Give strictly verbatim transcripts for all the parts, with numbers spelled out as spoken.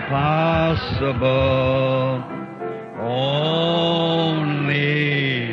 impossible. Only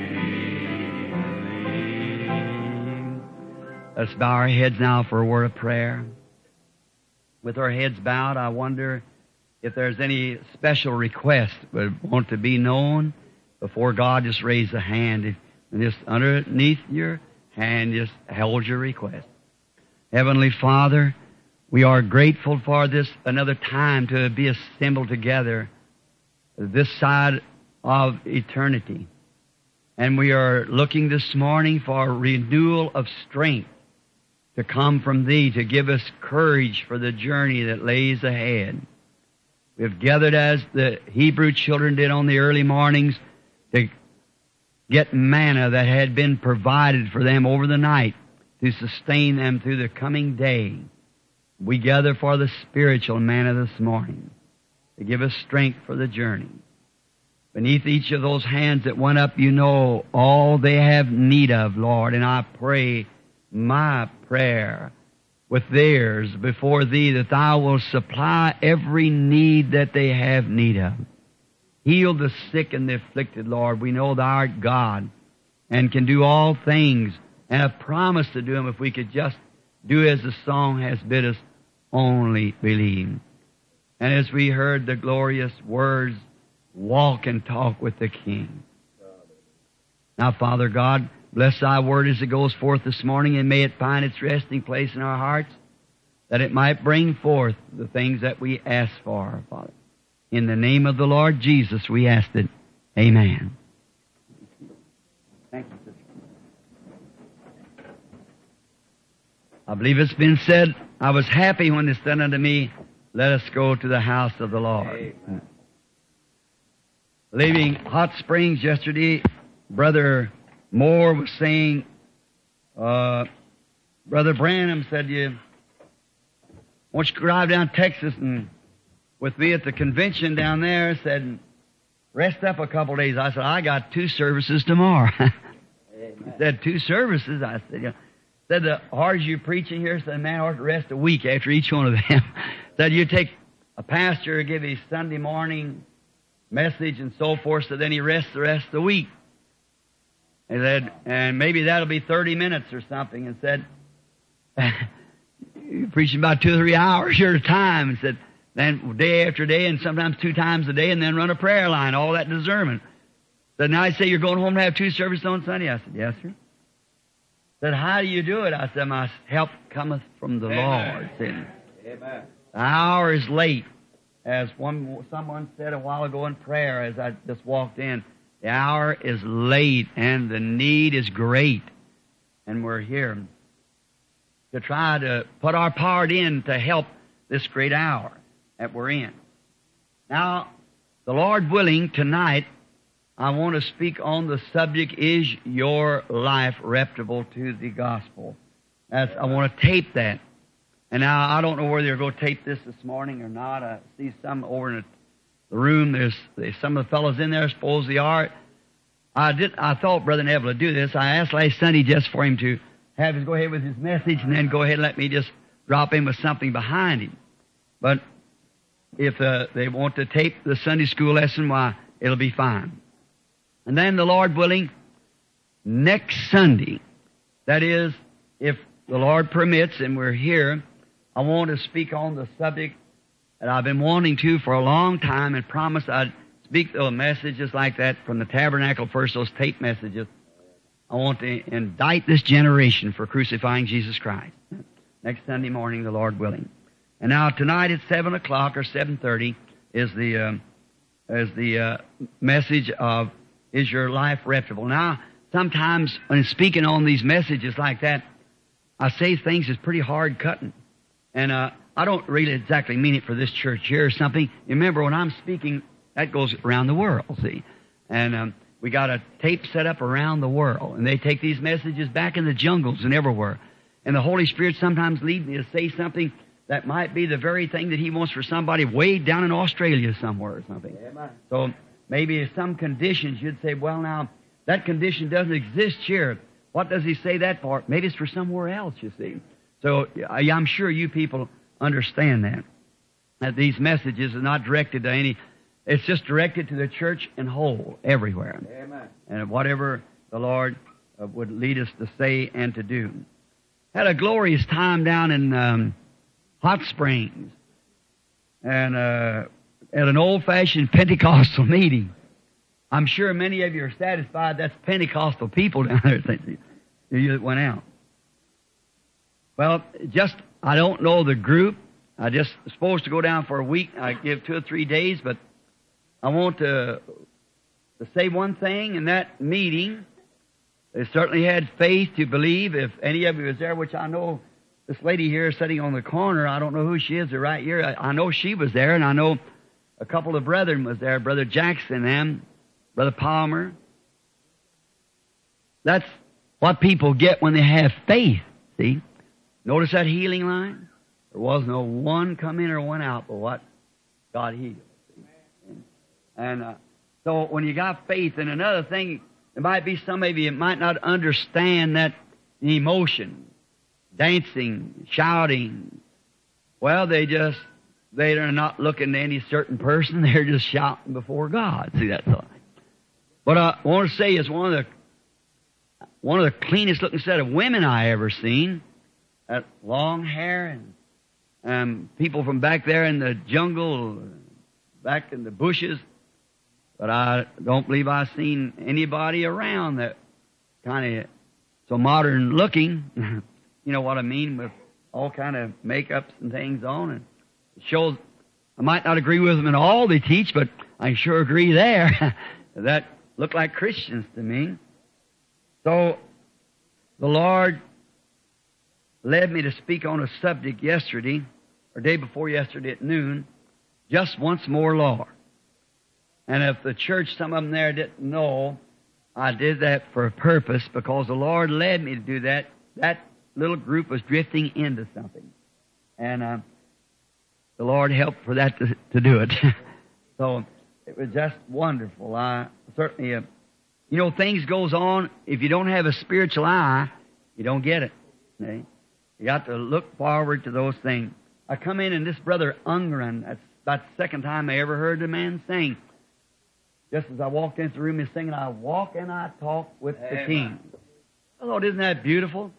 believe. Let's bow our heads now for a word of prayer. With our heads bowed, I wonder if there's any special request that want to be known before God. Just raise a hand. If, and just underneath your hand, just hold your request. Heavenly Father, we are grateful for this another time to be assembled together this side of eternity. And we are looking this morning for renewal of strength to come from Thee, to give us courage for the journey that lays ahead. We have gathered as the Hebrew children did on the early mornings to get manna that had been provided for them over the night to sustain them through the coming day. We gather for the spiritual manna this morning to give us strength for the journey. Beneath each of those hands that went up, you know all they have need of, Lord, and I pray my prayer with theirs before Thee that Thou will supply every need that they have need of. Heal the sick and the afflicted, Lord. We know Thou art God and can do all things and have promised to do them if we could just do as the song has bid us, only believe. And as we heard the glorious words, walk and talk with the King. Now, Father God, bless Thy word as it goes forth this morning, and may it find its resting place in our hearts, that it might bring forth the things that we ask for, Father. In the name of the Lord Jesus, we ask it. Amen. Thank you, sister. I believe it's been said, I was happy when they said unto me, let us go to the house of the Lord. Amen. Leaving Hot Springs yesterday, Brother Moore was saying, uh, Brother Branham said, you, won't you drive down Texas and with me at the convention down there? Said, rest up a couple days. I said, I got two services tomorrow. He said, two services? I said, yeah. Said, the hard as you preaching here, said, man, I ought to rest a week after each one of them. Said, you take a pastor, give his Sunday morning message and so forth, so then he rests the rest of the week. He said, and maybe that'll be thirty minutes or something. And said, you're preaching about two or three hours here at a time. And said, then day after day and sometimes two times a day, and then run a prayer line, all that discernment. Said, now I say you're going home to have two services on Sunday. I said, yes, sir. Said, how do you do it? I said, my help cometh from the Amen. Lord. Said, Amen. The hour is late. As one someone said a while ago in prayer as I just walked in, the hour is late and the need is great. And we're here to try to put our part in to help this great hour that we're in. Now, the Lord willing, tonight, I want to speak on the subject, is your life reputable to the gospel? That's, I want to tape that. And now, I don't know whether you're going to tape this this morning or not. I see some over in the room. There's, there's some of the fellows in there, I suppose they are. I did. I thought Brother Neville would do this. I asked last Sunday just for him to have his go ahead with his message and then go ahead and let me just drop in with something behind him. But if uh, they want to tape the Sunday school lesson, why, it'll be fine. And then, the Lord willing, next Sunday, that is, if the Lord permits and we're here, I want to speak on the subject that I've been wanting to for a long time and promised I'd speak those messages like that from the tabernacle first, those tape messages. I want to indict this generation for crucifying Jesus Christ. Next Sunday morning, the Lord willing. And now tonight at seven o'clock or seven thirty is the, um, is the uh, message of, is your life reputable? Now, sometimes when speaking on these messages like that, I say things that's pretty hard cutting. And uh, I don't really exactly mean it for this church here or something. Remember, when I'm speaking, that goes around the world, see. And um, we got a tape set up around the world. And they take these messages back in the jungles and everywhere. And the Holy Spirit sometimes leads me to say something that might be the very thing that He wants for somebody way down in Australia somewhere or something. Amen. So maybe some conditions you'd say, well, now, that condition doesn't exist here. What does He say that for? Maybe it's for somewhere else, you see. So I'm sure you people understand that. that these messages are not directed to any. It's just directed to the church in whole, everywhere. Amen. And whatever the Lord uh, would lead us to say and to do. Had a glorious time down in um, Hot Springs, and uh, at an old-fashioned Pentecostal meeting. I'm sure many of you are satisfied that's Pentecostal people down there that went out. Well, just, I don't know the group. I just supposed to go down for a week. I give two or three days, but I want to, to say one thing in that meeting. They certainly had faith to believe. If any of you was there, which I know this lady here sitting on the corner, I don't know who she is, or right here. I, I know she was there, and I know a couple of brethren was there, Brother Jackson and Brother Palmer. That's what people get when they have faith, see? Notice that healing line? There was no one come in or one out, but what? God healed. See? And, and uh, so when you got faith, and another thing, there might be some of you that might not understand that emotion, dancing, shouting. Well, they just, they are not looking to any certain person. They're just shouting before God. See, that's all. What I want to say is one of the one of the cleanest looking set of women I ever seen. That long hair and um, people from back there in the jungle, back in the bushes. But I don't believe I've seen anybody around that kind of so modern looking. You know what I mean, with all kind of makeups and things on. And it shows I might not agree with them in all they teach, but I sure agree there. That look like Christians to me. So the Lord led me to speak on a subject yesterday, or day before yesterday at noon, just once more, Lord. And if the church, some of them there didn't know, I did that for a purpose because the Lord led me to do that. That little group was drifting into something. And uh, the Lord helped for that to, to do it. So it was just wonderful. I certainly, uh, you know, things goes on. If you don't have a spiritual eye, you don't get it. See? You got to look forward to those things. I come in and this brother Ungren, that's about the second time I ever heard the man sing. Just as I walked into the room, he's singing, I walk and I talk with Amen. The King. Oh, isn't that beautiful?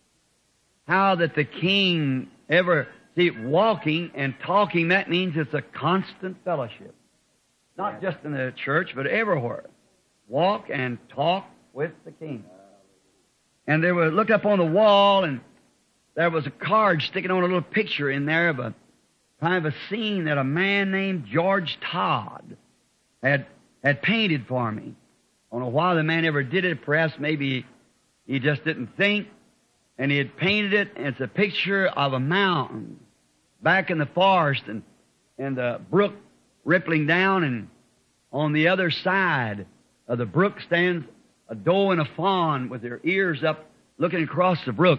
How that the King ever, see, walking and talking, that means it's a constant fellowship. Not just in the church, but everywhere. Walk and talk with the King. And they were looked up on the wall, and there was a card sticking on a little picture in there of a kind of a scene that a man named George Todd had had painted for me. I don't know why the man ever did it. Perhaps maybe he just didn't think. And he had painted it, and it's a picture of a mountain back in the forest, and, and the brook rippling down, and on the other side of the brook stands a doe and a fawn with their ears up looking across the brook.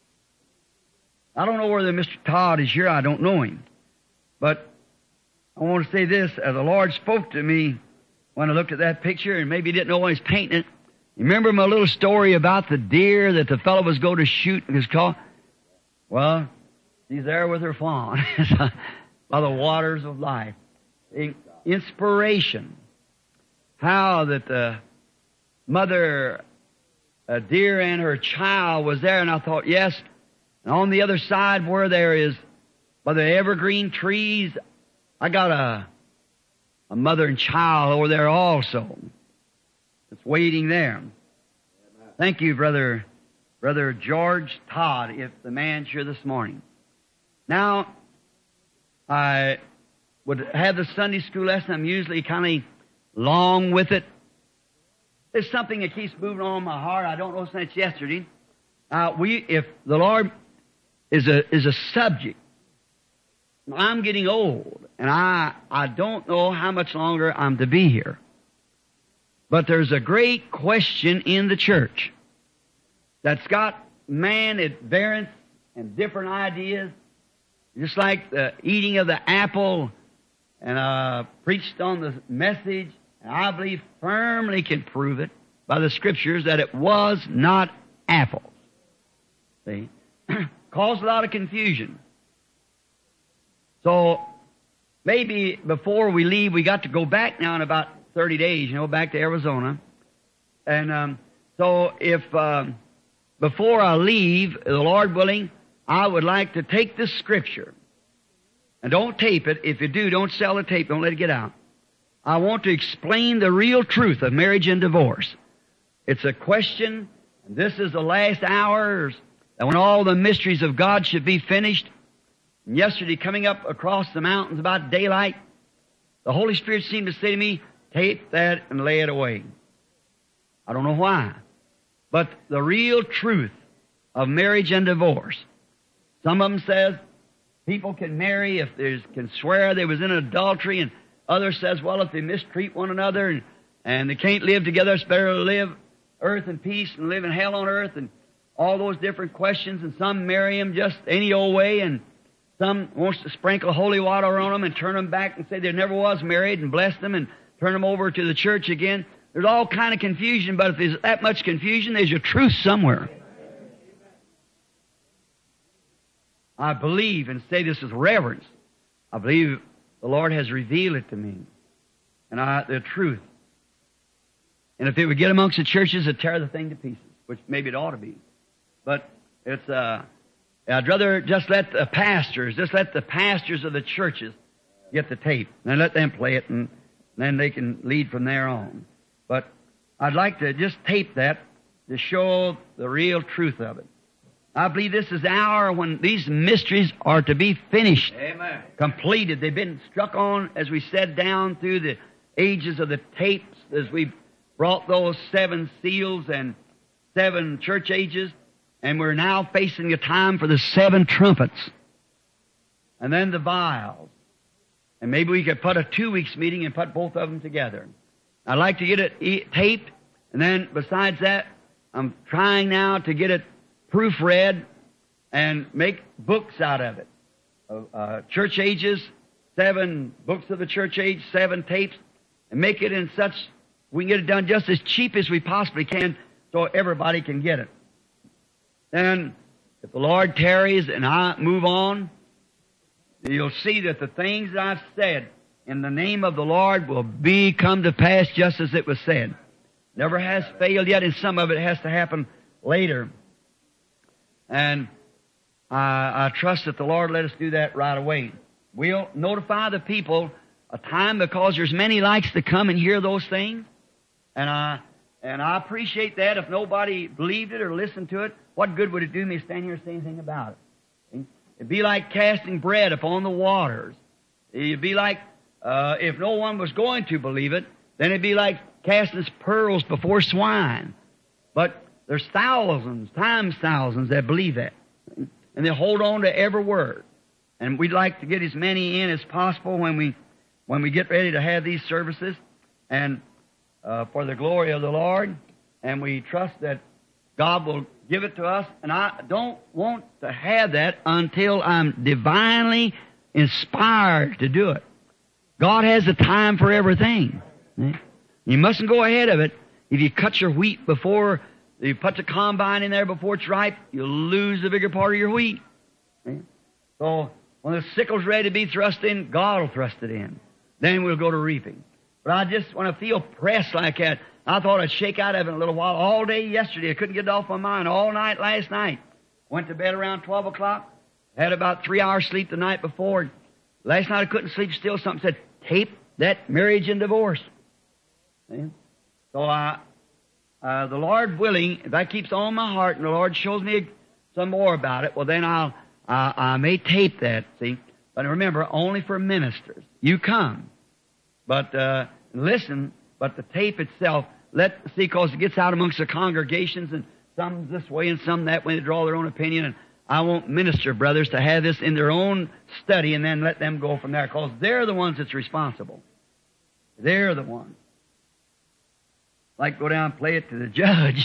I don't know whether Mister Todd is here. I don't know him. But I want to say this. As the Lord spoke to me when I looked at that picture, and maybe he didn't know when he was painting it. You remember my little story about the deer that the fellow was going to shoot in his car? Well, she's there with her fawn by the waters of life. Inspiration. How that the mother, a deer and her child was there, and I thought, yes. And on the other side where there is, by the evergreen trees, I got a, a mother and child over there also. It's waiting there. Thank you, Brother Brother George Todd, if the man's here this morning. Now, I would have the Sunday school lesson. I'm usually kind of long with it. There's something that keeps moving on in my heart. I don't know since yesterday. Uh, we, if the Lord is a is a subject, I'm getting old, and I I don't know how much longer I'm to be here. But there's a great question in the church that's got man at variance and different ideas, just like the eating of the apple, and uh, preached on the message, and I believe firmly can prove it by the Scriptures that it was not apples. See? Caused a lot of confusion. So, maybe before we leave, we got to go back now in about thirty days, you know, back to Arizona. And um, so if um, before I leave, the Lord willing, I would like to take this scripture. And don't tape it. If you do, don't sell the tape. Don't let it get out. I want to explain the real truth of marriage and divorce. It's a question, and this is the last hours, and when all the mysteries of God should be finished. And yesterday, coming up across the mountains about daylight, the Holy Spirit seemed to say to me, tape that and lay it away. I don't know why. But the real truth of marriage and divorce. Some of them says people can marry if they can swear they was in adultery, and others says, well, if they mistreat one another and, and they can't live together, it's better to live earth in peace and live in hell on earth, and all those different questions. And some marry them just any old way, and some wants to sprinkle holy water on them and turn them back and say they never was married and bless them and turn them over to the church again. There's all kind of confusion, but if there's that much confusion, there's a truth somewhere. I believe, and say this with reverence, I believe the Lord has revealed it to me, and I, the truth. And if it would get amongst the churches, it'd tear the thing to pieces, which maybe it ought to be. But it's, uh, I'd rather just let the pastors, just let the pastors of the churches get the tape, and let them play it, and then they can lead from there on. But I'd like to just tape that to show the real truth of it. I believe this is the hour when these mysteries are to be finished, Amen. Completed. They've been struck on, as we said, down through the ages of the tapes, as we brought those seven seals and seven church ages, and we're now facing a time for the seven trumpets, and then the vials. And maybe we could put a two weeks meeting and put both of them together. I'd like to get it e- taped, and then besides that, I'm trying now to get it proofread and make books out of it. Uh, uh, church ages, seven books of the church age, seven tapes, and make it in such, we can get it done just as cheap as we possibly can so everybody can get it. Then, if the Lord tarries and I move on, you'll see that the things that I've said in the name of the Lord will be come to pass just as it was said. Never has failed yet, and some of it has to happen later. And I, I trust that the Lord let us do that right away. We'll notify the people a time, because there's many likes to come and hear those things. And I, and I appreciate that. If nobody believed it or listened to it, what good would it do me to stand here and say anything about it? It'd be like casting bread upon the waters. It'd be like, uh, if no one was going to believe it, then it'd be like casting pearls before swine. But there's thousands, times thousands that believe that. And they hold on to every word. And we'd like to get as many in as possible when we when we get ready to have these services, and uh, for the glory of the Lord. And we trust that God will give it to us. And I don't want to have that until I'm divinely inspired to do it. God has a time for everything. You mustn't go ahead of it. If you cut your wheat before you put the combine in there before it's ripe, you'll lose the bigger part of your wheat. So when the sickle's ready to be thrust in, God will thrust it in. Then we'll go to reaping. But I just want to feel pressed like that. I thought I'd shake out of it in a little while. All day yesterday, I couldn't get it off my mind. All night last night. Went to bed around twelve o'clock. Had about three hours sleep the night before. Last night I couldn't sleep still. Something said, tape that marriage and divorce. See? So I... Uh, the Lord willing, if that keeps on my heart and the Lord shows me some more about it, well, then I'll, uh, I may tape that, see. But remember, only for ministers. You come. But, uh, listen, but the tape itself, let, see, because it gets out amongst the congregations, and some this way and some that way, they draw their own opinion, and I want minister brothers to have this in their own study and then let them go from there, because they're the ones that's responsible. They're the ones. Like go down and play it to the judge.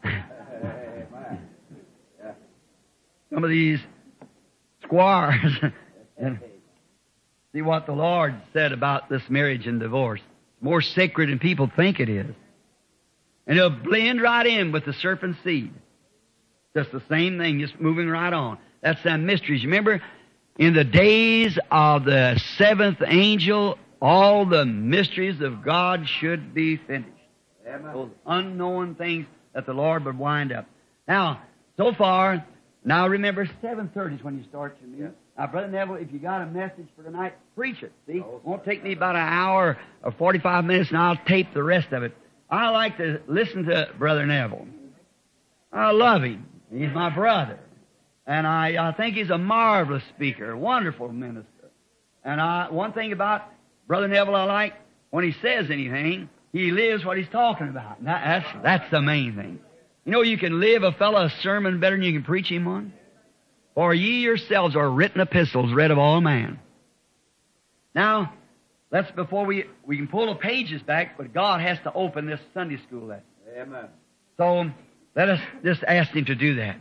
Some of these squires. And see what the Lord said about this marriage and divorce. It's more sacred than people think it is. And it'll blend right in with the serpent's seed. Just the same thing, just moving right on. That's them mysteries. Remember, in the days of the seventh angel, all the mysteries of God should be finished. Amen. Those unknown things that the Lord would wind up. Now, so far, now remember, seven thirty is when you start your meeting. Yeah. Now, Brother Neville, if you got a message for tonight, preach it. See? It won't take me about an hour or forty-five minutes, and I'll tape the rest of it. I like to listen to Brother Neville. I love him. He's my brother. And I, I think he's a marvelous speaker, a wonderful minister. And I, one thing about Brother Neville I like, when he says anything, he lives what he's talking about. And that, that's, that's the main thing. You know, you can live a fellow's sermon better than you can preach him one. For ye yourselves are written epistles, read of all man. Now, let's, before we, we can pull the pages back, but God has to open this Sunday school lesson. Amen. So, let us just ask Him to do that.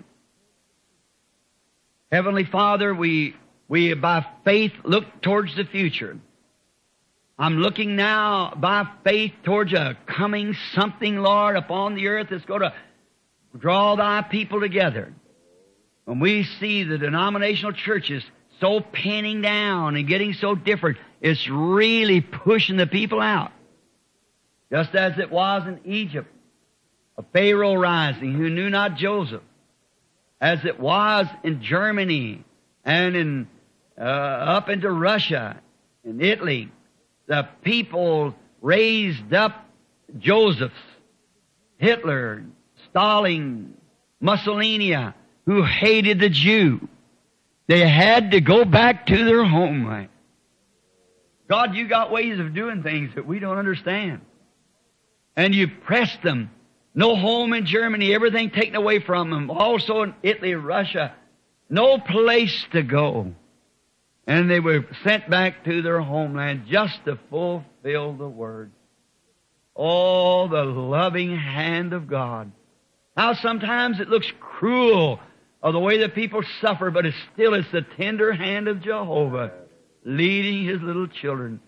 Heavenly Father, we, we by faith look towards the future. I'm looking now by faith towards a coming something, Lord, upon the earth that's going to draw Thy people together. When we see the denominational churches so pinning down and getting so different, it's really pushing the people out. Just as it was in Egypt, a Pharaoh rising who knew not Joseph. As it was in Germany and in uh, up into Russia and Italy, the people raised up Josephs, Hitler, Stalin, Mussolini, who hated the Jew. They had to go back to their homeland. God, you got ways of doing things that we don't understand. And you pressed them. No home in Germany, everything taken away from them. Also in Italy, Russia, no place to go. And they were sent back to their homeland just to fulfill the Word. Oh, the loving hand of God. How sometimes it looks cruel of the way that people suffer, but it's still it's the tender hand of Jehovah leading His little children.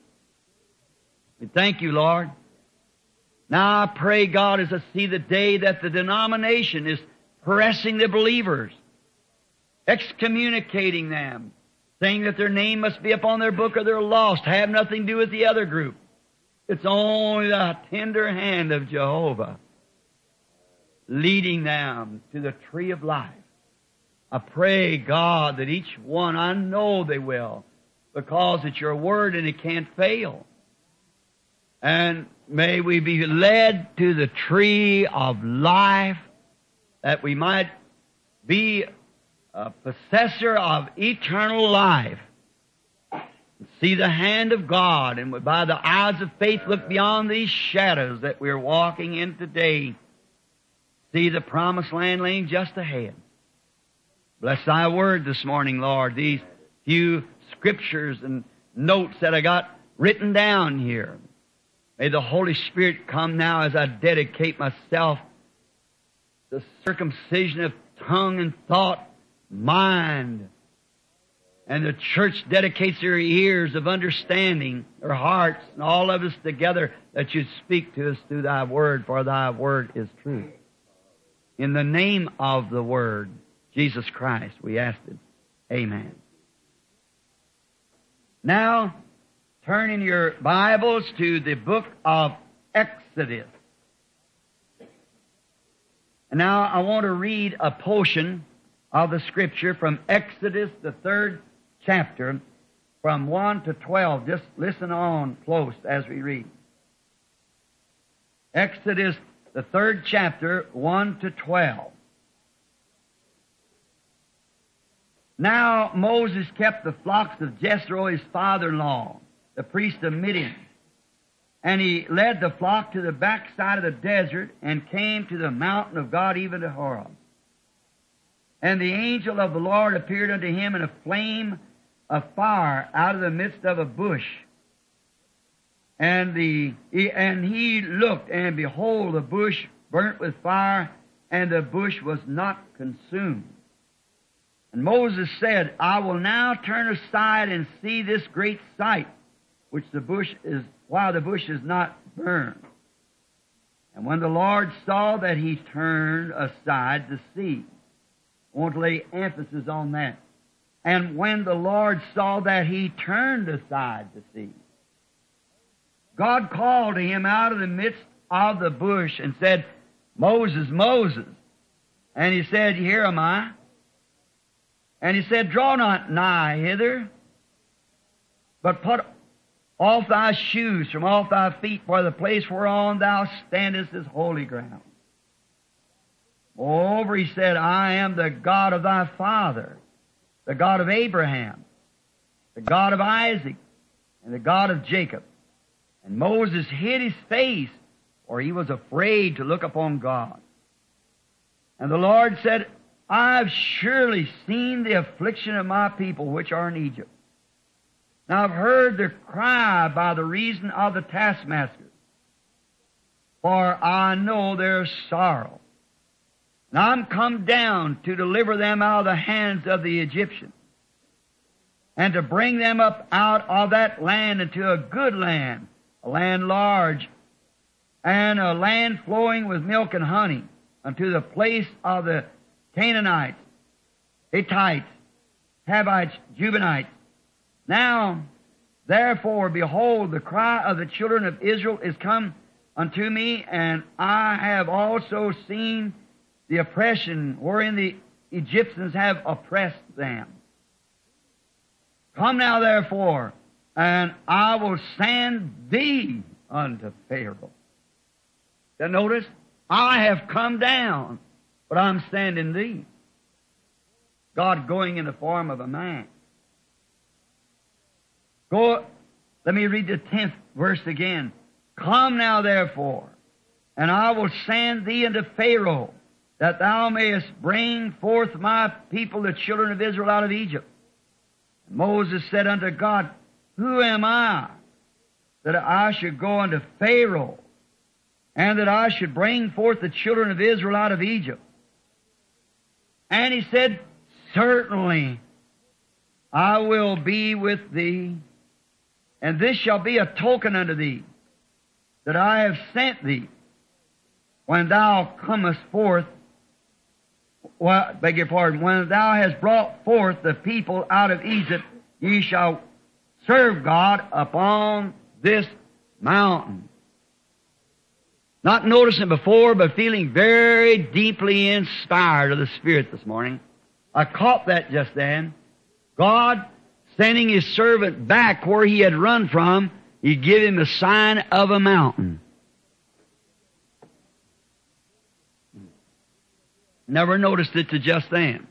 We thank you, Lord. Now I pray, God, as I see the day that the denomination is pressing the believers, excommunicating them, saying that their name must be upon their book or they're lost, have nothing to do with the other group. It's only the tender hand of Jehovah leading them to the tree of life. I pray, God, that each one, I know they will, because it's your word and it can't fail. And may we be led to the tree of life, that we might be a possessor of eternal life. See the hand of God, and by the eyes of faith look beyond these shadows that we're walking in today. See the promised land laying just ahead. Bless Thy word this morning, Lord. These few scriptures and notes that I got written down here. May the Holy Spirit come now as I dedicate myself to the circumcision of tongue and thought, mind. And the church dedicates their ears of understanding, their hearts, and all of us together, that you speak to us through Thy word, for Thy word is truth. In the name of the Word, Jesus Christ, we ask it. Amen. Now, turn in your Bibles to the book of Exodus. And now I want to read a portion of the Scripture from Exodus, the third chapter, from one to twelve. Just listen on close as we read. Exodus, the third chapter, one to twelve. Now Moses kept the flocks of Jethro, his father-in-law, the priest of Midian. And he led the flock to the backside of the desert and came to the mountain of God, even to Horeb. And the angel of the Lord appeared unto him in a flame of fire out of the midst of a bush. And the and he looked, and behold, the bush burnt with fire, and the bush was not consumed. And Moses said, I will now turn aside and see this great sight, which the bush is, while the bush is not burned. And when the Lord saw that he turned aside to see, I want to lay emphasis on that. And when the Lord saw that, He turned aside to see. God called to him out of the midst of the bush and said, Moses, Moses. And he said, Here am I. And he said, Draw not nigh hither, but put off thy shoes from off thy feet, for the place whereon thou standest is holy ground. Moreover, he said, I am the God of thy father, the God of Abraham, the God of Isaac, and the God of Jacob. And Moses hid his face, for he was afraid to look upon God. And the Lord said, I have surely seen the affliction of my people which are in Egypt. Now I've heard their cry by the reason of the taskmasters, for I know their sorrow. And I'm come down to deliver them out of the hands of the Egyptians, and to bring them up out of that land into a good land, a land large, and a land flowing with milk and honey, unto the place of the Canaanites, Hittites, Hivites, Jebusites. Now, therefore, behold, the cry of the children of Israel is come unto me, and I have also seen the oppression wherein the Egyptians have oppressed them. Come now, therefore, and I will send thee unto Pharaoh. Now notice, I have come down, but I'm sending thee. God going in the form of a man. Go, let me read the tenth verse again. Come now, therefore, and I will send thee unto Pharaoh, that thou mayest bring forth my people, the children of Israel, out of Egypt. And Moses said unto God, Who am I, that I should go unto Pharaoh, and that I should bring forth the children of Israel out of Egypt? And he said, Certainly I will be with thee, and this shall be a token unto thee, that I have sent thee. When thou comest forth, well, beg your pardon, when thou hast brought forth the people out of Egypt, ye shall serve God upon this mountain. Not noticing before, but feeling very deeply inspired of the Spirit this morning. I caught that just then. God sending His servant back where he had run from, He gave him a sign of a mountain. Never noticed it to just then.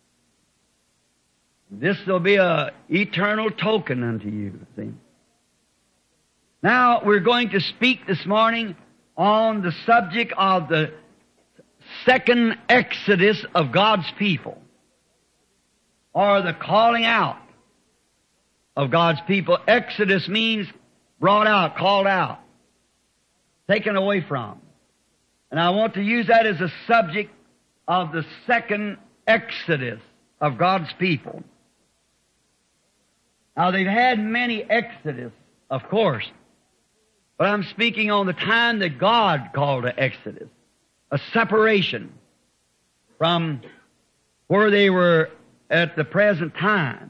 This will be a eternal token unto you, see. Now, we're going to speak this morning on the subject of the second exodus of God's people, or the calling out of God's people. Exodus means brought out, called out, taken away from. And I want to use that as a subject of the second exodus of God's people. Now, they've had many exodus, of course, but I'm speaking on the time that God called an exodus, a separation from where they were at the present time.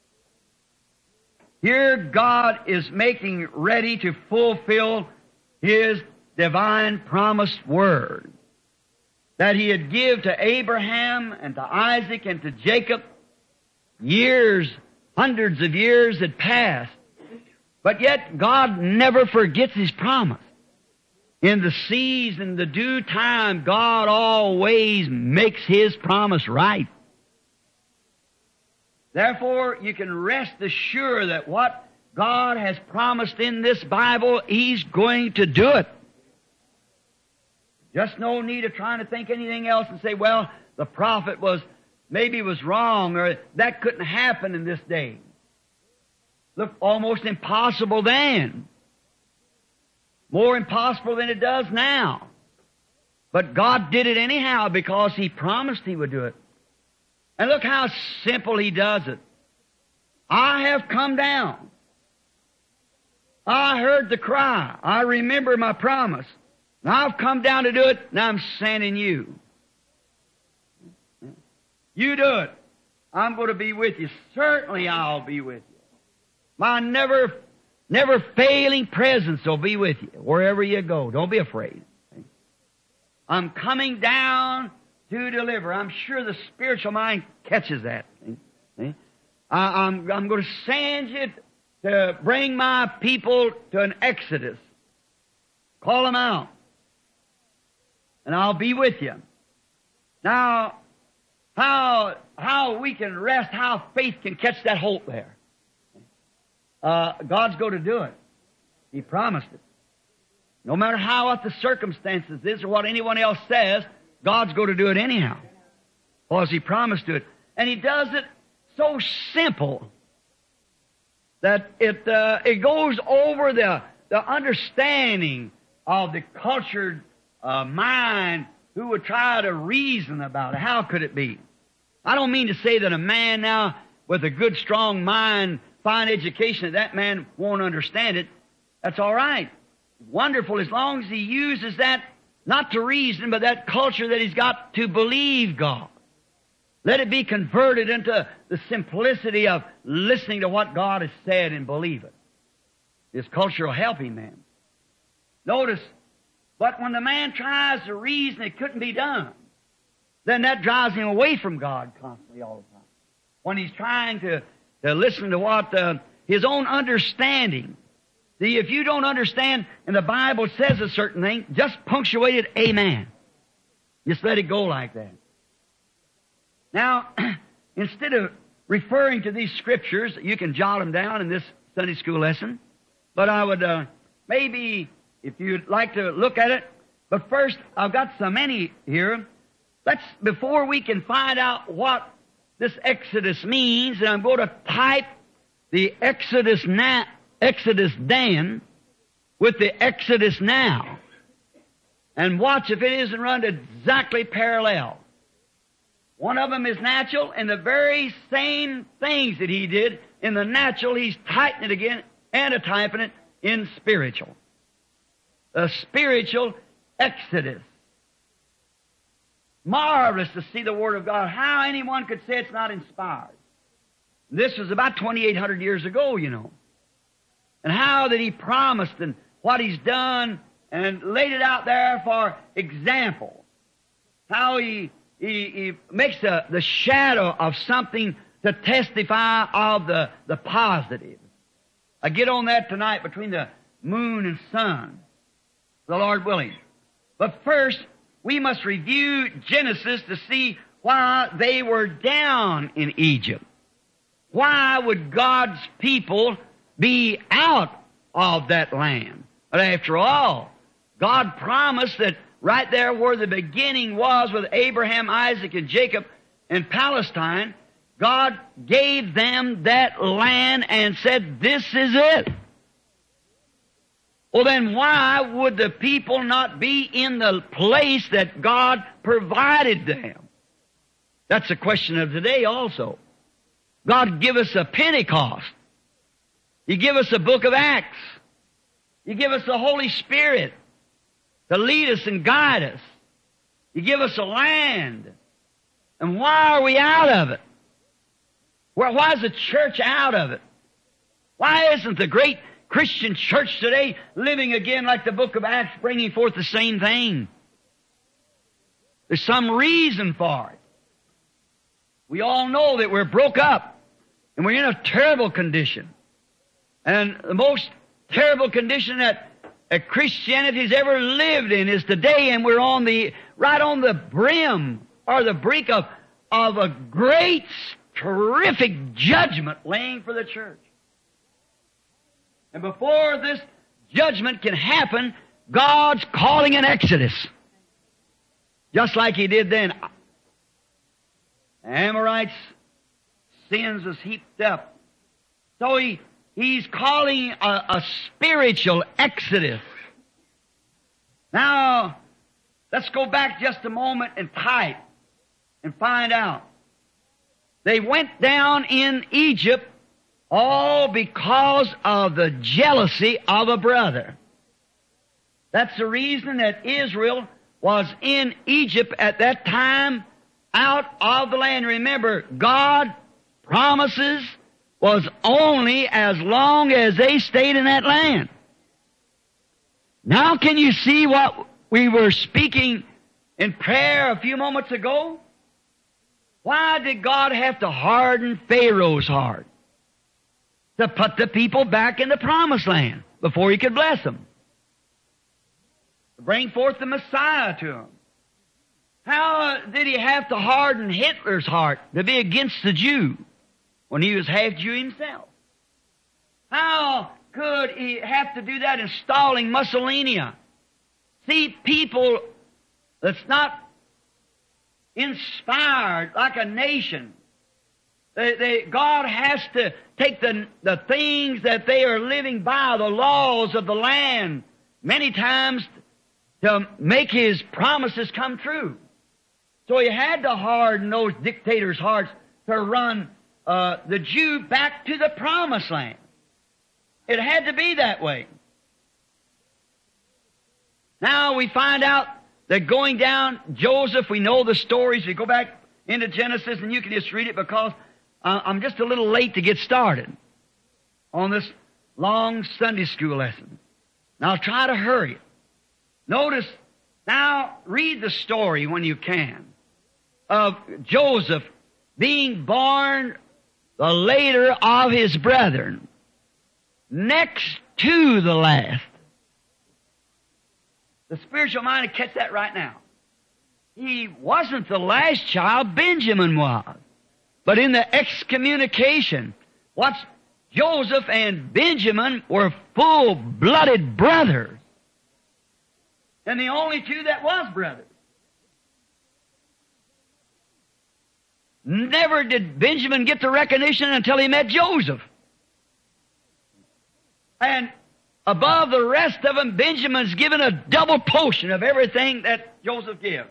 Here God is making ready to fulfill His divine promised word that He had give to Abraham and to Isaac and to Jacob. Years, hundreds of years had passed, but yet God never forgets His promise. In the season, the due time, God always makes His promise right. Therefore, you can rest assured that what God has promised in this Bible, He's going to do it. Just no need of trying to think anything else and say, well, the prophet was, maybe was wrong, or that couldn't happen in this day. Looked almost impossible then. More impossible than it does now. But God did it anyhow because He promised He would do it. And look how simple He does it. I have come down. I heard the cry. I remember my promise. Now I've come down to do it. Now I'm sending you. You do it. I'm going to be with you. Certainly I'll be with you. My never, never failing presence will be with you wherever you go. Don't be afraid. I'm coming down to deliver. I'm sure the spiritual mind catches that. See? I, I'm, I'm going to send you to bring my people to an exodus. Call them out. And I'll be with you. Now, how, how we can rest, how faith can catch that hope there. Uh, God's going to do it. He promised it. No matter how what the circumstances is or what anyone else says, God's going to do it anyhow. Because He promised to it. And He does it so simple that it, uh, it goes over the, the understanding of the cultured uh, mind who would try to reason about it. How could it be? I don't mean to say that a man now with a good, strong mind, fine education, that that man won't understand it. That's all right. Wonderful as long as he uses that, not to reason, but that culture that he's got to believe God. Let it be converted into the simplicity of listening to what God has said and believe it. This culture will help him then. Notice, but when the man tries to reason, it couldn't be done. Then that drives him away from God constantly all the time. When he's trying to, to listen to what uh, his own understanding. See, if you don't understand and the Bible says a certain thing, just punctuate it, amen. Just let it go like that. Now, instead of referring to these scriptures, you can jot them down in this Sunday school lesson. But I would uh, maybe, if you'd like to look at it, but first, I've got so many here. Let's, before we can find out what this Exodus means, and I'm going to type the Exodus now, Exodus then with the Exodus now. And watch if it isn't run exactly parallel. One of them is natural, and the very same things that he did in the natural, he's typing it again, antityping it in spiritual. The spiritual Exodus. Marvelous to see the Word of God. How anyone could say it's not inspired. This was about twenty-eight hundred years ago, you know. And how that He promised and what He's done and laid it out there for example. How He, he, he makes a, the shadow of something to testify of the, the positive. I get on that tonight between the moon and sun, the Lord willing. But first, we must review Genesis to see why they were down in Egypt. Why would God's people be out of that land? But after all, God promised that right there where the beginning was with Abraham, Isaac, and Jacob in Palestine, God gave them that land and said, this is it. Well, then why would the people not be in the place that God provided them? That's a question of today also. God give us a Pentecost. You give us a book of Acts. You give us the Holy Spirit to lead us and guide us. You give us a land. And why are we out of it? Why is the church out of it? Why isn't the great Christian church today living again like the book of Acts, bringing forth the same thing? There's some reason for it. We all know that we're broke up and we're in a terrible condition. And the most terrible condition that a Christianity's ever lived in is today, and we're on the, right on the brim or the brink of, of a great, terrific judgment laying for the church. And before this judgment can happen, God's calling an exodus. Just like He did then. Amorites' sins was heaped up. So He He's calling a, a spiritual exodus. Now, let's go back just a moment and type and find out. They went down in Egypt all because of the jealousy of a brother. That's the reason that Israel was in Egypt at that time, out of the land. Remember, God promises was only as long as they stayed in that land. Now can you see what we were speaking in prayer a few moments ago? Why did God have to harden Pharaoh's heart? To put the people back in the promised land before He could bless them. To bring forth the Messiah to them. How did He have to harden Hitler's heart to be against the Jew when he was half Jew himself? How could He have to do that installing Mussolini? See, people that's not inspired like a nation, they, they, God has to take the, the things that they are living by, the laws of the land, many times to make His promises come true. So He had to harden those dictators' hearts to run uh, the Jew back to the promised land. It had to be that way. Now we find out that going down, Joseph, we know the stories. We go back into Genesis and you can just read it because uh, I'm just a little late to get started on this long Sunday school lesson. Now I'll try to hurry. Notice, now read the story when you can of Joseph being born the later of his brethren, next to the last. The spiritual mind will catch that right now. He wasn't the last child, Benjamin was. But in the excommunication, what's Joseph and Benjamin were full-blooded brothers. And the only two that was brothers. Never did Benjamin get the recognition until he met Joseph. And above the rest of them, Benjamin's given a double portion of everything that Joseph gives.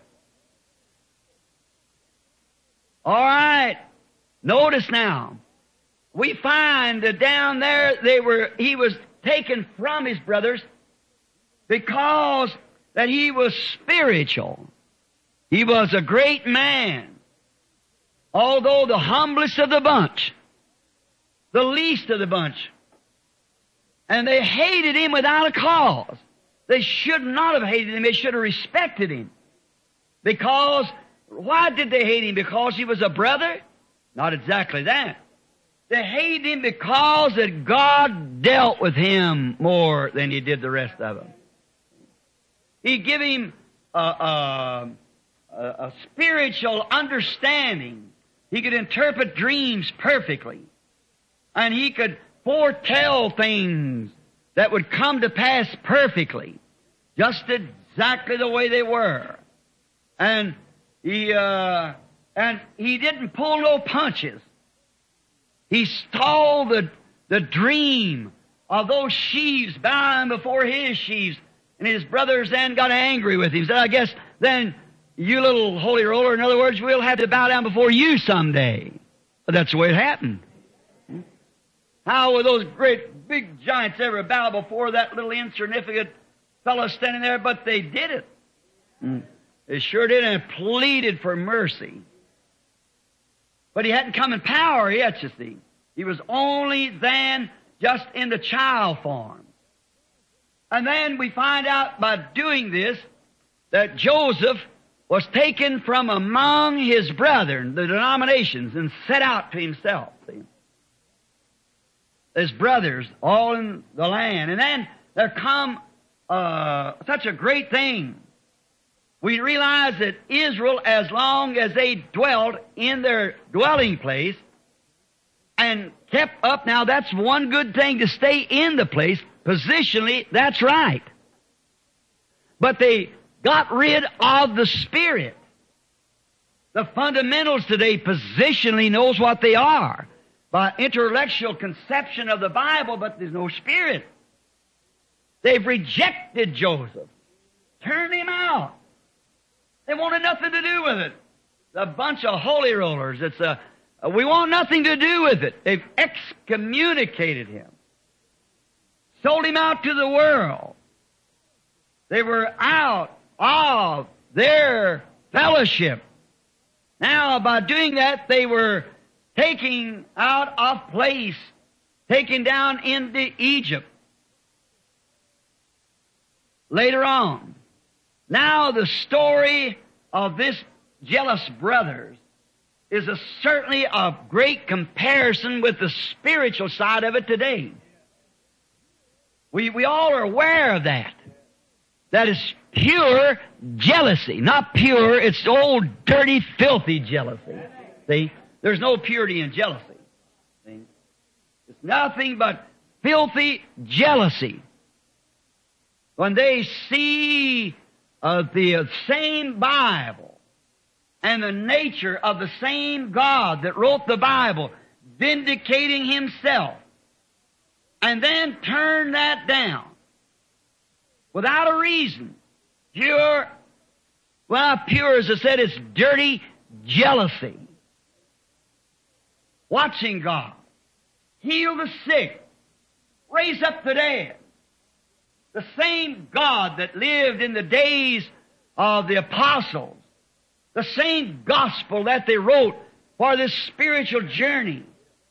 All right. Notice now. We find that down there they were, he was taken from his brothers because that he was spiritual. He was a great man. Although the humblest of the bunch, the least of the bunch. And they hated him without a cause. They should not have hated him. They should have respected him. Because, why did they hate him? Because he was a brother? Not exactly that. They hated him because that God dealt with him more than He did the rest of them. He gave him a, a, a spiritual understanding. He could interpret dreams perfectly. And he could foretell things that would come to pass perfectly, just exactly the way they were. And he, uh, and he didn't pull no punches. He stole the, the dream of those sheaves bowing before his sheaves. And his brothers then got angry with him. He said, I guess then you little holy roller, in other words, we'll have to bow down before you someday. But that's the way it happened. How would those great big giants ever bow before that little insignificant fellow standing there? But they did it. Mm. They sure did, and pleaded for mercy. But he hadn't come in power yet, you see. He was only then just in the child form. And then we find out by doing this that Joseph was taken from among his brethren, the denominations, and set out to himself. See? His brothers, all in the land. And then there come uh, such a great thing. We realize that Israel, as long as they dwelt in their dwelling place and kept up, now that's one good thing to stay in the place. Positionally, that's right. But they got rid of the Spirit. The fundamentals today positionally knows what they are by intellectual conception of the Bible, but there's no Spirit. They've rejected Joseph, turned him out. They wanted nothing to do with it. A bunch of holy rollers. It's a, we want nothing to do with it. They've excommunicated him. Sold him out to the world. They were out of their fellowship. Now, by doing that, they were taking out of place, taken down into Egypt. Later on, now the story of this jealous brothers is a, certainly a great comparison with the spiritual side of it today. We, we all are aware of that. That is pure jealousy. Not pure, it's old, dirty, filthy jealousy. See? There's no purity in jealousy. See? It's nothing but filthy jealousy. When they see uh, the same Bible and the nature of the same God that wrote the Bible vindicating Himself, and then turn that down without a reason, pure, well, pure, as I said, it's dirty jealousy. Watching God heal the sick, raise up the dead. The same God that lived in the days of the apostles, the same gospel that they wrote for this spiritual journey,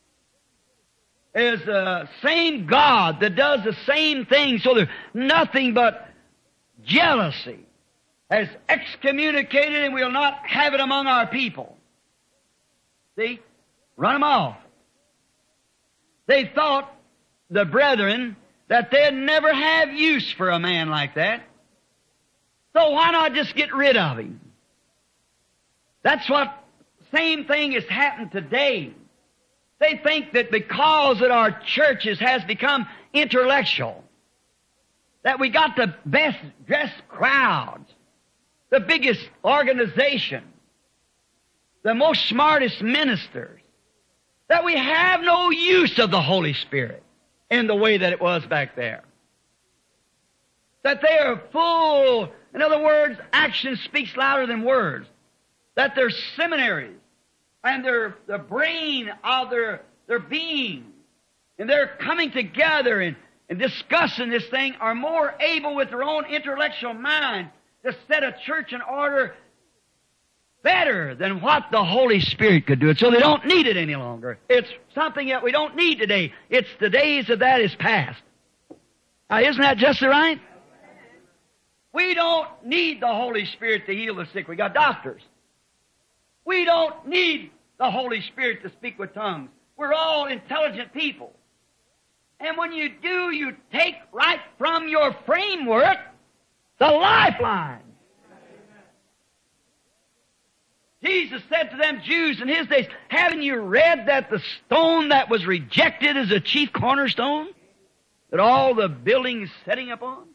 is the same God that does the same thing. So there's nothing but jealousy has excommunicated, and we'll not have it among our people. See? Run them off. They thought, the brethren, that they'd never have use for a man like that. So why not just get rid of him? That's what same thing has happened today. They think that because that our churches has become intellectual, that we got the best dressed crowds, the biggest organization, the most smartest ministers, that we have no use of the Holy Spirit in the way that it was back there. That they are full, in other words, action speaks louder than words. That their seminaries and their the brain of their, their being, and they're coming together and, and discussing this thing, are more able with their own intellectual mind to set a church in order better than what the Holy Spirit could do it. So they don't need it any longer. It's something that we don't need today. It's the days of that is past. Now, isn't that just right? We don't need the Holy Spirit to heal the sick. We got doctors. We don't need the Holy Spirit to speak with tongues. We're all intelligent people. And when you do, you take right from your framework the lifeline. Jesus said to them Jews in His days, haven't you read that the stone that was rejected is a chief cornerstone that all the buildings setting upon?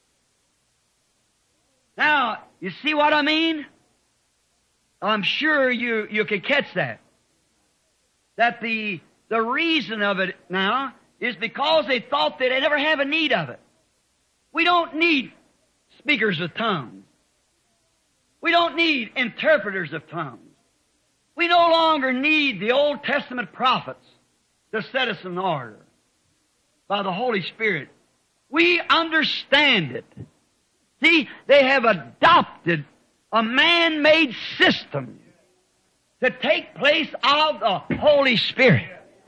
Now, you see what I mean? I'm sure you, you can catch that. That the, the reason of it now is because they thought they'd never have a need of it. We don't need speakers with tongues. We don't need interpreters of tongues. We no longer need the Old Testament prophets to set us in order by the Holy Spirit. We understand it. See, they have adopted a man-made system to take place of the Holy Spirit.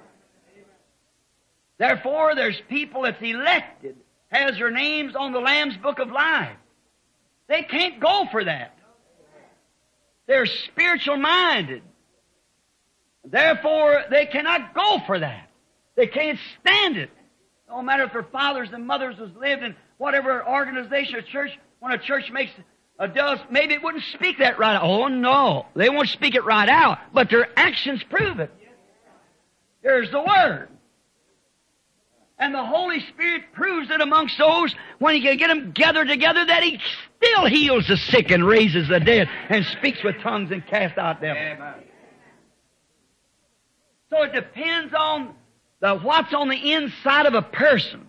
Therefore, there's people that's elected, has their names on the Lamb's Book of Life. They can't go for that. They're spiritual minded. Therefore, they cannot go for that. They can't stand it. No matter if their fathers and mothers has lived in whatever organization or church, when a church makes a does, maybe it wouldn't speak that right out. Oh no, they won't speak it right out, but their actions prove it. There's the Word. And the Holy Spirit proves it amongst those when He can get them gathered together that He still heals the sick and raises the dead and speaks with tongues and casts out devils. Amen. So it depends on the, what's on the inside of a person.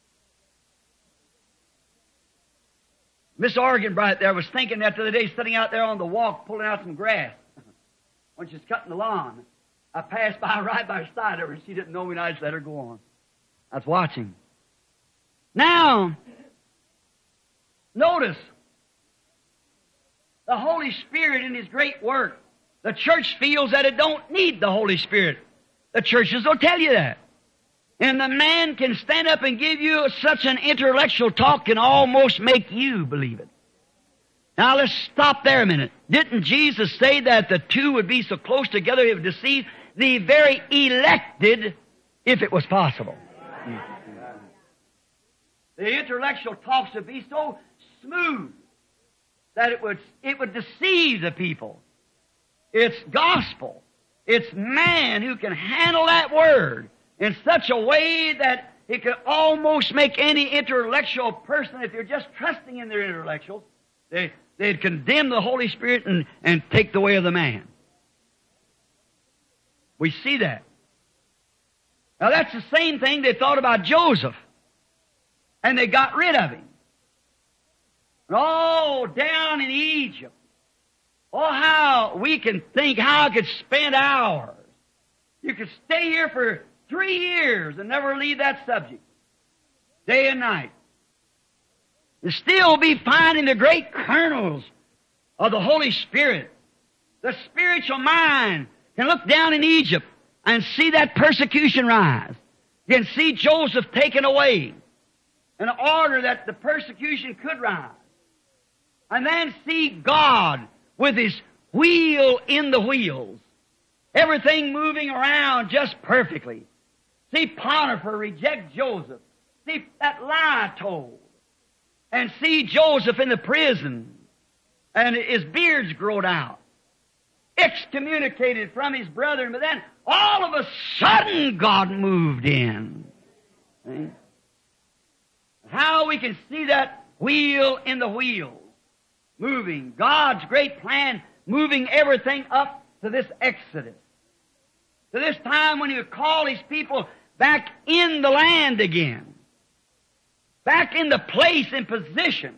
Miss Organbright there was thinking that the other day, sitting out there on the walk, pulling out some grass when she was cutting the lawn. I passed by right by her side of her, and she didn't know me, and I just let her go on. I was watching. Now, notice, the Holy Spirit in His great work The church feels that it don't need the Holy Spirit. The churches will tell you that. And the man can stand up and give you such an intellectual talk and almost make you believe it. Now let's stop there a minute. Didn't Jesus say that the two would be so close together it would deceive the very elected if it was possible? The intellectual talks would be so smooth that it would, it would deceive the people. It's gospel. It's man who can handle that word in such a way that it could almost make any intellectual person, if you're just trusting in their intellectuals, they, they'd condemn the Holy Spirit and, and take the way of the man. We see that. Now that's the same thing they thought about Joseph. And they got rid of him. And oh, down in Egypt. Oh, how we can think, how I could spend hours. You could stay here for three years and never leave that subject. Day and night. And still be finding the great kernels of the Holy Spirit. The spiritual mind can look down in Egypt and see that persecution rise. You can see Joseph taken away in order that the persecution could rise. And then see God with His wheel in the wheels. Everything moving around just perfectly. See Potiphar reject Joseph. See that lie told. And see Joseph in the prison. And his beard's growed out. Excommunicated from his brethren. But then all of a sudden God moved in. See? How we can see that wheel in the wheels. Moving. God's great plan moving everything up to this Exodus. To this time when He would call His people back in the land again. Back in the place and position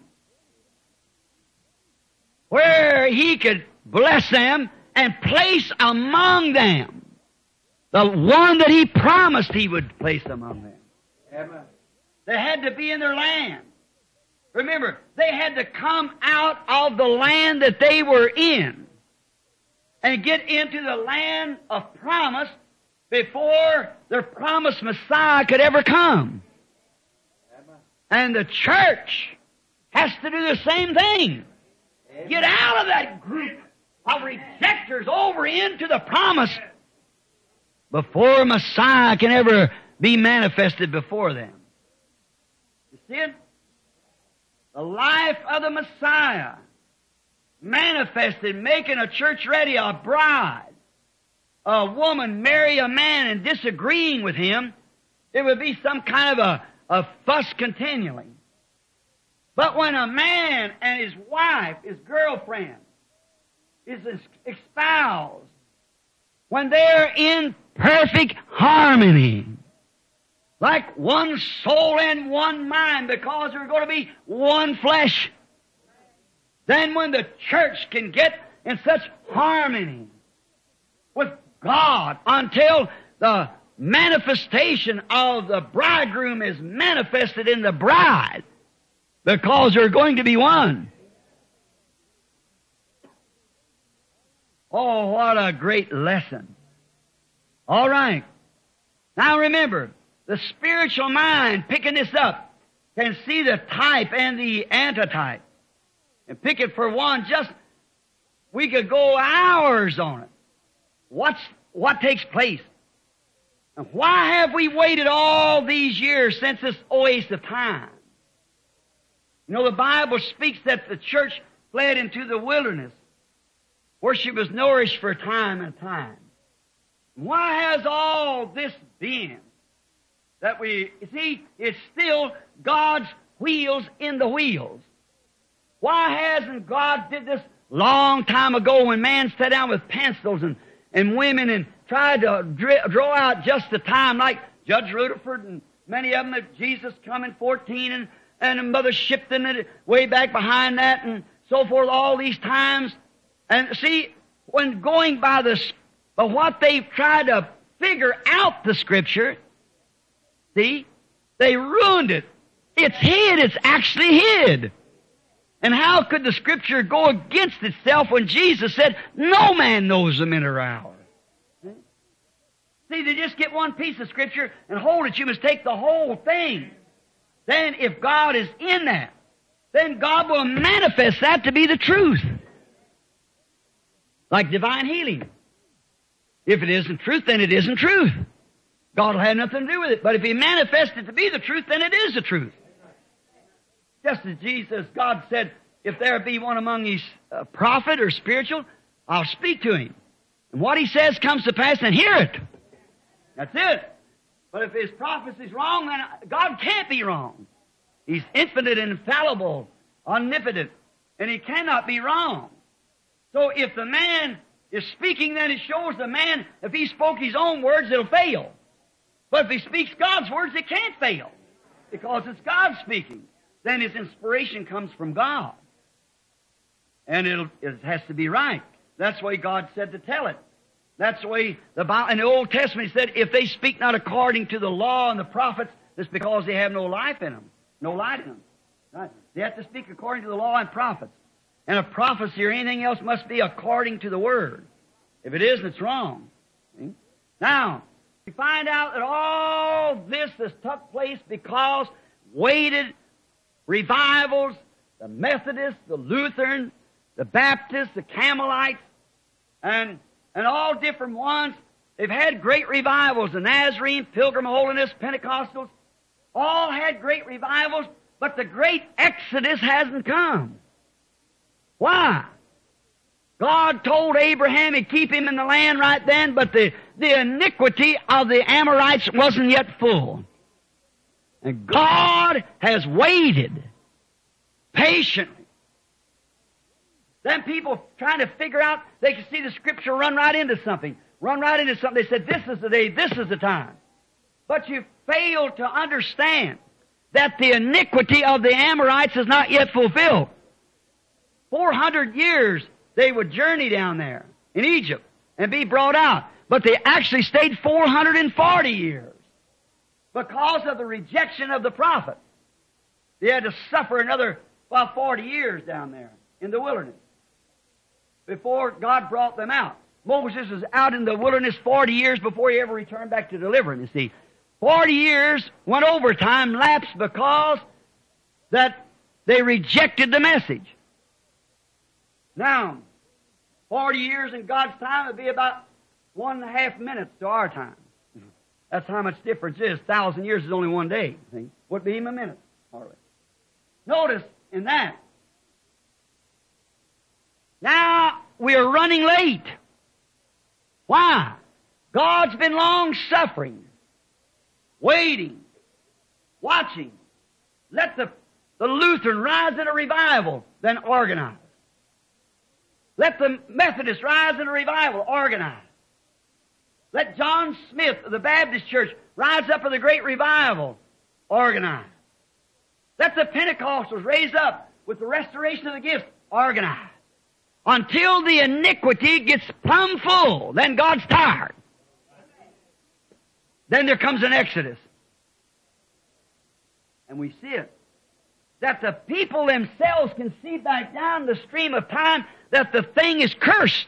where He could bless them and place among them the one that He promised He would place among them. Amen. They had to be in their land. Remember, they had to come out of the land that they were in and get into the land of promise before their promised Messiah could ever come. And the church has to do the same thing. Get out of that group of rejectors over into the promise before Messiah can ever be manifested before them. You see it? The life of the Messiah manifested, making a church ready, a bride. A woman marry a man and disagreeing with him, it would be some kind of a, a fuss continually. But when a man and his wife, his girlfriend, is espoused, when they're in perfect harmony, like one soul and one mind, because they're going to be one flesh. Then when the church can get in such harmony with God until the manifestation of the bridegroom is manifested in the bride, because they're going to be one. Oh, what a great lesson. All right. Now remember, the spiritual mind, picking this up, can see the type and the antitype. And pick it for one, just, we could go hours on it. What's, what takes place? And why have we waited all these years since this oasis of time? You know, the Bible speaks that the church fled into the wilderness, where she was nourished for time and time. Why has all this been? That we, you see, it's still God's wheels in the wheels. Why hasn't God did this long time ago when man sat down with pencils and, and women and tried to dr- draw out just the time, like Judge Rutherford and many of them, that Jesus come in fourteen and, and Mother Shipton and way back behind that and so forth, all these times. And see, when going by the, by what they've tried to figure out the Scripture, see, they ruined it. It's hid. It's actually hid. And how could the Scripture go against itself when Jesus said, no man knows the minute or hour? See, to just get one piece of Scripture and hold it, you must take the whole thing. Then if God is in that, then God will manifest that to be the truth. Like divine healing. If it isn't truth, then it isn't truth. God will have nothing to do with it. But if He manifests it to be the truth, then it is the truth. Just as Jesus, God said, if there be one among you a prophet or spiritual, I'll speak to him. And what he says comes to pass, and hear it. That's it. But if his prophecy's wrong, then God can't be wrong. He's infinite, infallible, omnipotent, and He cannot be wrong. So if the man is speaking, then it shows the man, if he spoke his own words, it'll fail. But if he speaks God's words, it can't fail. Because it's God speaking. Then his inspiration comes from God. And it'll, it has to be right. That's the way God said to tell it. That's the way the Bible, in the Old Testament, He said, if they speak not according to the law and the prophets, it's because they have no life in them. No light in them. Right? They have to speak according to the law and prophets. And a prophecy or anything else must be according to the Word. If it isn't, it's wrong. See? Now, we find out that all this has took place because waited revivals, the Methodists, the Lutheran, the Baptists, the Carmelites, and, and all different ones. They've had great revivals. The Nazarene, Pilgrim Holiness, Pentecostals, all had great revivals, but the great exodus hasn't come. Why? God told Abraham He'd keep him in the land right then, but the, the iniquity of the Amorites wasn't yet full. And God has waited patiently. Then people trying to figure out, they can see the Scripture run right into something. Run right into something. They said, this is the day, this is the time. But you fail to understand that the iniquity of the Amorites is not yet fulfilled. Four hundred years they would journey down there in Egypt and be brought out. But they actually stayed four hundred forty years because of the rejection of the prophet. They had to suffer another about forty years down there in the wilderness before God brought them out. Moses was out in the wilderness forty years before he ever returned back to deliverance, you see. Forty years went over, time lapsed because that they rejected the message. Now, forty years in God's time would be about one and a half minutes to our time. That's how much difference is. A thousand years is only one day. See? Would be even a minute. All right. Notice in that. Now, we are running late. Why? God's been long-suffering, waiting, watching. Let the, the Lutheran rise in a revival, then organize. Let the Methodist rise in a revival, organize. Let John Smith of the Baptist Church rise up in the great revival, organize. Let the Pentecostals raise up with the restoration of the gifts, organize. Until the iniquity gets plumb full, then God's tired. Then there comes an exodus. And we see it. That the people themselves can see back down the stream of time that the thing is cursed.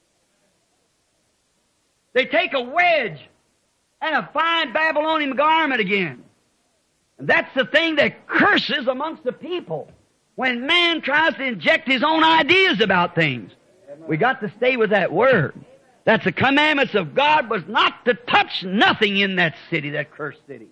They take a wedge and a fine Babylonian garment again. And that's the thing that curses amongst the people. When man tries to inject his own ideas about things. We got to stay with that word. That's the commandments of God was not to touch nothing in that city, that cursed city.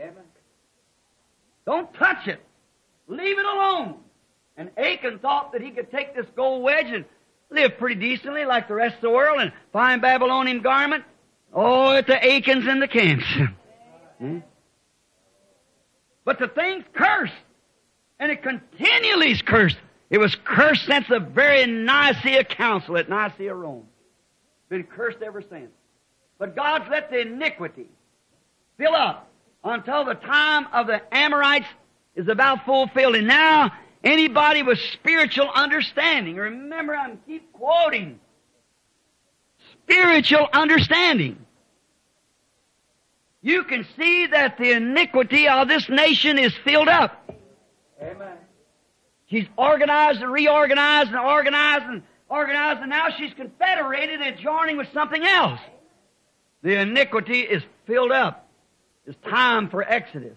Don't touch it. Leave it alone. And Achan thought that he could take this gold wedge and live pretty decently like the rest of the world and fine Babylonian garment. Oh, it's the Achans in the camps. hmm? But the thing's cursed. And it continually is cursed. It was cursed since the very Nicaea Council at Nicaea, Rome. Been cursed ever since. But God's let the iniquity fill up until the time of the Amorites is about fulfilled. And now, anybody with spiritual understanding, remember I keep quoting, spiritual understanding. You can see that the iniquity of this nation is filled up. Amen. She's organized and reorganized and organized and organized, and now she's confederated and joining with something else. The iniquity is filled up. It's time for Exodus.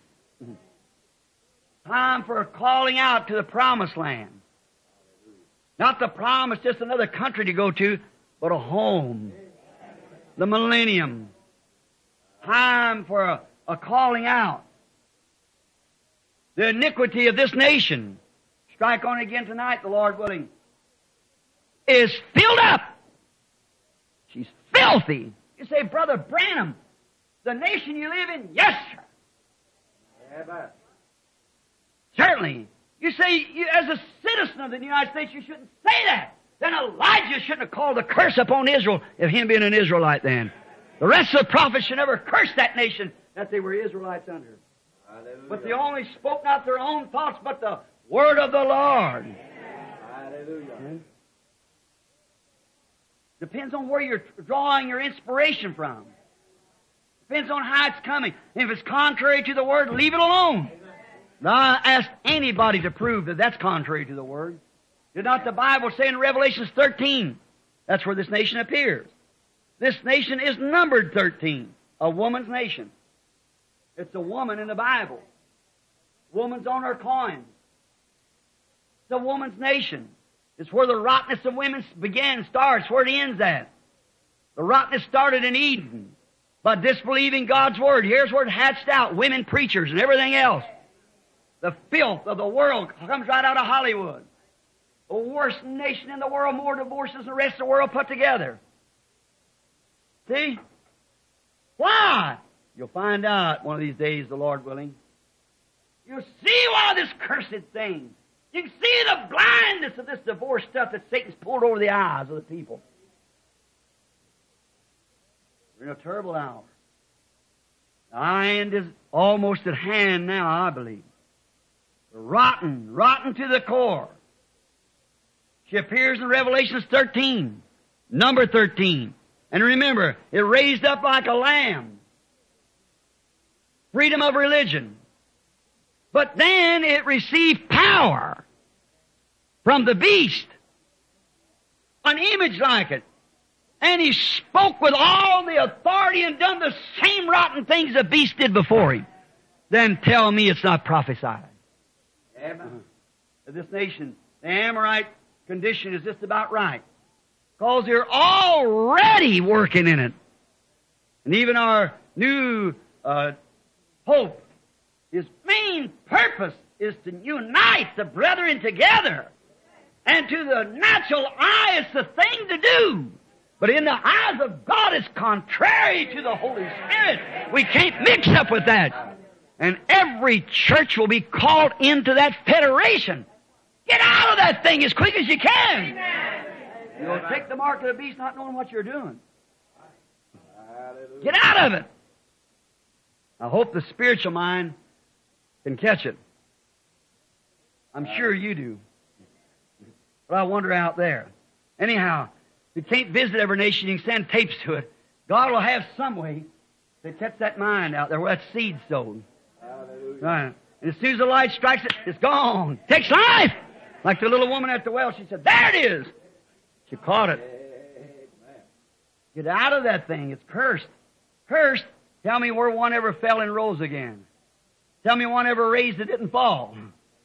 Time for calling out to the promised land. Not the promise, just another country to go to, but a home. The millennium. Time for a, a calling out. The iniquity of this nation, strike on again tonight, the Lord willing, is filled up. She's filthy. You say, Brother Branham, the nation you live in? Yes, sir. Yeah, certainly. You say, you, as a citizen of the United States, you shouldn't say that. Then Elijah shouldn't have called a curse upon Israel, if him being an Israelite then. The rest of the prophets should never curse that nation that they were Israelites under. Hallelujah. But they only spoke not their own thoughts, but the word of the Lord. Hallelujah. Okay? Depends on where you're drawing your inspiration from. Depends on how it's coming. If it's contrary to the Word, leave it alone. Now, I ask anybody to prove that that's contrary to the Word. Did not the Bible say in Revelation thirteen, that's where this nation appears. This nation is numbered thirteen, a woman's nation. It's a woman in the Bible. Woman's on her coins. It's a woman's nation. It's where the rottenness of women began, starts, where it ends at. The rottenness started in Eden by disbelieving God's Word. Here's where it hatched out, women preachers and everything else. The filth of the world comes right out of Hollywood. The worst nation in the world, more divorces than the rest of the world put together. See? Why? You'll find out one of these days, the Lord willing. You'll see why this cursed thing. You can see the blindness of this divorce stuff that Satan's pulled over the eyes of the people. We're in a terrible hour. The end is almost at hand now, I believe. Rotten, rotten to the core. She appears in Revelation thirteen, number thirteen. And remember, it raised up like a lamb. Freedom of religion. But then it received power from the beast. An image like it. And he spoke with all the authority and done the same rotten things the beast did before him. Then tell me it's not prophesied. Amen. This nation, the Amorite condition is just about right. Because they're already working in it. And even our new uh, Pope, his main purpose is to unite the brethren together. And to the natural eye, it's the thing to do. But in the eyes of God, it's contrary to the Holy Spirit. We can't mix up with that. And every church will be called into that federation. Get out of that thing as quick as you can. You'll take the mark of the beast not knowing what you're doing. Get out of it. I hope the spiritual mind can catch it. I'm sure you do. But I wonder out there. Anyhow, if you can't visit every nation, you can send tapes to it. God will have some way to catch that mind out there where that seed's sown. Right. And as soon as the light strikes it, it's gone. It takes life. Like the little woman at the well, she said, there it is. She caught it. Get out of that thing. It's cursed. Cursed. Tell me where one ever fell and rose again. Tell me one ever raised that didn't fall.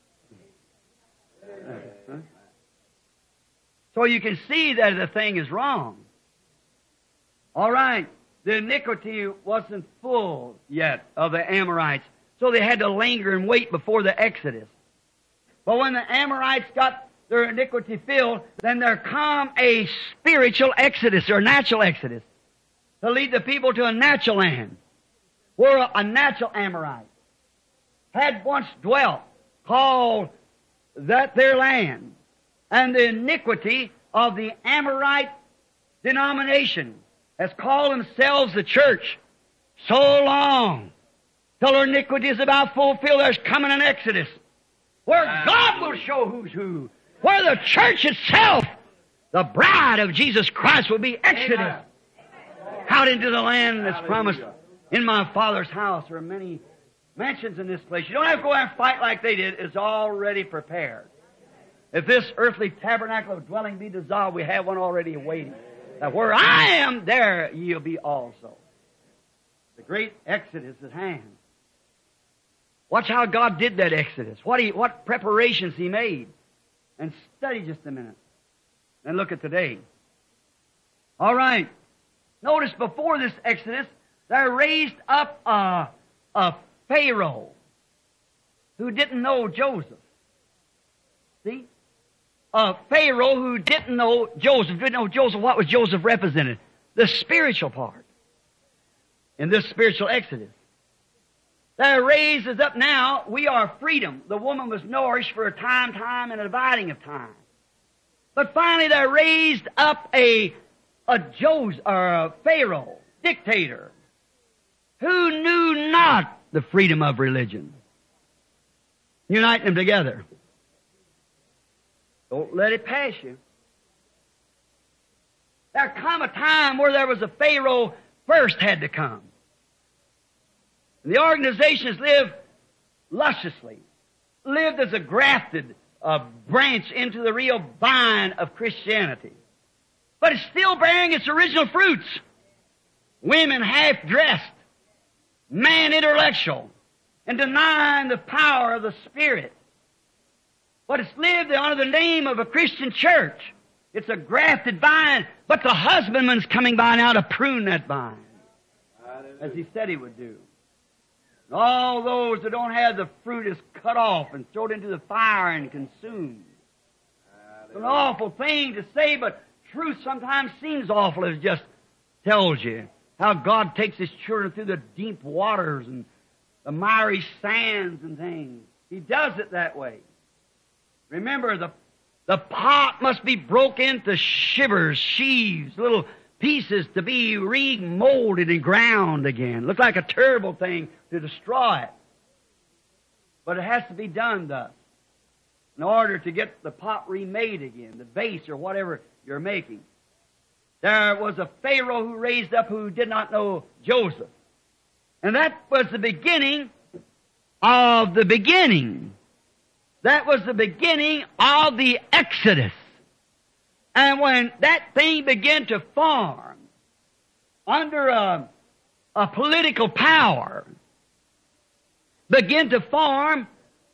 So you can see that the thing is wrong. All right. The iniquity wasn't full yet of the Amorites. So they had to linger and wait before the Exodus. But when the Amorites got their iniquity filled, then there come a spiritual Exodus or natural Exodus to lead the people to a natural land where a, a natural Amorite had once dwelt, called that their land. And the iniquity of the Amorite denomination has called themselves the church so long till their iniquity is about fulfilled. There's coming an Exodus where God will show who's who, where the church itself, the bride of Jesus Christ, will be Exodus out into the land that's promised. In my Father's house there are many mansions in this place. You don't have to go out and fight like they did. It's already prepared. If this earthly tabernacle of dwelling be dissolved, we have one already awaiting. That where I am, there ye'll be also. The great Exodus at hand. Watch how God did that Exodus. What he, what preparations He made. And study just a minute. And look at today. All right. Notice before this Exodus, there raised up a, a Pharaoh who didn't know Joseph. See? A Pharaoh who didn't know Joseph. Didn't know Joseph. What was Joseph represented? The spiritual part. In this spiritual Exodus. There raises up now, we are freedom. The woman was nourished for a time, time, and a dividing of time. But finally there raised up a, a Joseph, or a Pharaoh, dictator, who knew not the freedom of religion. Unite them together. Don't let it pass you. There come a time where there was a Pharaoh first had to come. And the organizations lived lusciously, lived as a grafted uh, branch into the real vine of Christianity. But it's still bearing its original fruits. Women half-dressed, man intellectual, and denying the power of the Spirit. But it's lived under the name of a Christian church. It's a grafted vine, but the husbandman's coming by now to prune that vine, as He said He would do. And all those that don't have the fruit is cut off and thrown into the fire and consumed. It's an awful thing to say, but truth sometimes seems awful. It just tells you how God takes His children through the deep waters and the miry sands and things. He does it that way. Remember, the, the pot must be broke into shivers, sheaves, little pieces to be remolded and ground again. Look like a terrible thing to destroy it. But it has to be done thus in order to get the pot remade again, the vase or whatever you're making. There was a Pharaoh who raised up who did not know Joseph. And that was the beginning of the beginning. That was the beginning of the Exodus. And when that thing began to form under a, a political power, begin to form,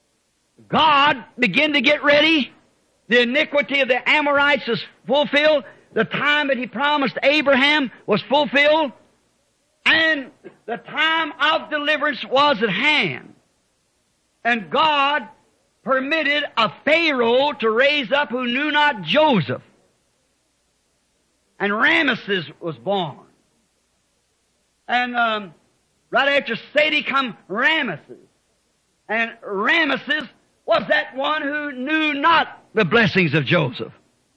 God began to get ready. The iniquity of the Amorites was fulfilled. The time that He promised Abraham was fulfilled. And the time of deliverance was at hand. And God permitted a Pharaoh to raise up who knew not Joseph. And Ramesses was born. And um, right after Sadie come Ramesses. And Ramesses was that one who knew not the blessings of Joseph.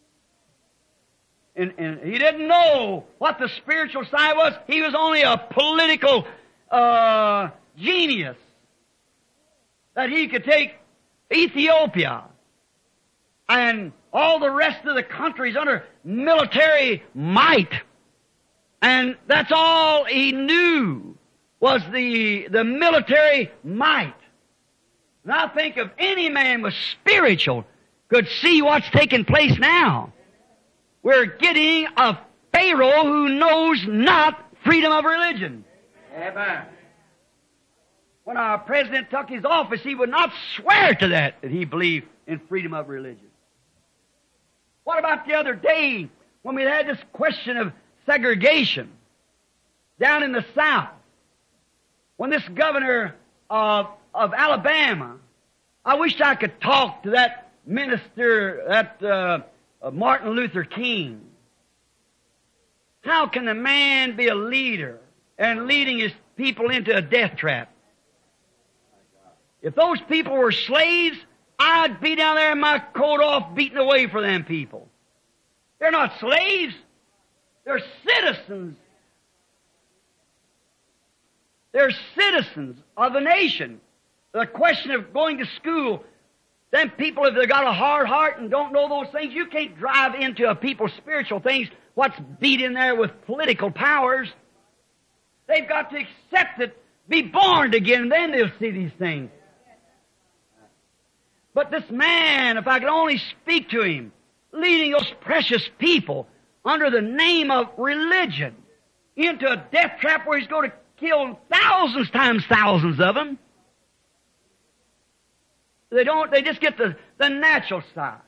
And, and he didn't know what the spiritual side was. He was only a political uh, genius. That he could take Ethiopia and all the rest of the countries under military might. And that's all he knew was the, the military might. And I think if any man was spiritual could see what's taking place now. We're getting a Pharaoh who knows not freedom of religion. Amen. When our president took his office, he would not swear to that, that he believed in freedom of religion. What about the other day when we had this question of segregation down in the South? When this governor of, of Alabama, I wish I could talk to that minister, that uh, uh, Martin Luther King. How can a man be a leader and leading his people into a death trap? If those people were slaves, I'd be down there in my coat off beating away for them people. They're not slaves. They're citizens. They're citizens of the nation. The question of going to school, them people, if they've got a hard heart and don't know those things, you can't drive into a people's spiritual things what's beat in there with political powers. They've got to accept it, be born again, and then they'll see these things. But this man, if I could only speak to him, leading those precious people under the name of religion into a death trap where he's going to kill thousands times thousands of them. They don't, they just get the, the natural side.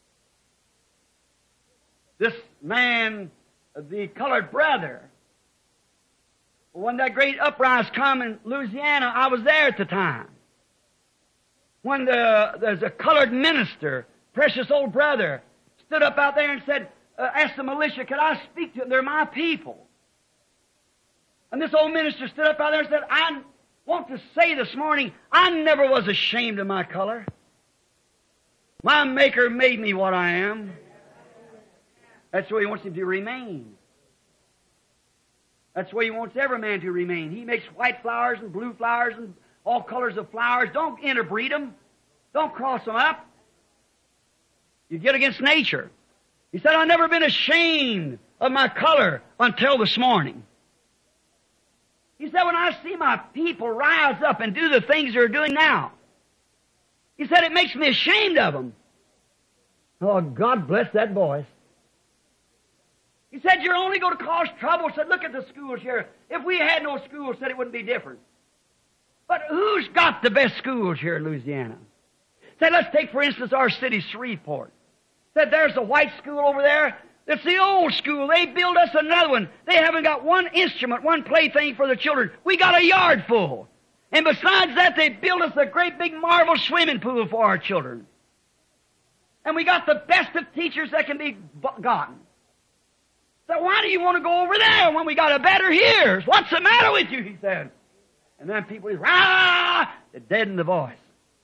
This man, the colored brother, when that great uprising come in Louisiana, I was there at the time. When the, there's a colored minister, precious old brother, stood up out there and said, uh, asked the militia, could I speak to them? They're my people. And this old minister stood up out there and said, I want to say this morning, I never was ashamed of my color. My Maker made me what I am. That's the way He wants him to remain. That's the way He wants every man to remain. He makes white flowers and blue flowers and all colors of flowers. Don't interbreed them. Don't cross them up. You get against nature. He said, I've never been ashamed of my color until this morning. He said, when I see my people rise up and do the things they're doing now, he said, it makes me ashamed of them. Oh, God bless that voice. He said, you're only going to cause trouble. He said, look at the schools here. If we had no schools, said it wouldn't be different. But who's got the best schools here in Louisiana? Said, let's take, for instance, our city, Shreveport. Said, there's a white school over there. It's the old school. They build us another one. They haven't got one instrument, one plaything for the children. We got a yard full. And besides that, they built us a great big marble swimming pool for our children. And we got the best of teachers that can be gotten. So why do you want to go over there when we got a better here? What's the matter with you? He said. And then people, rah! They deadened the voice.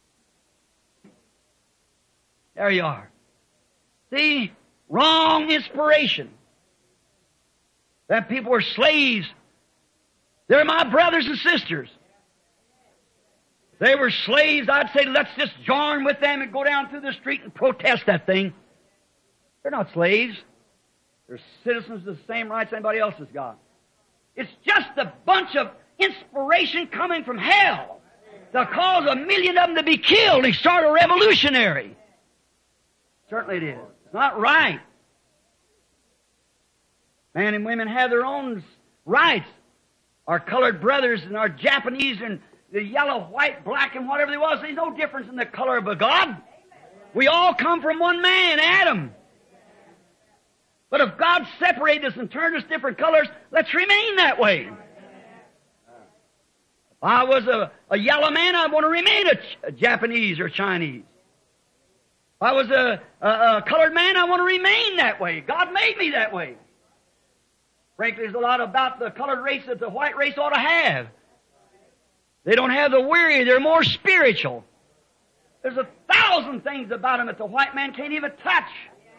There you are. See? Wrong inspiration. That people were slaves. They're my brothers and sisters. They were slaves. I'd say let's just join with them and go down through the street and protest that thing. They're not slaves. They're citizens of the same rights anybody else has got. It's just a bunch of inspiration coming from hell to cause a million of them to be killed and start a revolutionary. Certainly it is. It's not right. Men and women have their own rights. Our colored brothers and our Japanese and the yellow, white, black, and whatever there was, there's no difference in the color of a God. We all come from one man, Adam. But if God separated us and turned us different colors, let's remain that way. If I was a, a yellow man, I'd want to remain a, a Japanese or Chinese. If I was a, a, a colored man, I want to remain that way. God made me that way. Frankly, there's a lot about the colored race that the white race ought to have. They don't have the weary. They're more spiritual. There's a thousand things about them that the white man can't even touch.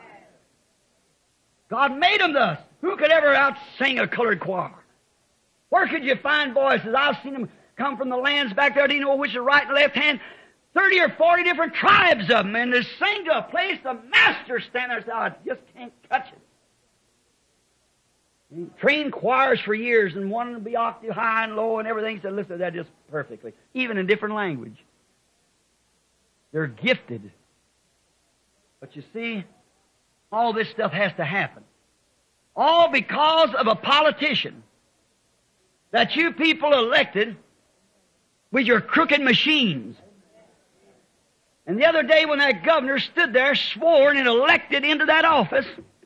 God made them thus. Who could ever out-sing a colored choir? Where could you find voices? I've seen them come from the lands back there. Do you know which is right and left hand? Thirty or forty different tribes of them. And they sing to a place the master stand there and say, I just can't touch it. He trained choirs for years and wanted to be octave high and low and everything. He said, listen to that just perfectly. Even in different language. They're gifted. But you see, all this stuff has to happen. All because of a politician that you people elected with your crooked machines. And the other day when that governor stood there, sworn and elected into that office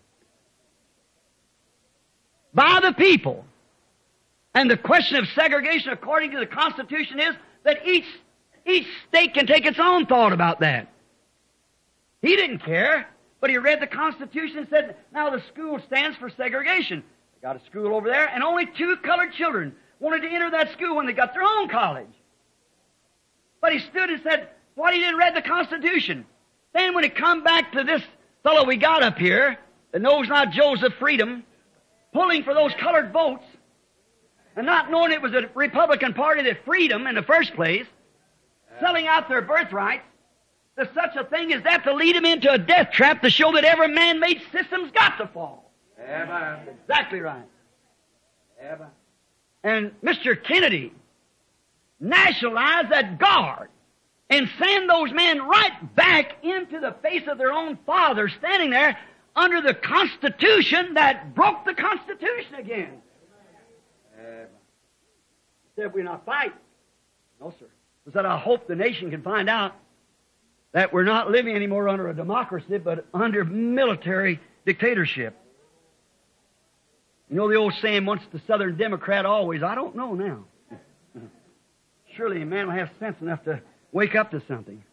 by the people. And the question of segregation according to the Constitution is that each, each state can take its own thought about that. He didn't care, but he read the Constitution and said, now the school stands for segregation. They got a school over there, and only two colored children wanted to enter that school when they got their own college. But he stood and said, what, he didn't read the Constitution. Then when it come back to this fellow we got up here, that knows not Joseph Freedom, pulling for those colored votes, and not knowing it was the Republican Party that freed them in the first place, selling out their birthrights, to such a thing as that to lead them into a death trap to show that every man-made system's got to fall. Amen. Exactly right. Amen. And Mister Kennedy nationalized that Guard. and send those men right back into the face of their own father standing there under the Constitution that broke the Constitution again. Uh, said we not fight. No, sir. Because that I hope the nation can find out that we're not living anymore under a democracy, but under military dictatorship. You know the old saying, once the Southern Democrat, always. I don't know now. Surely a man will have sense enough to wake up to something.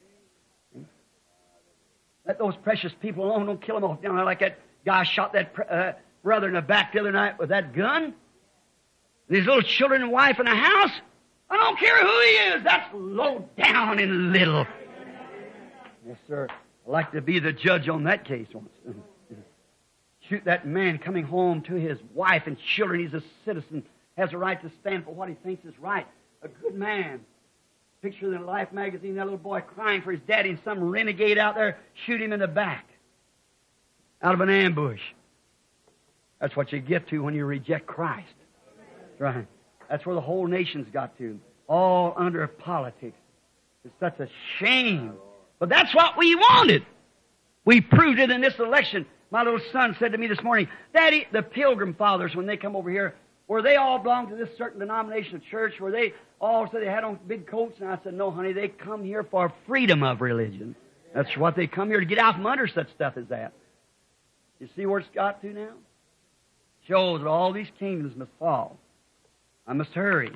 Let those precious people alone. Don't kill them off down there like that guy shot that uh, brother in the back the other night with that gun. And his little children and wife in the house. I don't care who he is. That's low down and little. Yes, sir. I'd like to be the judge on that case once. Shoot that man coming home to his wife and children. He's a citizen, has a right to stand for what he thinks is right. A good man. Picture in Life magazine, that little boy crying for his daddy, and some renegade out there shoot him in the back out of an ambush. That's what you get to when you reject Christ. That's right. That's where the whole nation's got to. All under politics. It's such a shame. But that's what we wanted. We proved it in this election. My little son said to me this morning, Daddy, the Pilgrim Fathers, when they come over here, were they all belong to this certain denomination of church? Were they all said they had on big coats? And I said, no, honey, they come here for freedom of religion. That's what they come here to get out from under such stuff as that. You see where it's got to now? Shows that all these kingdoms must fall. I must hurry.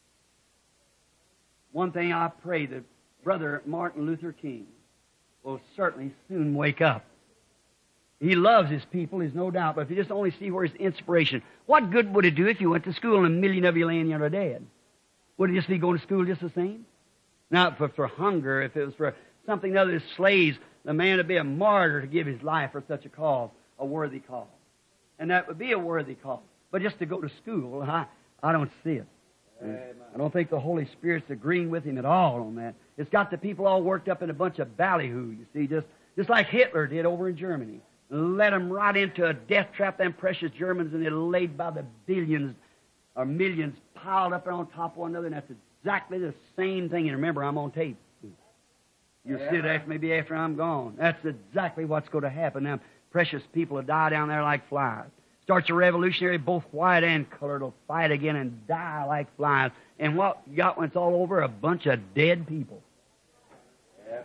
One thing I pray that Brother Martin Luther King will certainly soon wake up. He loves his people, there's no doubt, but if you just only see where his inspiration, what good would it do if you went to school and a million of you laying here dead? Would it just be going to school just the same? Now, for, for hunger, if it was for something other than slaves, the man would be a martyr to give his life for such a cause, a worthy cause. And that would be a worthy cause. But just to go to school, I, I don't see it. Amen. I don't think the Holy Spirit's agreeing with him at all on that. It's got the people all worked up in a bunch of ballyhoo, you see, just, just like Hitler did over in Germany. Let them right into a death trap, them precious Germans, and they're laid by the billions or millions piled up on top of one another, and that's exactly the same thing. And remember, I'm on tape. You'll yeah. see it after, maybe after I'm gone. That's exactly what's going to happen. Them precious people will die down there like flies. Starts a revolutionary, both white and colored will fight again and die like flies. And what you got when it's all over? A bunch of dead people. Yeah.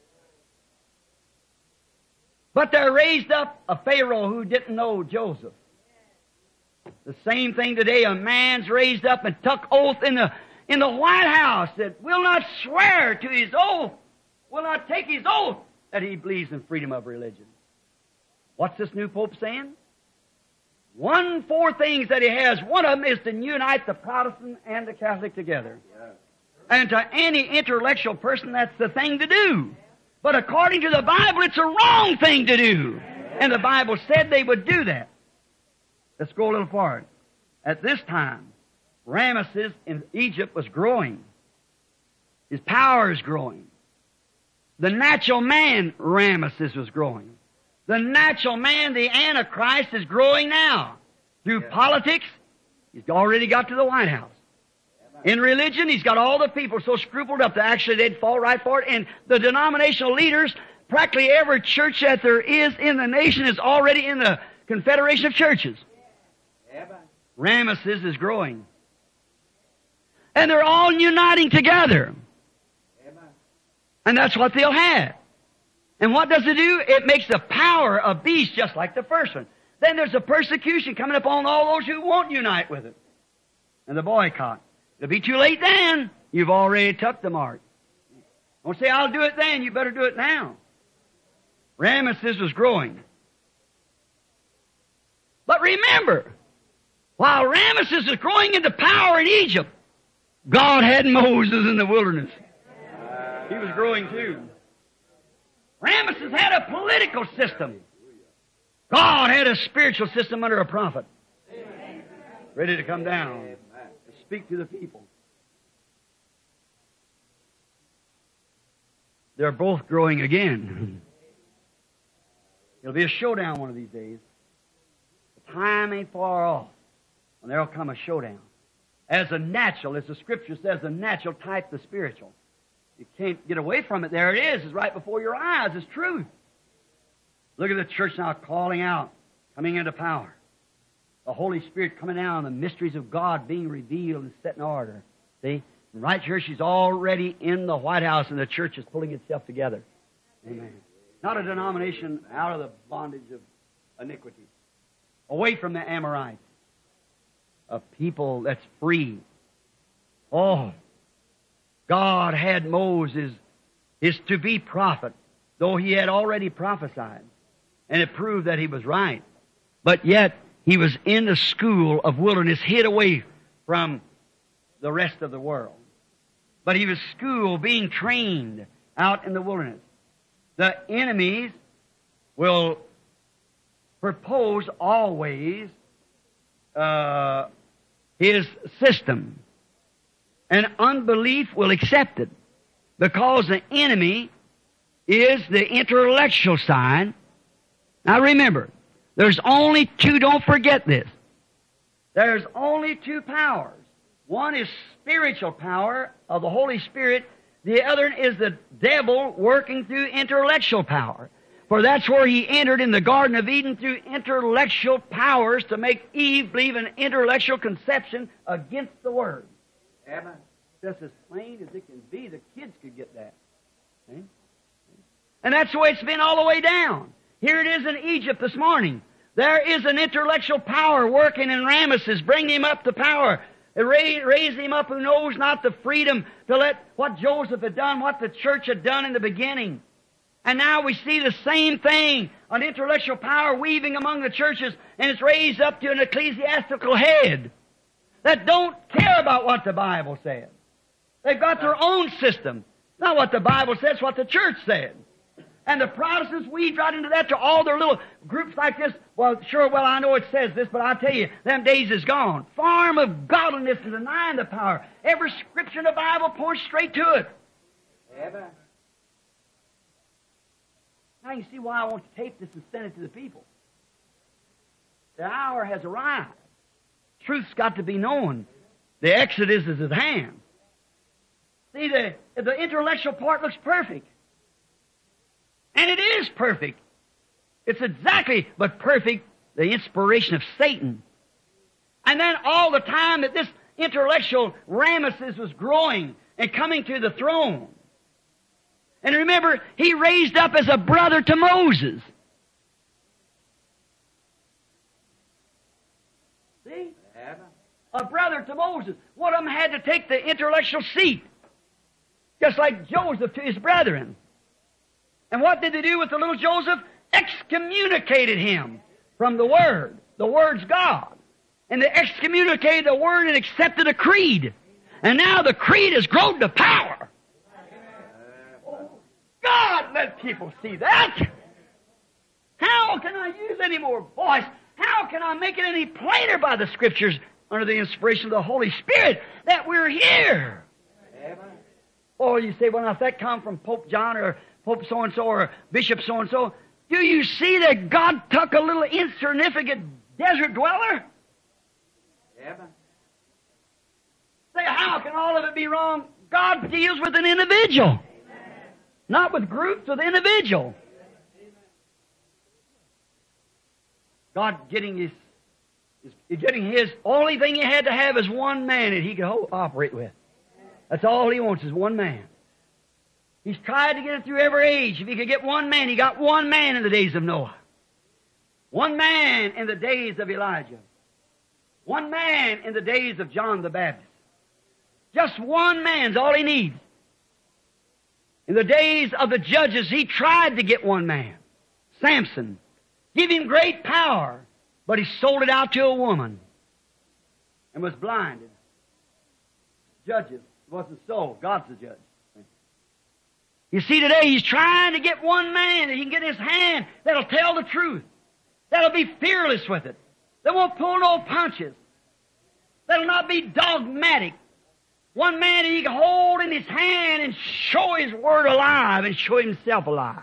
But there raised up a Pharaoh who didn't know Joseph. The same thing today. A man's raised up and took oath in the in the White House that will not swear to his oath, will not take his oath that he believes in freedom of religion. What's this new Pope saying? One, four things that he has. One of them is to unite the Protestant and the Catholic together. And to any intellectual person, that's the thing to do. But according to the Bible, it's a wrong thing to do. And the Bible said they would do that. Let's go a little forward. At this time, Ramesses in Egypt was growing. His power is growing. The natural man, Ramesses, was growing. The natural man, the Antichrist, is growing now. Through yeah. politics, he's already got to the White House. In religion, he's got all the people so scrupled up that actually they'd fall right for it. And the denominational leaders, practically every church that there is in the nation is already in the Confederation of Churches. Ramesses is growing. And they're all uniting together. And that's what they'll have. And what does it do? It makes the power a beast just like the first one. Then there's a persecution coming upon all those who won't unite with it. And the boycott. It'll be too late then. You've already took the mark. Don't say, I'll do it then. You better do it now. Ramesses was growing. But remember, while Ramesses was growing into power in Egypt, God had Moses in the wilderness. He was growing too. Ramesses had a political system. God had a spiritual system under a prophet. Ready to come down to speak to the people. They're both growing again. It'll be a showdown one of these days. The time ain't far off when there'll come a showdown. As a natural, as the Scripture says, the natural type the spiritual. You can't get away from it. There it is. It's right before your eyes. It's truth. Look at the church now calling out, coming into power. The Holy Spirit coming down, the mysteries of God being revealed and set in order. See? And right here, she's already in the White House, and the church is pulling itself together. Amen. Not a denomination out of the bondage of iniquity. Away from the Amorites. A people that's free. Oh, God had Moses, his to-be prophet, though he had already prophesied. And it proved that he was right. But yet, he was in the school of wilderness, hid away from the rest of the world. But he was school being trained out in the wilderness. The enemies will propose always uh, his system. And unbelief will accept it. Because the enemy is the intellectual side. Now remember, there's only two, don't forget this. There's only two powers. One is spiritual power of the Holy Spirit. The other is the devil working through intellectual power. For that's where he entered in the Garden of Eden, through intellectual powers to make Eve believe an intellectual conception against the Word. Amen. Just as plain as it can be, the kids could get that. See? And that's the way it's been all the way down. Here it is in Egypt this morning. There is an intellectual power working in Ramesses, bringing him up to power. It raised, raised him up who knows not the freedom to let what Joseph had done, what the church had done in the beginning. And now we see the same thing, an intellectual power weaving among the churches, and it's raised up to an ecclesiastical head that don't care about what the Bible says. They've got their own system. Not what the Bible says, what the church said. And the Protestants weaved right into that to all their little groups like this. Well, sure, well, I know it says this, but I tell you, them days is gone. Farm of godliness and denying the power. Every scripture in the Bible points straight to it. Amen. Now you see why I want to tape this and send it to the people. The hour has arrived. Truth's got to be known. The Exodus is at hand. See, the, the intellectual part looks perfect. And it is perfect. It's exactly, but perfect, the inspiration of Satan. And then all the time that this intellectual Ramesses was growing and coming to the throne. And remember, he raised up as a brother to Moses. See? A brother to Moses. One of them had to take the intellectual seat. Just like Joseph to his brethren. And what did they do with the little Joseph? Excommunicated him from the Word. The Word's God. And they excommunicated the Word and accepted a creed. And now the creed has grown to power. God, let people see that. How can I use any more voice? How can I make it any plainer by the Scriptures under the inspiration of the Holy Spirit that we're here? Or you say, well, now if that come from Pope John or Pope so-and-so or Bishop so-and-so, do you see that God took a little insignificant desert dweller? Say, how can all of it be wrong? God deals with an individual. Not with groups, with individual. God getting his, his, getting his, only thing he had to have is one man that he could hold, operate with. That's all he wants is one man. He's tried to get it through every age. If he could get one man, he got one man in the days of Noah. One man in the days of Elijah. One man in the days of John the Baptist. Just one man's all he needs. In the days of the judges, he tried to get one man. Samson. Give him great power. But he sold it out to a woman. And was blinded. Judges. It wasn't so. God's the judge. You see, today he's trying to get one man that he can get in his hand that'll tell the truth. That'll be fearless with it. That won't pull no punches. That'll not be dogmatic. One man that he can hold in his hand and show his word alive and show himself alive.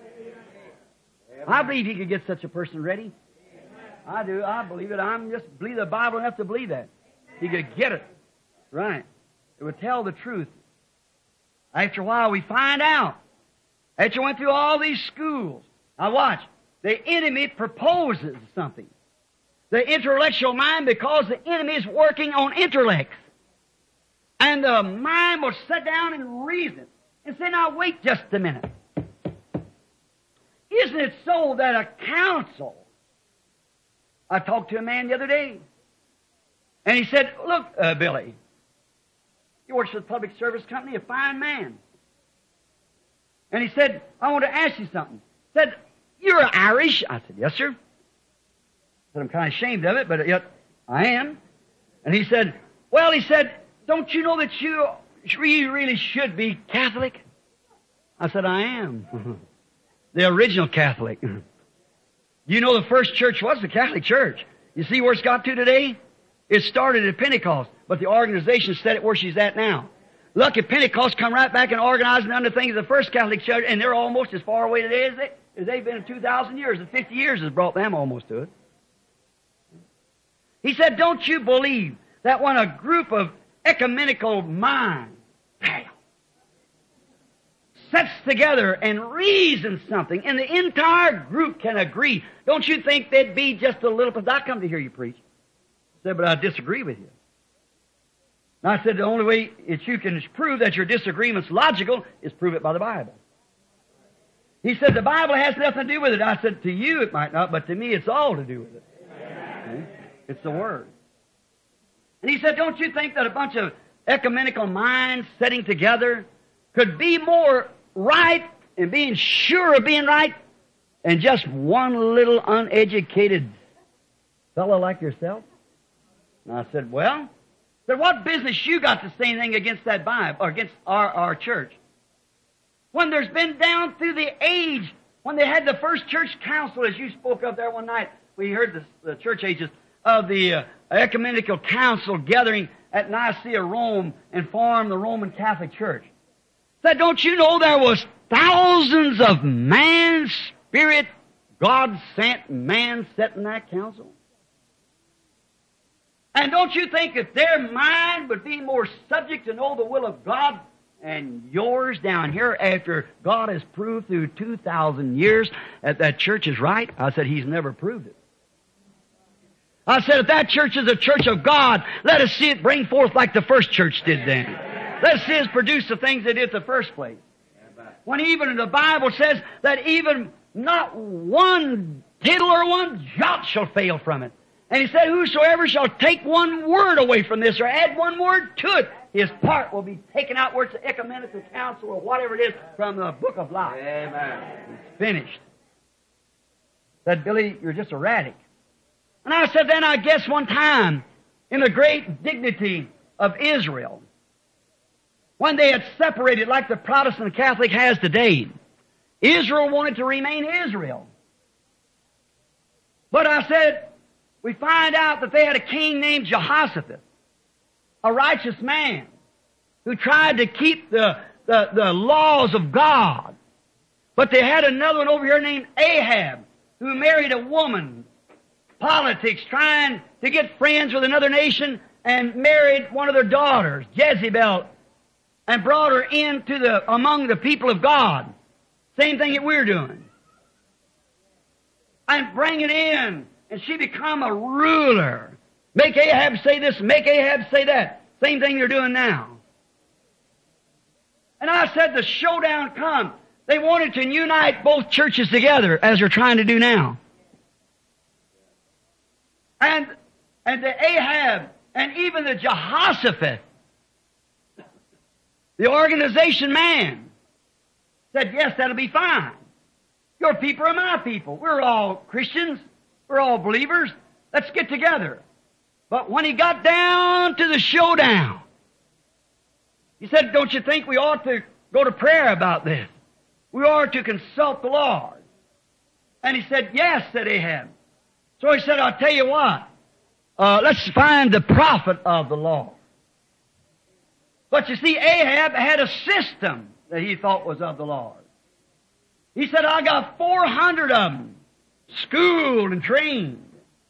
I believe he could get such a person ready. I do. I believe it. I'm just believe the Bible enough to believe that. He could get it. Right. It would tell the truth. After a while, we find out. After we went through all these schools. Now watch. The enemy proposes something. The intellectual mind, because the enemy is working on intellects. And the mind will sit down and reason. And say, now wait just a minute. Isn't it so that a council... I talked to a man the other day. And he said, look, uh, Billy, he works for the Public Service Company, a fine man. And he said, I want to ask you something. He said, you're Irish? I said, yes, sir. I said, I'm kind of ashamed of it, but yet I am. And he said, well, he said, don't you know that you really, really should be Catholic? I said, I am. The original Catholic. You know the first church was the Catholic Church. You see where it's got to today? It started at Pentecost, but the organization set it where she's at now. Look, at Pentecost come right back and organize and under things of the first Catholic Church, and they're almost as far away today as, they, as they've been in two thousand years. And fifty years has brought them almost to it. He said, don't you believe that when a group of ecumenical minds sets together and reasons something, and the entire group can agree, don't you think there'd be just a little... Because I come to hear you preach. I said, but I disagree with you. And I said, the only way that you can prove that your disagreement's logical is prove it by the Bible. He said, the Bible has nothing to do with it. I said, to you it might not, but to me it's all to do with it. Okay? It's the Word. And he said, don't you think that a bunch of ecumenical minds sitting together could be more right and being sure of being right than just one little uneducated fellow like yourself? And I said, well, then what business you got to say anything against that Bible, or against our, our church? When there's been down through the age, when they had the first church council, as you spoke of there one night, we heard the, the church ages of the uh, ecumenical council gathering at Nicaea, Rome, and formed the Roman Catholic Church. Said, don't you know there was thousands of man, spirit, God-sent man sat in that council? And don't you think that their mind would be more subject to know the will of God and yours down here after God has proved through two thousand years that that church is right? I said, He's never proved it. I said, if that church is a church of God, let us see it bring forth like the first church did then. Let us see it produce the things it did in the first place. When even the Bible says that even not one tittle or one jot shall fail from it. And he said, whosoever shall take one word away from this or add one word to it, his part will be taken out where it's the ecumenical council or whatever it is from the book of life. Amen. It's finished. Said, Billy, you're just erratic. And I said, then I guess one time in the great dignity of Israel, when they had separated like the Protestant Catholic has today, Israel wanted to remain Israel. But I said, we find out that they had a king named Jehoshaphat, a righteous man, who tried to keep the, the, the laws of God. But they had another one over here named Ahab, who married a woman, politics, trying to get friends with another nation, and married one of their daughters, Jezebel, and brought her into the, among the people of God. Same thing that we're doing. And bring it in. And she become a ruler. Make Ahab say this, make Ahab say that. Same thing you're doing now. And I said the showdown come. They wanted to unite both churches together, as they're trying to do now. And, and the Ahab, and even the Jehoshaphat, the organization man, said, yes, that'll be fine. Your people are my people. We're all Christians. We're all believers. Let's get together. But when he got down to the showdown, he said, don't you think we ought to go to prayer about this? We ought to consult the Lord. And he said, yes, said Ahab. So he said, I'll tell you what. Uh, let's find the prophet of the Lord. But you see, Ahab had a system that he thought was of the Lord. He said, I got four hundred of them, schooled and trained.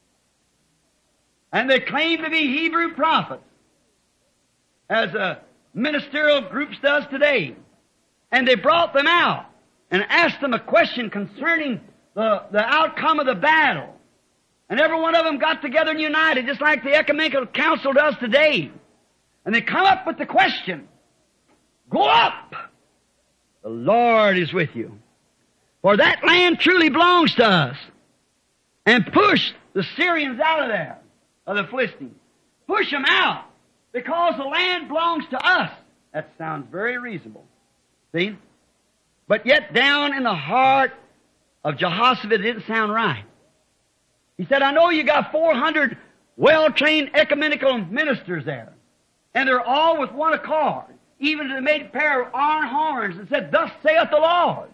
And they claim to be Hebrew prophets, as a ministerial group does today. And they brought them out and asked them a question concerning the, the outcome of the battle. And every one of them got together and united, just like the Ecumenical Council does today. And they come up with the question, go up! The Lord is with you. For that land truly belongs to us. And push the Syrians out of there, of the Philistines. Push them out, because the land belongs to us. That sounds very reasonable. See? But yet down in the heart of Jehoshaphat, it didn't sound right. He said, I know you got four hundred well-trained ecumenical ministers there. And they're all with one accord. Even they made a pair of iron horns and said, thus saith the Lord.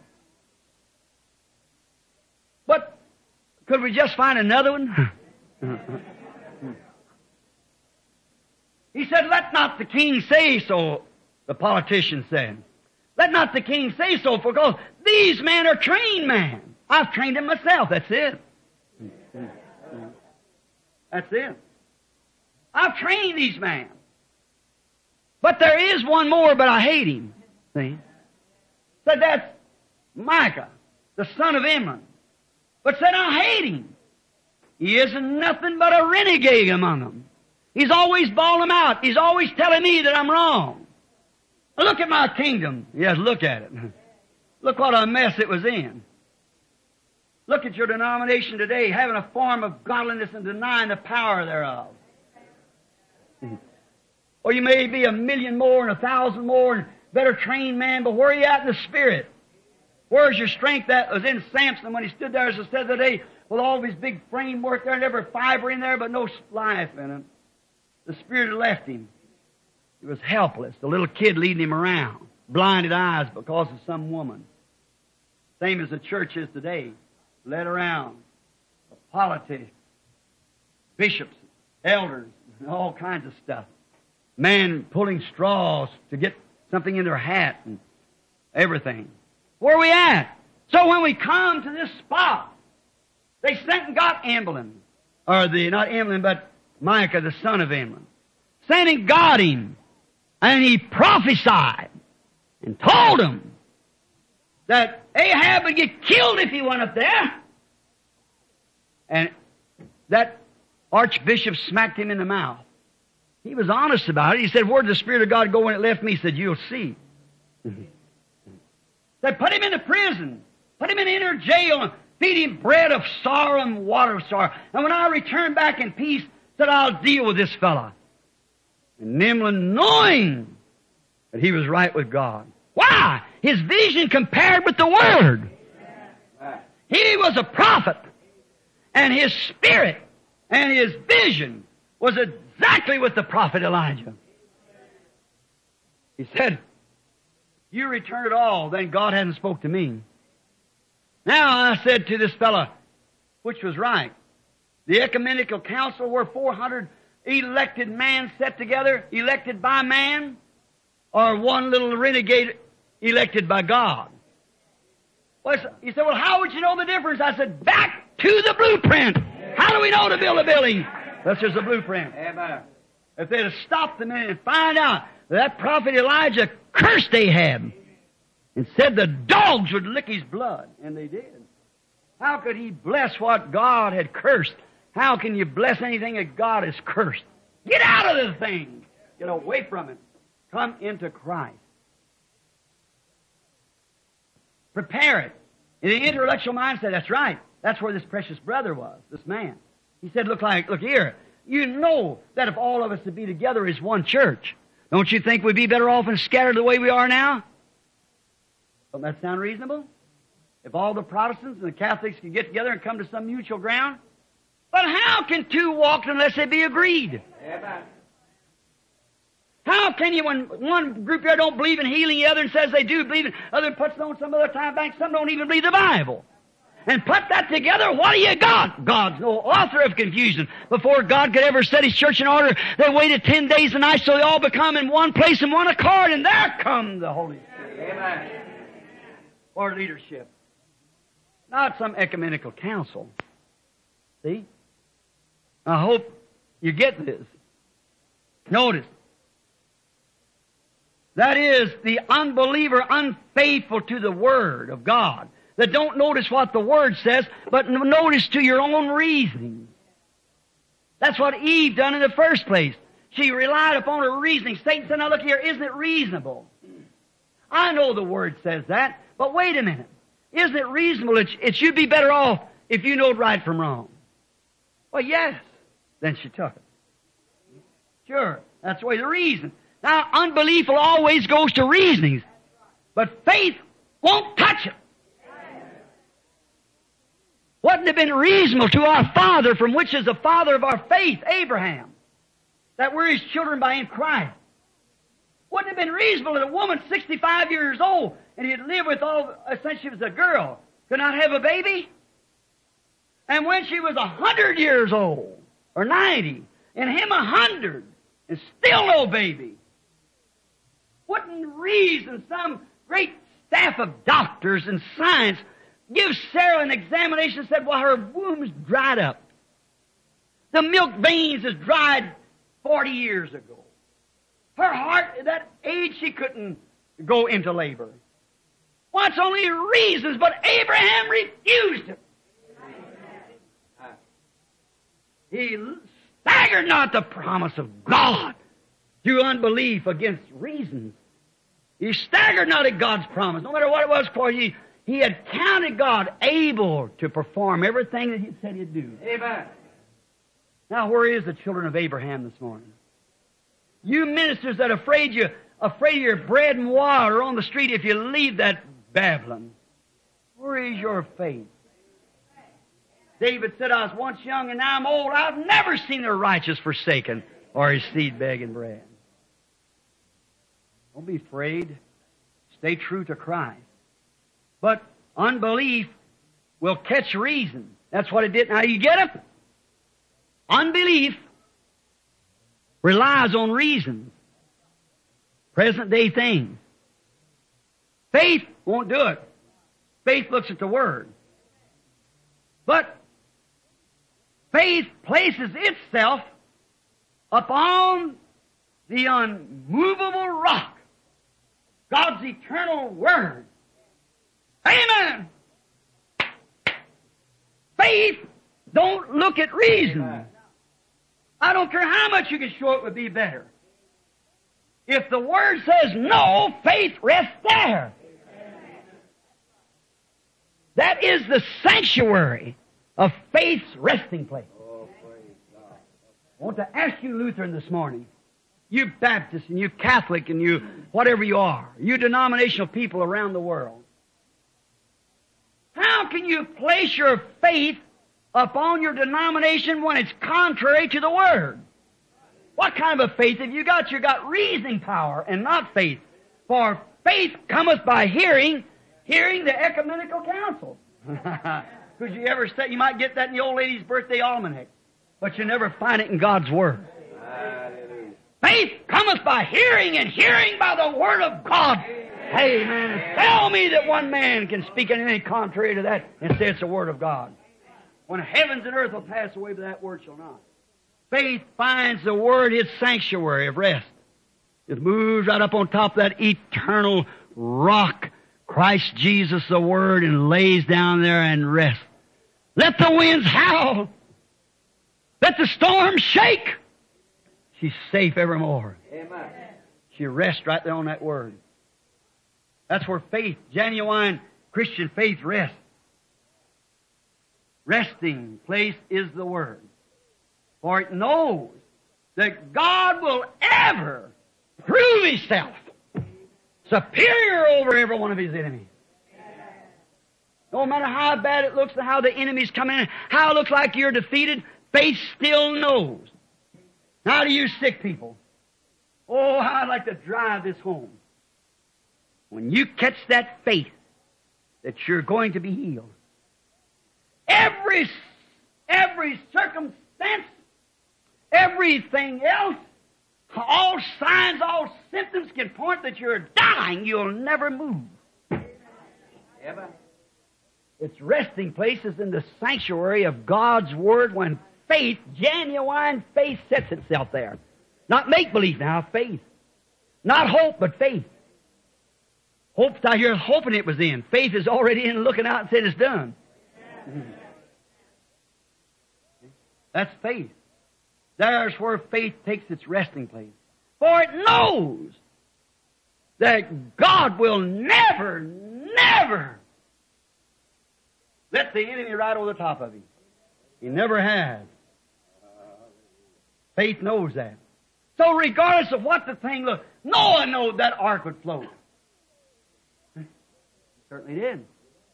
But could we just find another one? He said, let not the king say so, the politician said. Let not the king say so, because these men are trained men. I've trained them myself. That's it. That's it. I've trained these men. But there is one more, but I hate him. See? Said that's Micah, the son of Imran. But said I hate him. He isn't nothing but a renegade among them. He's always bawling them out. He's always telling me that I'm wrong. Look at my kingdom. Yes, look at it. Look what a mess it was in. Look at your denomination today, having a form of godliness and denying the power thereof. Or you may be a million more and a thousand more and better trained man, but where are you at in the Spirit? Where's your strength that was in Samson when he stood there, as I said today, with all of his big framework there and every fiber in there, but no life in him? The Spirit had left him. He was helpless. The little kid leading him around, blinded eyes because of some woman. Same as the church is today, led around for politics, bishops, elders, and all kinds of stuff. Men pulling straws to get something in their hat and everything. Where are we at? So when we come to this spot, they sent and got Imlan, or the, not Imlan, but Micah, the son of Imlan. Sent and got him, and he prophesied and told him that Ahab would get killed if he went up there. And that archbishop smacked him in the mouth. He was honest about it. He said, where'd the Spirit of God go when it left me? He said, you'll see. Said, put him in the prison. Put him in the inner jail and feed him bread of sorrow and water of sorrow. And when I return back in peace, said, I'll deal with this fella. And Imlan, knowing that he was right with God. Why? His vision compared with the Word. He was a prophet. And his spirit and his vision was exactly with the prophet Elijah. He said, you return it all, then God hasn't spoke to me. Now I said to this fellow, which was right, the Ecumenical Council were four hundred elected men set together, elected by man, or one little renegade elected by God. Well, he said, well, how would you know the difference? I said, back to the blueprint. How do we know to build a building? That's just a blueprint. Amen. If they'd have stopped the minute and find out that, that prophet Elijah cursed Ahab and said the dogs would lick his blood, and they did. How could he bless what God had cursed? How can you bless anything that God has cursed? Get out of the thing. Get away from it. Come into Christ. Prepare it. In the intellectual mind said, that's right. That's where this precious brother was, this man. He said, look like, look here. You know that if all of us would be together as one church, don't you think we'd be better off and scattered the way we are now? Doesn't that sound reasonable? If all the Protestants and the Catholics could get together and come to some mutual ground? But how can two walk unless they be agreed? Amen. How can you, when one group here don't believe in healing, the other says they do believe in, other puts on some other time bank, some don't even believe the Bible. And put that together, what do you got? God's no author of confusion. Before God could ever set His church in order, they waited ten days and nights so they all become in one place and one accord, and there come the Holy Spirit. Amen. For leadership. Not some ecumenical council. See? I hope you get this. Notice. That is, the unbeliever unfaithful to the Word of God, that don't notice what the Word says, but notice to your own reasoning. That's what Eve done in the first place. She relied upon her reasoning. Satan said, now look here, isn't it reasonable? I know the Word says that, but wait a minute. Isn't it reasonable that it should be better off if you know right from wrong? Well, yes. Then she took it. Sure, that's the way the reason. Now, unbelief will always goes to reasonings, but faith won't touch it. Wouldn't it have been reasonable to our father, from which is the father of our faith, Abraham, that we're his children by in Christ? Wouldn't it have been reasonable that a woman sixty-five years old and he'd lived with all, since she was a girl, could not have a baby? And when she was a hundred years old, or ninety, and him a hundred, and still no baby, wouldn't reason some great staff of doctors and science give Sarah an examination and said, well, her womb's dried up. The milk veins is dried forty years ago. Her heart, at that age, she couldn't go into labor. Well, it's only reasons, but Abraham refused it. He staggered not the promise of God through unbelief against reasons. He staggered not at God's promise, no matter what it was for you. He had counted God able to perform everything that He said He'd do. Amen. Now, where is the children of Abraham this morning? You ministers that are afraid you, afraid of your bread and water on the street if you leave that Babylon. Where is your faith? David said, I was once young and now I'm old. I've never seen the righteous forsaken or his seed begging bread. Don't be afraid. Stay true to Christ. But unbelief will catch reason. That's what it did. Now you get it? Unbelief relies on reason. Present day things. Faith won't do it. Faith looks at the Word. But faith places itself upon the unmovable rock, God's eternal Word. Amen! Faith don't look at reason. Amen. I don't care how much you can show it would be better. If the Word says no, faith rests there. Amen. That is the sanctuary of faith's resting place. Oh, praise God. I want to ask you, Lutheran, this morning, you Baptist and you Catholic and you whatever you are, you denominational people around the world, how can you place your faith upon your denomination when it's contrary to the Word? What kind of a faith have you got? You got reasoning power and not faith. For faith cometh by hearing, hearing the ecumenical council. Could you ever say, you might get that in the old lady's birthday almanac, but you never find it in God's Word. Hallelujah. Faith cometh by hearing, and hearing by the Word of God. Amen. Tell me that one man can speak anything contrary to that and say it's the Word of God. When heavens and earth will pass away, but that Word shall not. Faith finds the Word its sanctuary of rest. It moves right up on top of that eternal rock, Christ Jesus the Word, and lays down there and rests. Let the winds howl. Let the storm shake. She's safe evermore. Amen. She rests right there on that Word. That's where faith, genuine Christian faith rests. Resting place is the Word. For it knows that God will ever prove Himself superior over every one of His enemies. No matter how bad it looks and how the enemies come in, how it looks like you're defeated, faith still knows. Now to you sick people, oh, how I'd like to drive this home. When you catch that faith that you're going to be healed, every, every circumstance, everything else, all signs, all symptoms can point that you're dying. You'll never move. Ever. Its resting place is in the sanctuary of God's Word when faith, genuine faith, sets itself there. Not make-believe now, faith. Not hope, but faith. Hope's out here hoping it was in. Faith is already in, looking out and saying it's done. Mm. That's faith. There's where faith takes its resting place. For it knows that God will never, never let the enemy ride over the top of him. He never has. Faith knows that. So regardless of what the thing looks, Noah knew that ark would float. He certainly did.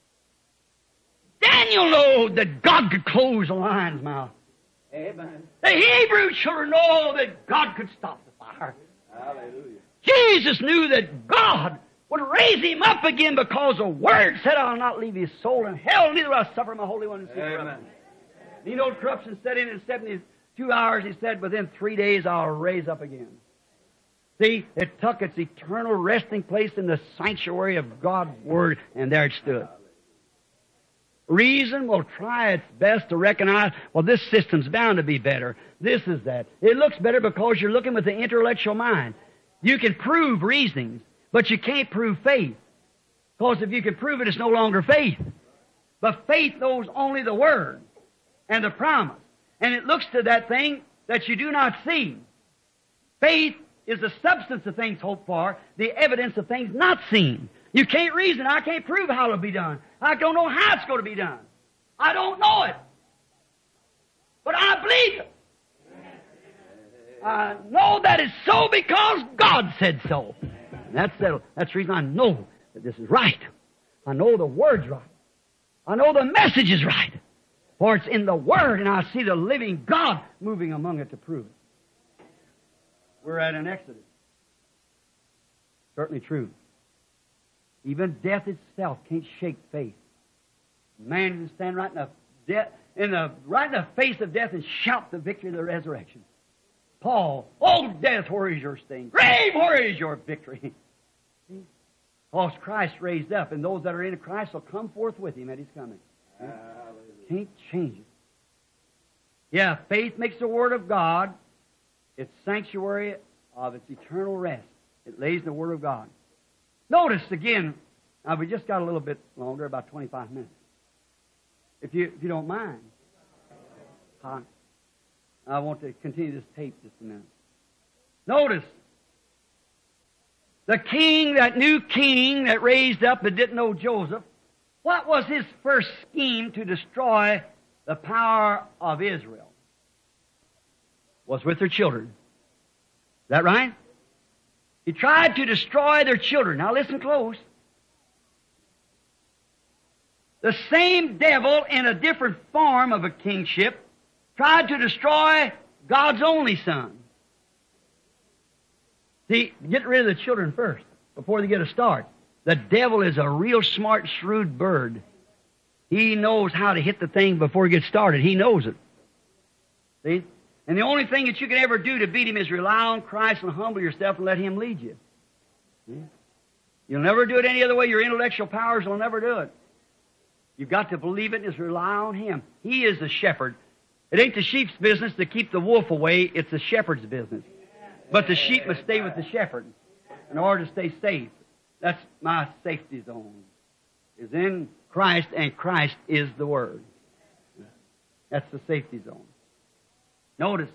Daniel knew that God could close the lion's mouth. Amen. The Hebrew children know that God could stop the fire. Hallelujah. Jesus knew that God would raise him up again because the Word said, I'll not leave his soul in hell, neither will I suffer my Holy One to see corruption. You know, corruption set in in seventy-two hours, he said, within three days I'll raise up again. See, it took its eternal resting place in the sanctuary of God's Word, and there it stood. Reason will try its best to recognize, well, this system's bound to be better. This is that. It looks better because you're looking with the intellectual mind. You can prove reasonings, but you can't prove faith. Because if you can prove it, it's no longer faith. But faith knows only the Word and the promise. And it looks to that thing that you do not see. Faith is the substance of things hoped for, the evidence of things not seen. You can't reason. I can't prove how it'll be done. I don't know how it's going to be done. I don't know it. But I believe it. I know that it's so because God said so. And that's the, that's the reason I know that this is right. I know the Word's right. I know the message is right. For it's in the Word, and I see the living God moving among it to prove it. We're at an Exodus. Certainly true. Even death itself can't shake faith. Man can stand right in the, de- in the right in the face of death and shout the victory of the resurrection. Paul, oh death, where is your sting? Grave, where is your victory? Because Christ raised up, and those that are in Christ will come forth with Him at His coming. Can't change it. Yeah, faith makes the Word of God its sanctuary of its eternal rest. It lays in the Word of God. Notice again, now we just got a little bit longer, about twenty-five minutes. If you, if you don't mind. Huh? I want to continue this tape just a minute. Notice, the king, that new king that raised up that didn't know Joseph, what was his first scheme to destroy the power of Israel? Was with their children. Is that right? He tried to destroy their children. Now listen close. The same devil in a different form of a kingship tried to destroy God's only son. See, get rid of the children first before they get a start. The devil is a real smart, shrewd bird. He knows how to hit the thing before he gets started. He knows it. See? And the only thing that you can ever do to beat him is rely on Christ and humble yourself and let Him lead you. See? You'll never do it any other way. Your intellectual powers will never do it. You've got to believe it and just rely on Him. He is the shepherd. It ain't the sheep's business to keep the wolf away. It's the shepherd's business. But the sheep must stay with the shepherd in order to stay safe. That's my safety zone. Is in Christ, and Christ is the Word. That's the safety zone. Notice,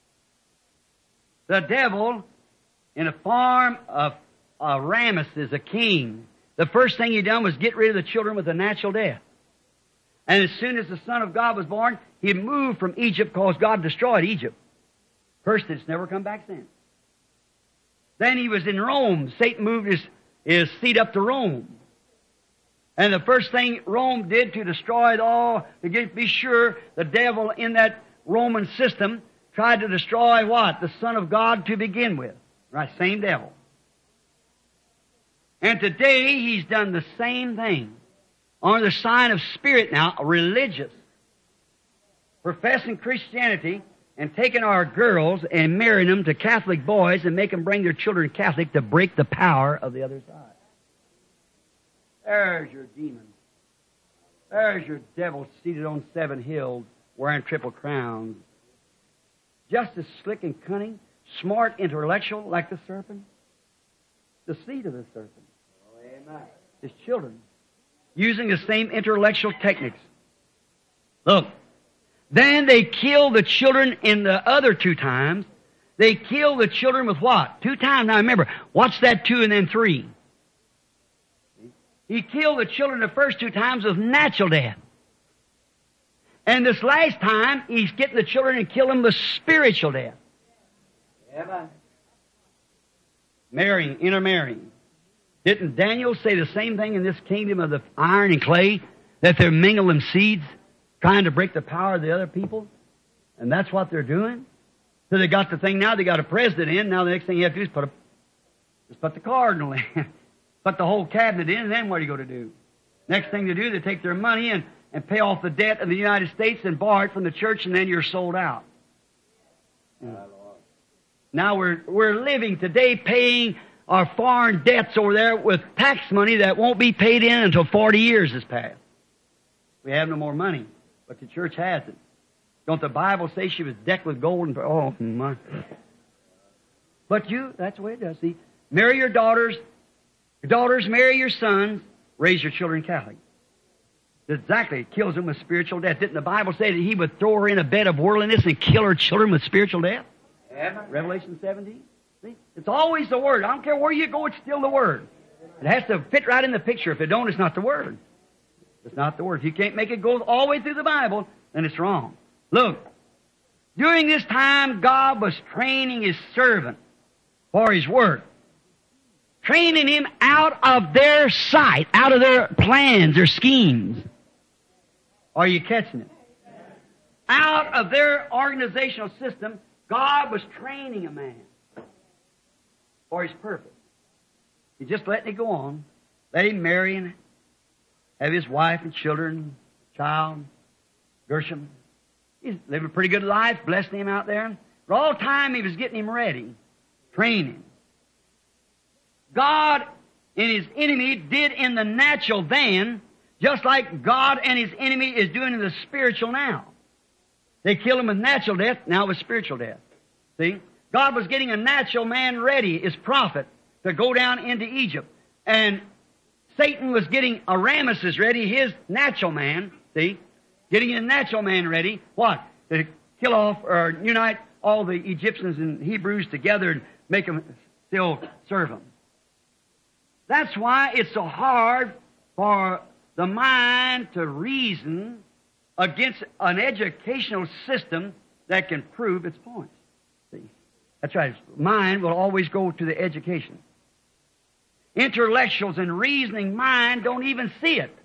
the devil, in a form of uh, Ramesses, a king, the first thing he done was get rid of the children with a natural death. And as soon as the Son of God was born, he moved from Egypt because God destroyed Egypt. First, it's never come back since. Then he was in Rome. Satan moved his, his seat up to Rome. And the first thing Rome did to destroy it all, to get, be sure the devil in that Roman system tried to destroy what? The Son of God to begin with. Right, same devil. And today he's done the same thing. Under the sign of spirit now, religious. Professing Christianity and taking our girls and marrying them to Catholic boys and make them bring their children Catholic to break the power of the other side. There's your demon. There's your devil seated on seven hills wearing triple crowns. Just as slick and cunning, smart, intellectual like the serpent. the seed of the serpent. His children. Using the same intellectual techniques. Look. Then they killed the children in the other two times. They killed the children with what? Two times. Now remember, watch that two and then three. He killed the children the first two times with natural death. And this last time, he's getting the children and killing them with spiritual death. Yeah, marrying, intermarrying. Didn't Daniel say the same thing in this kingdom of the iron and clay? That they're mingling seeds, trying to break the power of the other people? And that's what they're doing? So they got the thing now, they got a president in, now the next thing you have to do is put a, just put the cardinal in. Put the whole cabinet in, and then what are you going to do? Next thing to do, they take their money and, and pay off the debt of the United States and borrow it from the church, and then you're sold out. Yeah. Now we're, we're living today paying our foreign debts over there with tax money that won't be paid in until forty years has passed. We have no more money, but the church has it. Don't the Bible say she was decked with gold and... Oh, my. But you, that's the way it does. See, marry your daughters... Your daughters, marry your sons, raise your children Catholic. Exactly. It kills them with spiritual death. Didn't the Bible say that he would throw her in a bed of worldliness and kill her children with spiritual death? Yeah. Revelation seventeen. See? It's always the Word. I don't care where you go, it's still the Word. It has to fit right in the picture. If it don't, it's not the Word. It's not the Word. If you can't make it go all the way through the Bible, then it's wrong. Look. During this time, God was training His servant for His work. Training him out of their sight, out of their plans, their schemes. Are you catching it? Out of their organizational system, God was training a man for His purpose. He just letting it go on. Let him marry and have his wife and children, child, Gershom. He's living a pretty good life, blessing him out there. For all time he was getting him ready, training him. God and His enemy did in the natural then, just like God and His enemy is doing in the spiritual now. They killed him with natural death, now with spiritual death. See? God was getting a natural man ready, His prophet, to go down into Egypt. And Satan was getting a Ramesses ready, his natural man, see? Getting a natural man ready, what? To kill off or unite all the Egyptians and Hebrews together and make them still serve them. That's why it's so hard for the mind to reason against an educational system that can prove its points. See? That's right. Mind will always go to the education. Intellectuals and reasoning mind don't even see it.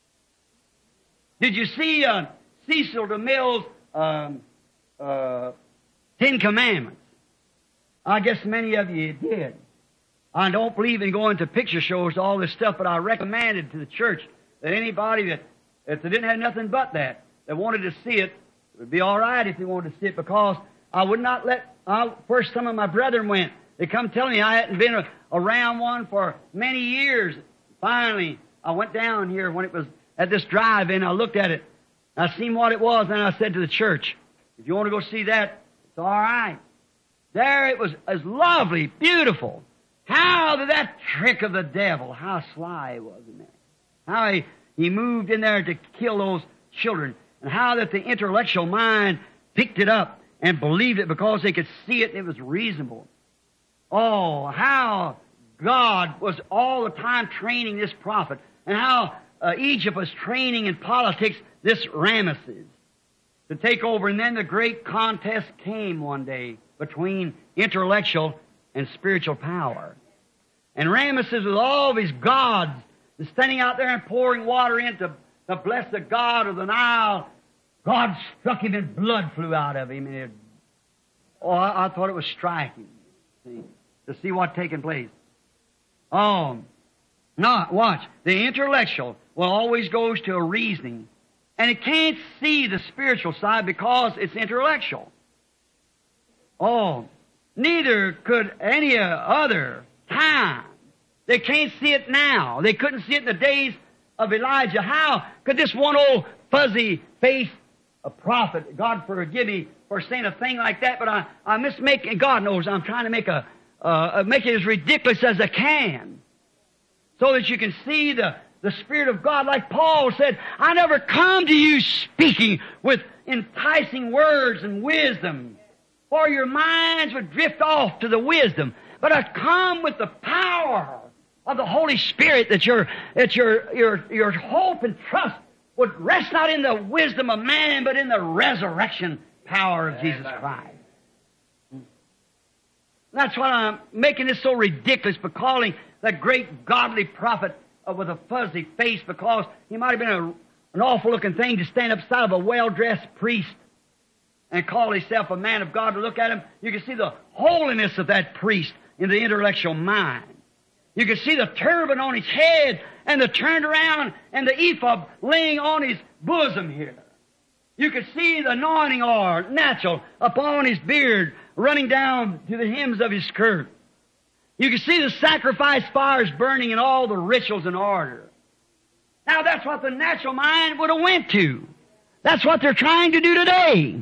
Did you see uh, Cecil DeMille's um, uh, Ten Commandments? I guess many of you did. I don't believe in going to picture shows, all this stuff, but I recommended to the church that anybody that, if they didn't have nothing but that, that wanted to see it, it would be all right if they wanted to see it, because I would not let, I, first some of my brethren went. They come telling me I hadn't been a, around one for many years. Finally, I went down here when it was at this drive-in. I looked at it. I seen what it was, and I said to the church, if you want to go see that, it's all right. There it was, as lovely, beautiful. How did that trick of the devil, how sly he was in there. How he, he moved in there to kill those children. And how that the intellectual mind picked it up and believed it because they could see it and it was reasonable. Oh, how God was all the time training this prophet. And how uh, Egypt was training in politics this Ramesses to take over. And then the great contest came one day between intellectual and spiritual power. And Ramesses, with all of his gods, is standing out there and pouring water in to, to bless the god of the Nile. God struck him and blood flew out of him. And it, oh, I, I thought it was striking, see, to see what taken place. Oh, no, watch. The intellectual will always goes to a reasoning. And it can't see the spiritual side because it's intellectual. Oh, neither could any other time. They can't see it now. They couldn't see it in the days of Elijah. How could this one old fuzzy-faced a prophet, God forgive me for saying a thing like that, but I, I miss making, God knows I'm trying to make a, uh, make it as ridiculous as I can, so that you can see the, the Spirit of God. Like Paul said, I never come to you speaking with enticing words and wisdom, for your minds would drift off to the wisdom. But I come with the power of the Holy Spirit, that your, that your, your, your hope and trust would rest not in the wisdom of man, but in the resurrection power of Jesus Christ. That's why I'm making this so ridiculous, by calling that great godly prophet uh, with a fuzzy face, because he might have been a, an awful-looking thing to stand up beside of a well-dressed priest and call himself a man of God. To look at him, you can see the holiness of that priest in the intellectual mind. You can see the turban on his head and the turned around and the ephod laying on his bosom here. You can see the anointing oil, natural, upon his beard, running down to the hems of his skirt. You can see the sacrifice fires burning and all the rituals in order. Now that's what the natural mind would have went to. That's what they're trying to do today.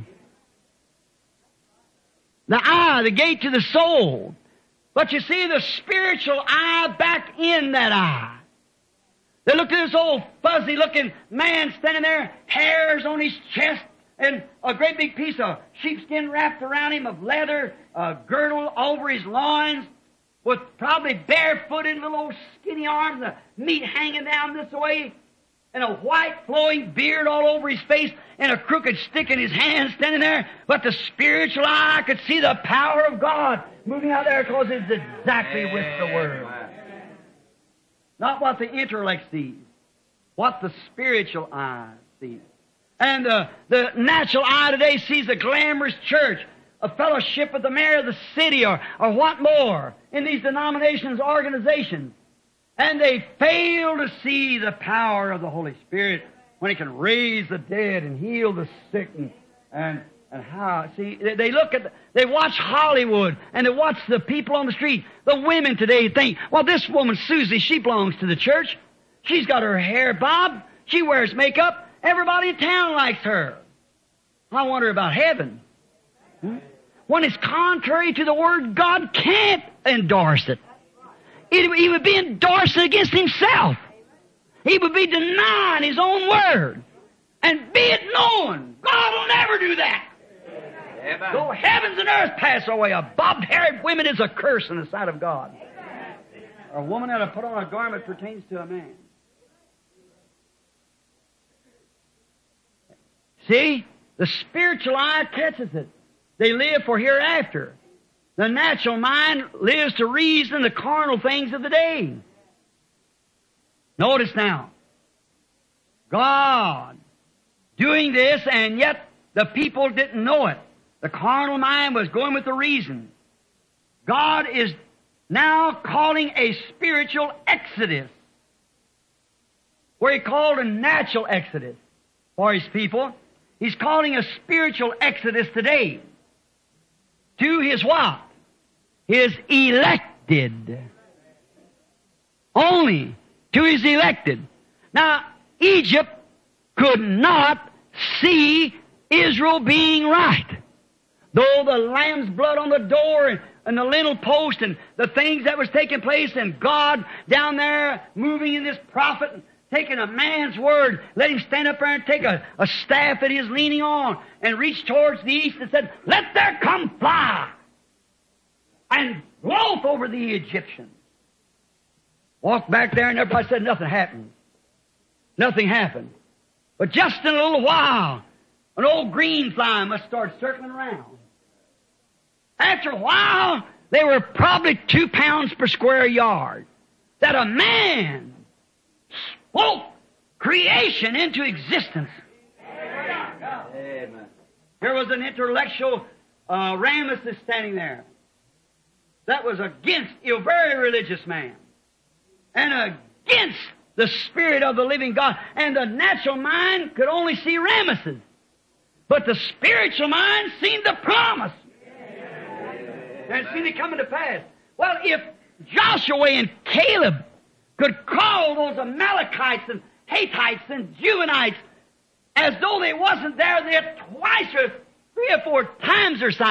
The eye, the gate to the soul. But you see the spiritual eye back in that eye. They looked at this old fuzzy-looking man standing there, hairs on his chest, and a great big piece of sheepskin wrapped around him of leather, a girdle over his loins, with probably barefooted little old skinny arms, the meat hanging down this way, and a white flowing beard all over his face, and a crooked stick in his hand standing there. But the spiritual eye could see the power of God moving out there, because it's exactly with the Word. Not what the intellect sees, what the spiritual eye sees. And uh, the natural eye today sees a glamorous church, a fellowship with the mayor of the city, or, or what more, in these denominations, organizations. And they fail to see the power of the Holy Spirit when He can raise the dead and heal the sick. And, and, and how, see, they look at, the, they watch Hollywood, and they watch the people on the street. The women today think, well, this woman, Susie, she belongs to the church. She's got her hair bobbed. She wears makeup. Everybody in town likes her. I wonder about heaven. Hmm? When it's contrary to the Word, God can't endorse it. It, he would be endorsing against Himself. He would be denying His own Word. And be it known, God will never do that. Amen. Though heavens and earth pass away, a bobbed-haired woman is a curse in the sight of God. Or a woman that put on a garment pertains to a man. See? The spiritual eye catches it. They live for hereafter. The natural mind lives to reason the carnal things of the day. Notice now, God doing this, and yet the people didn't know it. The carnal mind was going with the reason. God is now calling a spiritual exodus, where He called a natural exodus for His people. He's calling a spiritual exodus today to His what? His elected. Only to His elected. Now, Egypt could not see Israel being right. Though the lamb's blood on the door and, and the lintel post and the things that was taking place, and God down there moving in this prophet, and taking a man's word, let him stand up there and take a, a staff that he is leaning on and reach towards the east and said, let there come fire and blow over the Egyptians. Walked back there and everybody said nothing happened. Nothing happened. But just in a little while, an old green fly must start circling around. After a while, they were probably two pounds per square yard. That a man spoke creation into existence. Amen. There was an intellectual uh, Ramesses standing there that was against, a very religious man, and against the Spirit of the living God. And the natural mind could only see Ramesses, but the spiritual mind seen the promise and seen it coming to pass. Well, if Joshua and Caleb could call those Amalekites and Hittites and Jebusites as though they wasn't there, they're twice or three or four times their size,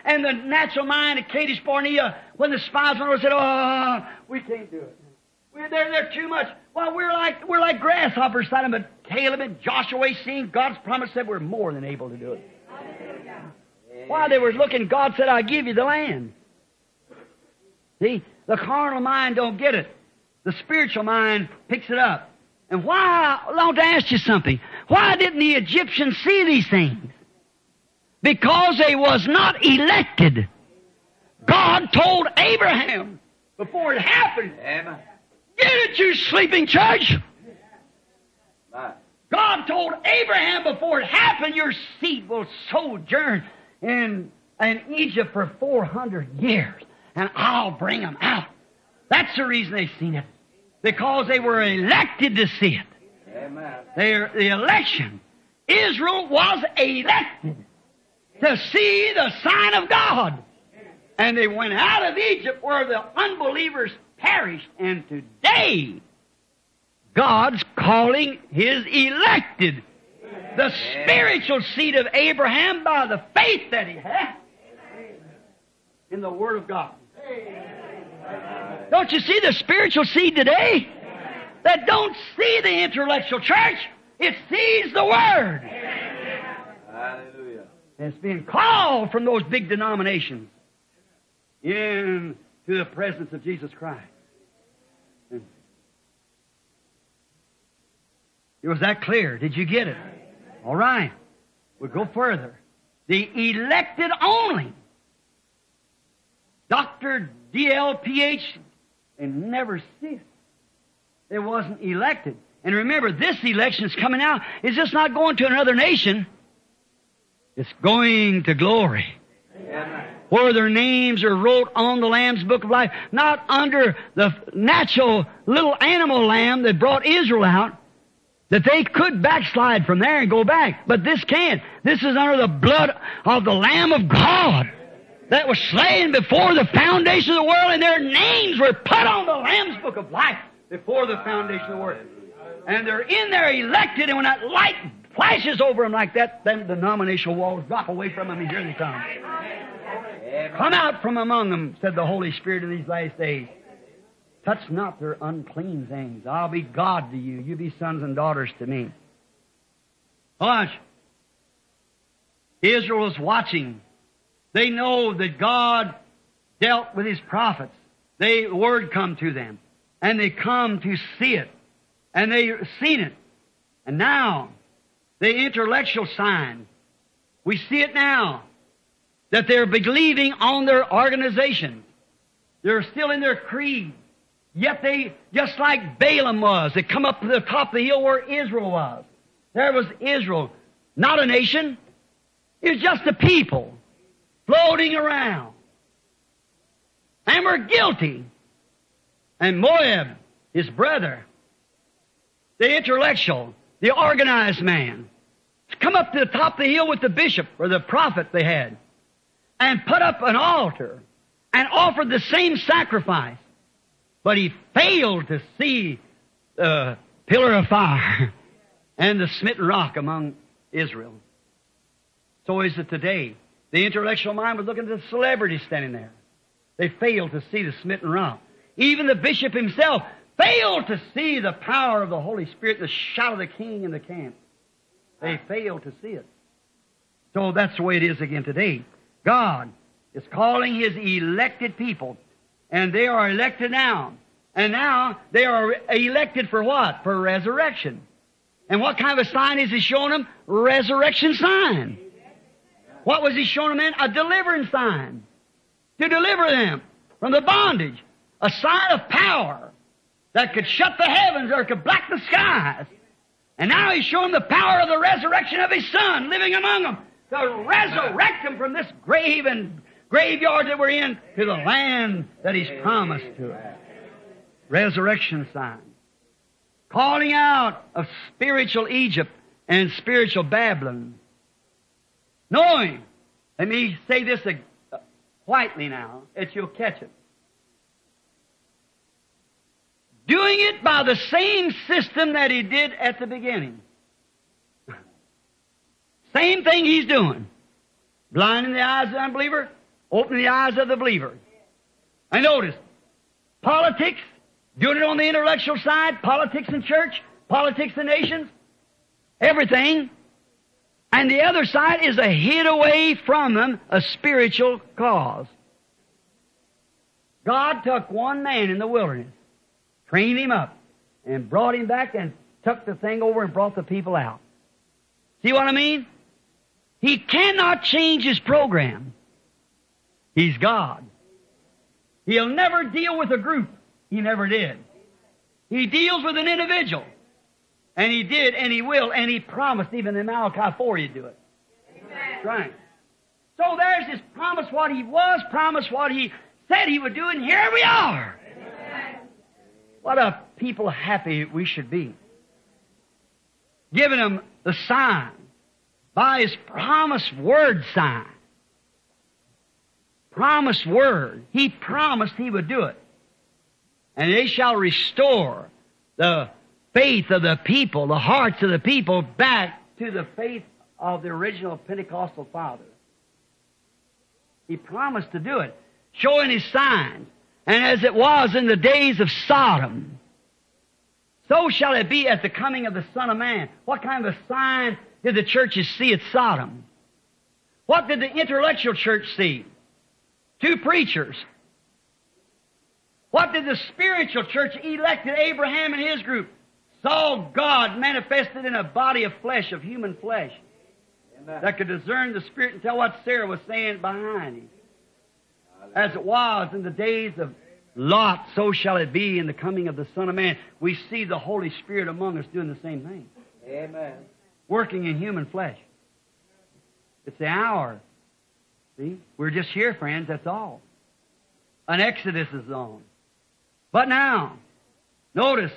And the natural mind of Kadesh Barnea, when the spies went over, said, "Oh, we can't do it. We're, they're, they're too much. Well, we're like, we're like grasshoppers beside them." But Caleb and Joshua, seeing God's promise, said, "We're more than able to do it." While they were looking, God said, "I'll give you the land." See, the carnal mind don't get it. The spiritual mind picks it up. And why, I want to ask you something. Why didn't the Egyptians see these things? Because they was not elected. God told Abraham before it happened, Amen. "Get it, you sleeping church." Right. God told Abraham before it happened, "Your seed will sojourn in, in Egypt for four hundred years, and I'll bring them out." That's the reason they seen it. Because they were elected to see it. Amen. Their, the election. Israel was elected to see the sign of God. And they went out of Egypt where the unbelievers perished. And today, God's calling His elected, the spiritual seed of Abraham, by the faith that he had in the Word of God. Don't you see the spiritual seed today? That don't see the intellectual church. It sees the Word. Hallelujah. It's being called from those big denominations into the presence of Jesus Christ. It was that clear. Did you get it? All right. We'll go further. The elected only. Doctor D L P H, they never see it. It wasn't elected. And remember, this election is coming out. It's just not going to another nation. It's going to glory. Amen. Where their names are wrote on the Lamb's Book of Life, not under the natural little animal lamb that brought Israel out, that they could backslide from there and go back. But this can't. This is under the blood of the Lamb of God that was slain before the foundation of the world, and their names were put on the Lamb's Book of Life before the foundation of the world. And they're in there elected, and when that light flashes over them like that, then the denominational walls drop away from them, and here they come. "Come out from among them," said the Holy Spirit in these last days. "Touch not their unclean things. I'll be God to you. You be sons and daughters to me." Watch. Israel is watching. They know that God dealt with His prophets. They, the word come to them. And they come to see it. And they've seen it. And now, the intellectual sign, we see it now, that they're believing on their organization. They're still in their creed. Yet they, just like Balaam was, they come up to the top of the hill where Israel was. There was Israel, not a nation. It was just a people floating around. And we're guilty. And Moab, his brother, the intellectual, the organized man, come up to the top of the hill with the bishop or the prophet they had and put up an altar and offered the same sacrifice. But he failed to see the pillar of fire and the smitten rock among Israel. So is it today. The intellectual mind was looking at the celebrities standing there. They failed to see the smitten rock. Even the bishop himself failed to see the power of the Holy Spirit, the shout of the king in the camp. They failed to see it. So that's the way it is again today. God is calling His elected people, and they are elected now. And now they are elected for what? For resurrection. And what kind of a sign is He showing them? Resurrection sign. What was He showing them then? A deliverance sign. To deliver them from the bondage. A sign of power that could shut the heavens or could black the skies. And now He's showing the power of the resurrection of His Son living among them to resurrect them from this grave and graveyard that we're in to the land that He's promised to us. Resurrection sign. Calling out of spiritual Egypt and spiritual Babylon. Knowing, let me say this uh, quietly now, that you'll catch it. Doing it by the same system that He did at the beginning. Same thing He's doing. Blinding the eyes of the unbeliever, Open the eyes of the believer. And notice, politics, doing it on the intellectual side, politics in church, politics in nations, everything. And the other side is a hid away from them, a spiritual cause. God took one man in the wilderness, trained him up, and brought him back and took the thing over and brought the people out. See what I mean? He cannot change His program. He's God. He'll never deal with a group. He never did. He deals with an individual. And He did, and He will, and He promised even in Malachi four He'd do it. Amen. That's right. So there's His promise what He was, promise what He said He would do, and here we are. Amen. What a people happy we should be. Giving them the sign by His promised word sign. Promised word. He promised He would do it. And they shall restore the faith of the people, the hearts of the people, back to the faith of the original Pentecostal fathers. He promised to do it, showing His signs. And as it was in the days of Sodom, so shall it be at the coming of the Son of Man. What kind of a sign did the churches see at Sodom? What did the intellectual church see? Two preachers. What did the spiritual church elected Abraham and his group? Saw God manifested in a body of flesh, of human flesh, Amen. That could discern the Spirit and tell what Sarah was saying behind him. As it was in the days of Lot, so shall it be in the coming of the Son of Man. We see the Holy Spirit among us doing the same thing. Amen. Working in human flesh. It's the hour. See? We're just here, friends, that's all. An exodus is on. But now, notice,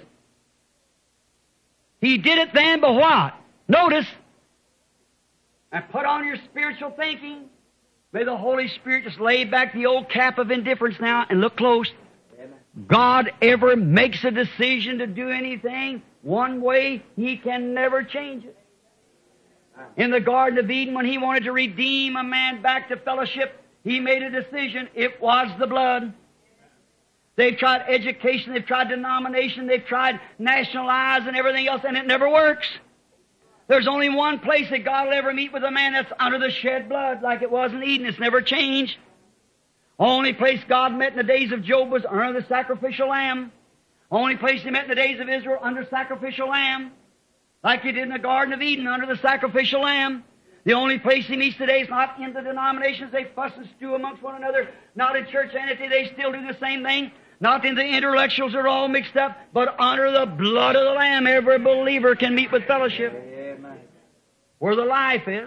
He did it then, but what? Notice, and put on your spiritual thinking. May the Holy Spirit just lay back the old cap of indifference now and look close. God ever makes a decision to do anything one way, He can never change it. In the Garden of Eden, when He wanted to redeem a man back to fellowship, He made a decision. It was the blood. They've tried education, they've tried denomination, they've tried nationalize and everything else, and it never works. There's only one place that God will ever meet with a man, that's under the shed blood, like it was in Eden. It's never changed. Only place God met in the days of Job was under the sacrificial lamb. Only place He met in the days of Israel under sacrificial lamb. Like He did in the Garden of Eden under the sacrificial lamb. The only place He meets today is not in the denominations. They fuss and stew amongst one another. Not in church entity. They still do the same thing. Not in the intellectuals that are all mixed up. But under the blood of the Lamb, every believer can meet with fellowship. Amen. Where the life is.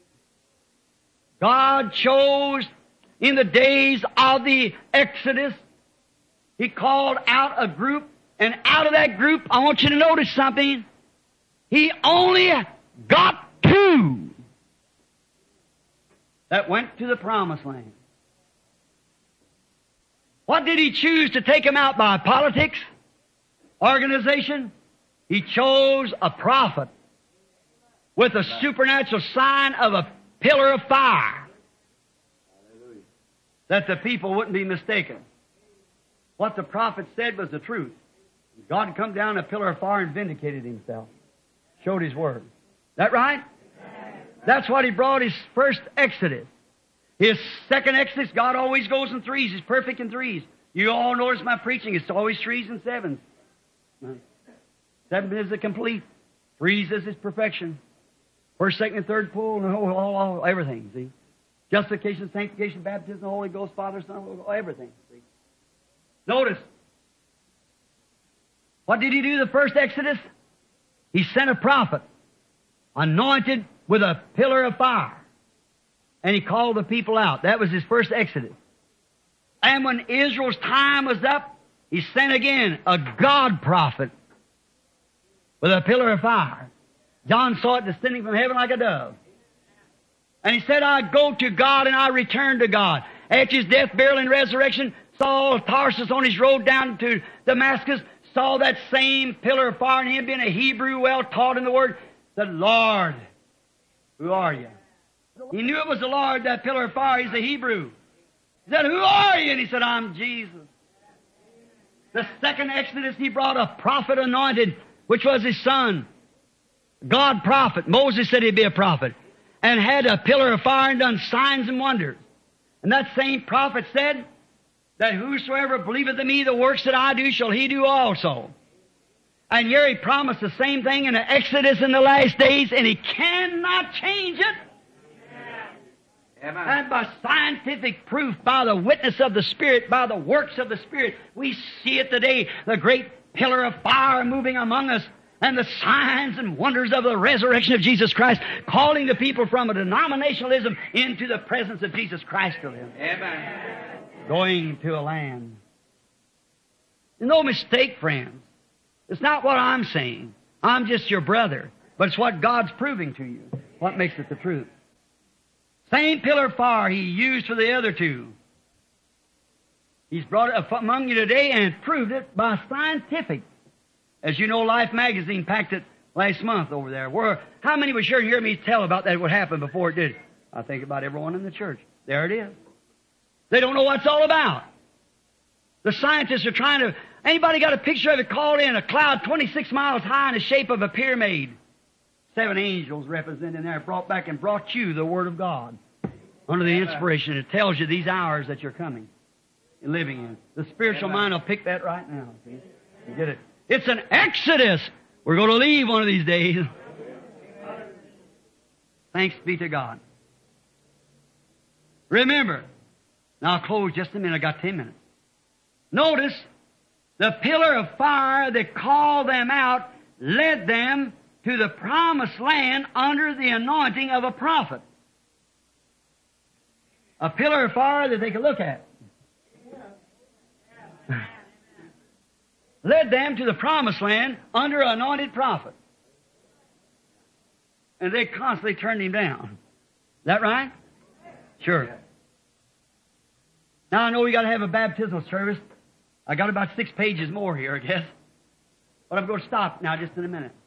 God chose in the days of the Exodus, He called out a group, and out of that group, I want you to notice something. He only got two that went to the promised land. What did He choose to take them out by? Politics? Organization? He chose a prophet with a supernatural sign of a pillar of fire, that the people wouldn't be mistaken. What the prophet said was the truth. God come down in a pillar of fire and vindicated Himself. Showed His word. That right? That's what He brought His first Exodus. His second Exodus, God always goes in threes. He's perfect in threes. You all notice my preaching. It's always threes and sevens. Seven is the complete. Threes is His perfection. First, second, and third pull, and all, all, all, everything, see? Justification, sanctification, baptism, the Holy Ghost, Father, Son, everything. See? Notice. What did He do the first Exodus? He sent a prophet, anointed with a pillar of fire. And He called the people out. That was His first Exodus. And when Israel's time was up, He sent again a God prophet with a pillar of fire. John saw it descending from heaven like a dove. And he said, I go to God and I return to God. After His death, burial, and resurrection, Saul of Tarsus on his road down to Damascus saw that same pillar of fire, and him being a Hebrew well taught in the Word, said, Lord, who are you? He knew it was the Lord, that pillar of fire. He's a Hebrew. He said, who are you? And he said, I'm Jesus. The second Exodus, he brought a prophet anointed, which was his son. God prophet. Moses said he'd be a prophet. And had a pillar of fire and done signs and wonders. And that same prophet said that whosoever believeth in me, the works that I do shall he do also. And here he promised the same thing in the Exodus in the last days, and he cannot change it. Amen. And by scientific proof, by the witness of the Spirit, by the works of the Spirit, we see it today, the great pillar of fire moving among us, and the signs and wonders of the resurrection of Jesus Christ, calling the people from a denominationalism into the presence of Jesus Christ to them. Amen. Going to a land. No mistake, friends. It's not what I'm saying. I'm just your brother. But it's what God's proving to you. What makes it the truth. Same pillar of fire he used for the other two. He's brought it among you today and proved it by scientific. As you know, Life magazine packed it last month over there. Where, how many was sure to hear me tell about that what happened before it did? I think about everyone in the church. There it is. They don't know what it's all about. The scientists are trying to... Anybody got a picture of it? Called in a cloud twenty-six miles high in the shape of a pyramid. Seven angels represented there, brought back and brought you the Word of God. Under the inspiration, it tells you these hours that you're coming, you're living in. The spiritual mind will pick that right now. See? You get it? It's an exodus. We're going to leave one of these days. Thanks be to God. Remember, now I'll close just a minute. I got ten minutes. Notice, the pillar of fire that called them out led them to the promised land under the anointing of a prophet. A pillar of fire that they could look at. Led them to the promised land under an anointed prophet. And they constantly turned him down. Is that right? Sure. Now I know we got to have a baptismal service. I got about six pages more here, I guess. But I'm going to stop now just in a minute.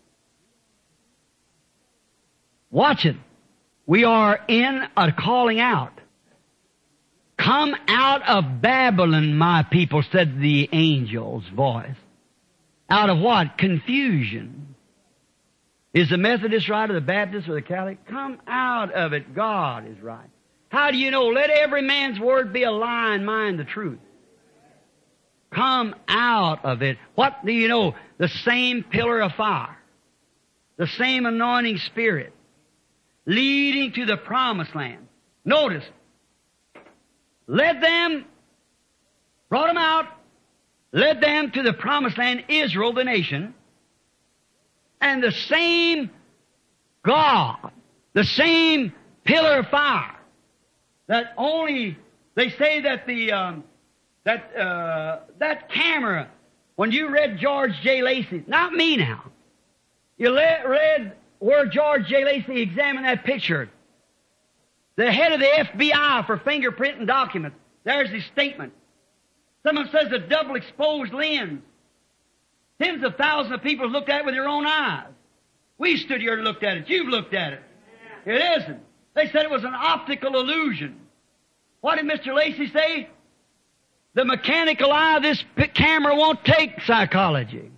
Watch it. We are in a calling out. Come out of Babylon, my people, said the angel's voice. Out of what? Confusion. Is the Methodist right or the Baptist or the Catholic? Come out of it. God is right. How do you know? Let every man's word be a lie and mine the truth. Come out of it. What do you know? The same pillar of fire. The same anointing spirit. Leading to the promised land. Notice. Led them, brought them out, led them to the promised land, Israel, the nation. And the same God, the same pillar of fire, that only, they say that the, um, that, uh, that camera, when you read George J. Lacey, not me now, you le- read where George J. Lacey examined that picture. The head of the F B I for fingerprinting documents. There's his statement. Someone says a double exposed lens. Tens of thousands of people looked at it with their own eyes. We stood here and looked at it. You've looked at it. It isn't. They said it was an optical illusion. What did Mister Lacey say? The mechanical eye of this camera won't take psychology.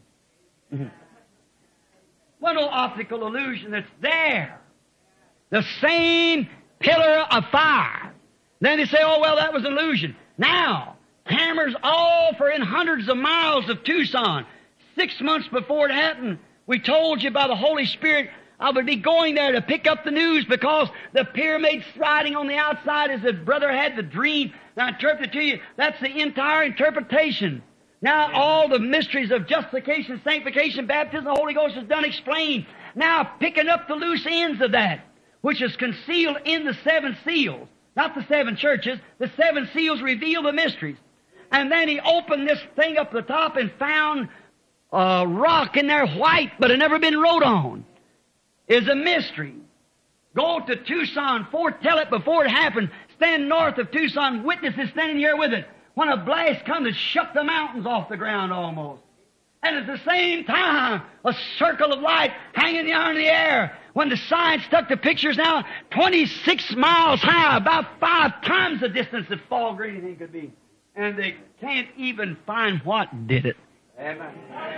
Well, no optical illusion that's there. The same pillar of fire. Then they say, oh, well, that was illusion. Now, cameras all for in hundreds of miles of Tucson. Six months before it happened, we told you by the Holy Spirit I would be going there to pick up the news because the pyramid sliding on the outside as the brother had the dream. Now, I interpret to you, that's the entire interpretation. Now, Amen. All the mysteries of justification, sanctification, baptism, the Holy Ghost is done explained. Now, picking up the loose ends of that, which is concealed in the seven seals. Not the seven churches. The seven seals reveal the mysteries. And then he opened this thing up the top and found a rock in there white, but it never been wrote on. Is a mystery. Go to Tucson, foretell it before it happened. Stand north of Tucson, witnesses standing here with it. When a blast comes, it shook the mountains off the ground almost. And at the same time, a circle of light hanging down in the air. When the science took the pictures now, twenty-six miles high, about five times the distance that fog or anything could be. And they can't even find what did it. Amen.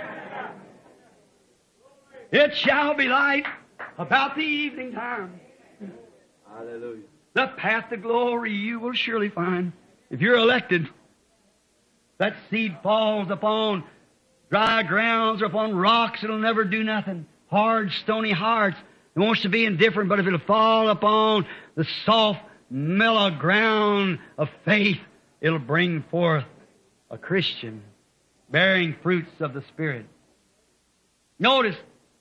It shall be light about the evening time. Hallelujah. The path to glory you will surely find. If you're elected, that seed falls upon dry grounds or upon rocks, it'll never do nothing. Hard, stony hearts. It wants to be indifferent, but if it'll fall upon the soft, mellow ground of faith, it'll bring forth a Christian bearing fruits of the Spirit. Notice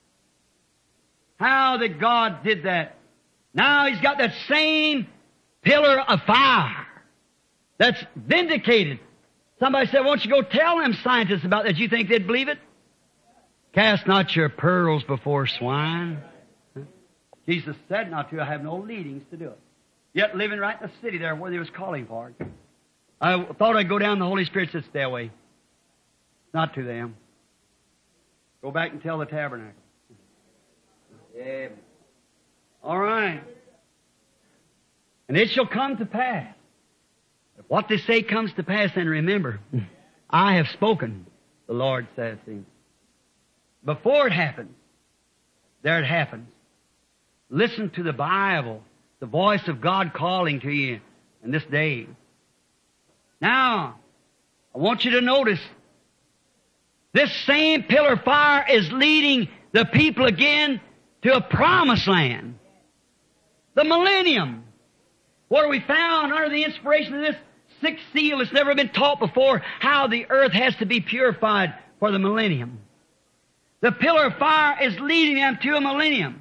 how that God did that. Now He's got that same pillar of fire that's vindicated. Somebody said, won't you go tell them scientists about that? You think they'd believe it? Cast not your pearls before swine. Jesus said not to. I have no leadings to do it. Yet living right in the city there where they was calling for it. I thought I'd go down. The Holy Spirit said, stay away. Not to them. Go back and tell the tabernacle. Yeah. All right. And it shall come to pass. If what they say comes to pass, then remember, I have spoken, the Lord says. Before it happens, there it happens. Listen to the Bible, the voice of God calling to you in this day. Now, I want you to notice, this same pillar of fire is leading the people again to a promised land. The millennium. Where we found under the inspiration of this sixth seal, it's never been taught before how the earth has to be purified for the millennium. The pillar of fire is leading them to a millennium.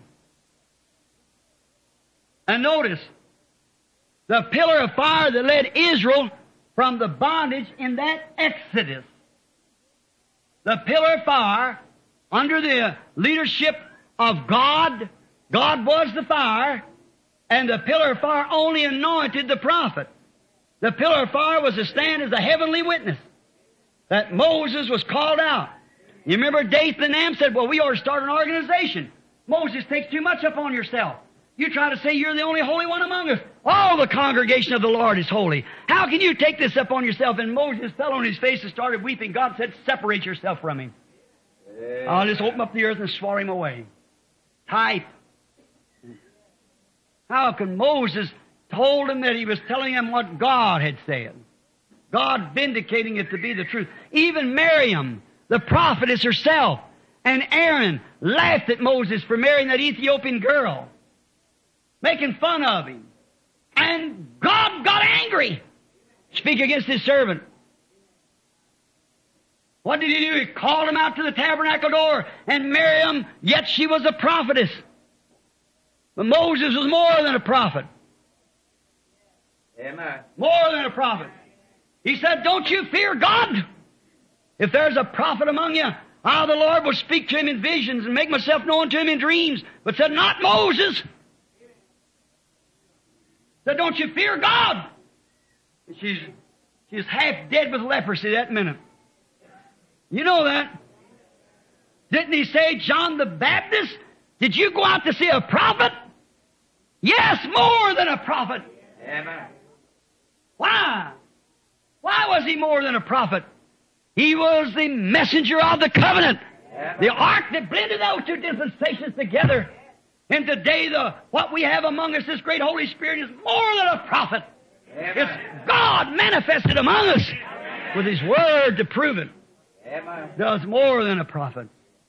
And notice, the pillar of fire that led Israel from the bondage in that Exodus. The pillar of fire under the leadership of God. God was the fire. And the pillar of fire only anointed the prophet. The pillar of fire was to stand as a heavenly witness. That Moses was called out. You remember Dathan and them said, well, we ought to start an organization. Moses takes too much upon yourself. You try to say you're the only holy one among us. All the congregation of the Lord is holy. How can you take this upon yourself? And Moses fell on his face and started weeping. God said, separate yourself from him. Yeah. I'll just open up the earth and swallow him away. Type. How can Moses told him that he was telling him what God had said? God vindicating it to be the truth. Even Miriam, the prophetess herself, and Aaron laughed at Moses for marrying that Ethiopian girl, making fun of him. And God got angry. Speak against his servant. What did he do? He called him out to the tabernacle door, and Miriam, yet she was a prophetess. But Moses was more than a prophet. Amen. More than a prophet. He said, don't you fear God? If there's a prophet among you, I, the Lord, will speak to him in visions and make myself known to him in dreams. But said, not Moses. Said, don't you fear God? And she's, she's half dead with leprosy that minute. You know that. Didn't he say, John the Baptist, did you go out to see a prophet? Yes, more than a prophet. Amen. Why? Why was he more than a prophet? He was the messenger of the covenant. Amen. The ark that blended those two dispensations together. And today, the what we have among us, this great Holy Spirit, is more than a prophet. Amen. It's God manifested among us with His Word to prove it. Amen. Does more than a prophet.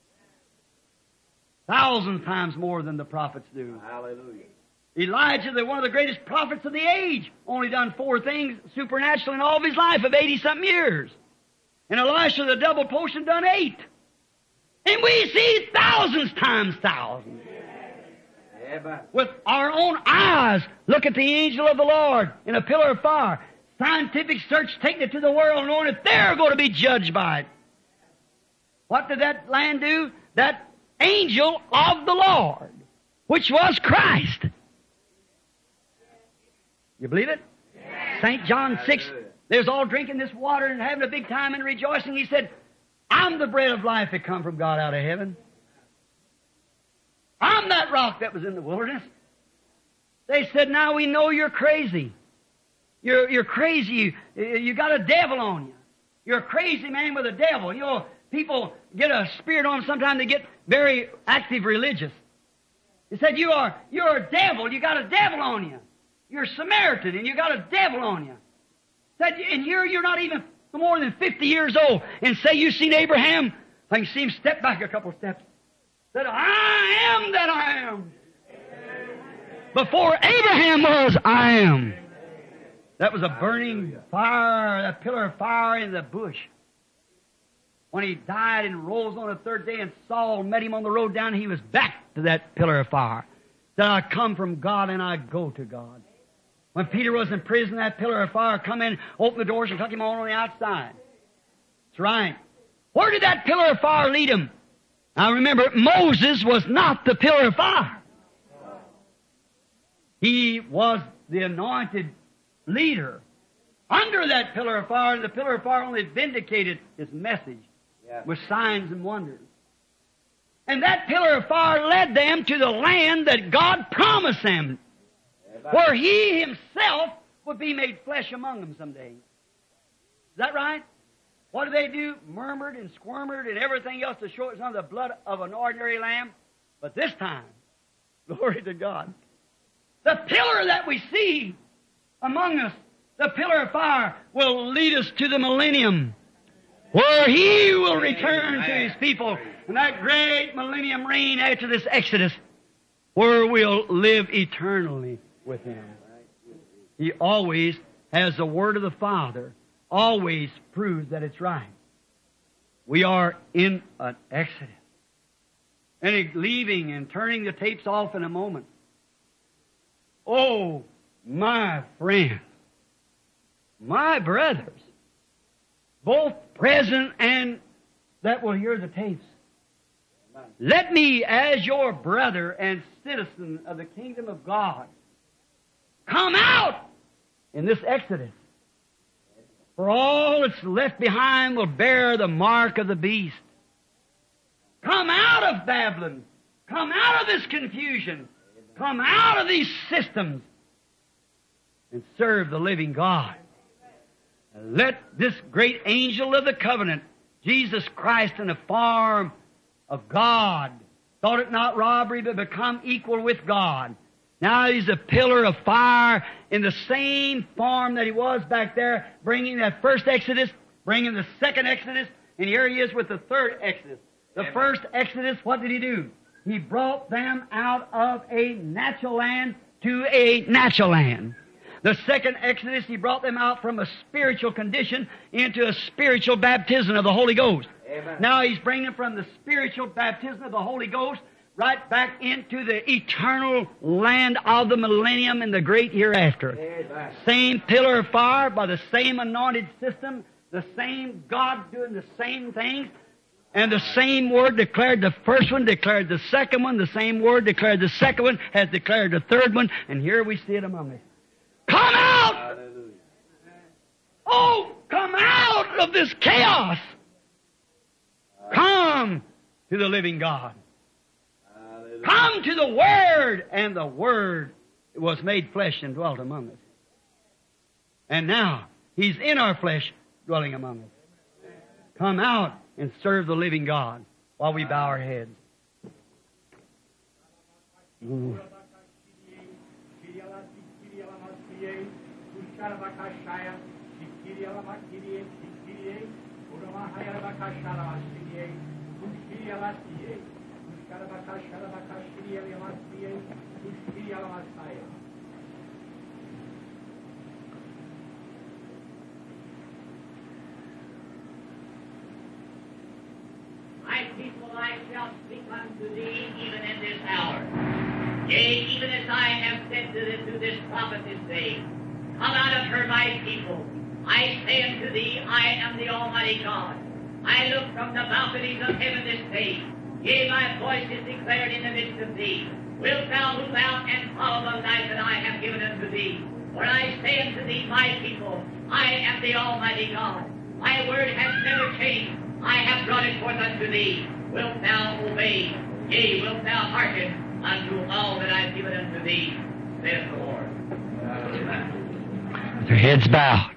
Thousand times more than the prophets do. Hallelujah. Elijah, the one of the greatest prophets of the age, only done four things supernatural in all of his life of eighty-something years. And Elisha, the double portion, done eight. And we see thousands times thousands. Yeah. With our own eyes, look at the angel of the Lord in a pillar of fire. Scientific search taking it to the world, knowing that they're going to be judged by it. What did that land do? That angel of the Lord, which was Christ. You believe it? Yes. Saint John six, they was all drinking this water and having a big time and rejoicing. He said, I'm the bread of life that come from God out of heaven. I'm that rock that was in the wilderness. They said, now we know you're crazy. You're, you're crazy. You, you got a devil on you. You're a crazy man with a devil. You know, people get a spirit on them. Sometimes they get very active religious. They said, you are, you're a devil. You got a devil on you. You're a Samaritan and you got a devil on you. Said, and here you're not even more than fifty years old. And say you've seen Abraham. I can see him step back a couple steps. Said, I am that I am. Before Abraham was, I am. That was a burning fire, that pillar of fire in the bush. When he died and rose on the third day and Saul met him on the road down, he was back to that pillar of fire. That I come from God and I go to God. When Peter was in prison, that pillar of fire come in, opened the doors and took him on on the outside. That's right. Where did that pillar of fire lead him? Now remember, Moses was not the pillar of fire. He was the anointed leader. Under that pillar of fire, the pillar of fire only vindicated his message yeah. with signs and wonders. And that pillar of fire led them to the land that God promised them, where He Himself would be made flesh among them someday. Is that right? What did they do? Murmured and squirmed and everything else to show it's not the blood of an ordinary lamb. But this time, glory to God, the pillar that we see among us, the pillar of fire, will lead us to the millennium, where He will return to His people in that great millennium reign after this Exodus, where we'll live eternally with Him. He always has the Word of the Father, always proves that it's right. We are in an Exodus. And leaving and turning the tapes off in a moment. Oh, my friends, my brothers, both present and that will hear the tapes, let me, as your brother and citizen of the kingdom of God, come out in this Exodus. For all that's left behind will bear the mark of the beast. Come out of Babylon. Come out of this confusion. Come out of these systems and serve the living God. And let this great angel of the covenant, Jesus Christ in the form of God, thought it not robbery to become equal with God. Now He's a pillar of fire in the same form that He was back there, bringing that first Exodus, bringing the second Exodus, and here He is with the third Exodus. The Amen. First Exodus, what did He do? He brought them out of a natural land to a natural land. The second Exodus, He brought them out from a spiritual condition into a spiritual baptism of the Holy Ghost. Amen. Now He's bringing them from the spiritual baptism of the Holy Ghost right back into the eternal land of the millennium and the great hereafter. Amen. Same pillar of fire by the same anointed system, the same God doing the same things, and the same Word declared the first one, declared the second one, the same Word declared the second one, has declared the third one, and here we see it among us. Come out! Hallelujah. Oh, come out of this chaos! Come to the living God. Hallelujah. Come to the Word, and the Word was made flesh and dwelt among us. And now, He's in our flesh, dwelling among us. Come out and serve the living God while we bow our heads. Ooh. My people, I shall speak unto thee even in this hour. Yea, even as I have said to, the, to this prophet this day, come out of her, my people. I say unto thee, I am the Almighty God. I look from the balconies of heaven this day. Yea, my voice is declared in the midst of thee. Wilt thou move out and follow the light that I have given unto thee? For I say unto thee, my people, I am the Almighty God. My word has never changed. I have brought it forth unto thee. Wilt thou obey? Yea, wilt thou hearken unto all that I have given unto thee, saith the Lord. With their heads bowed.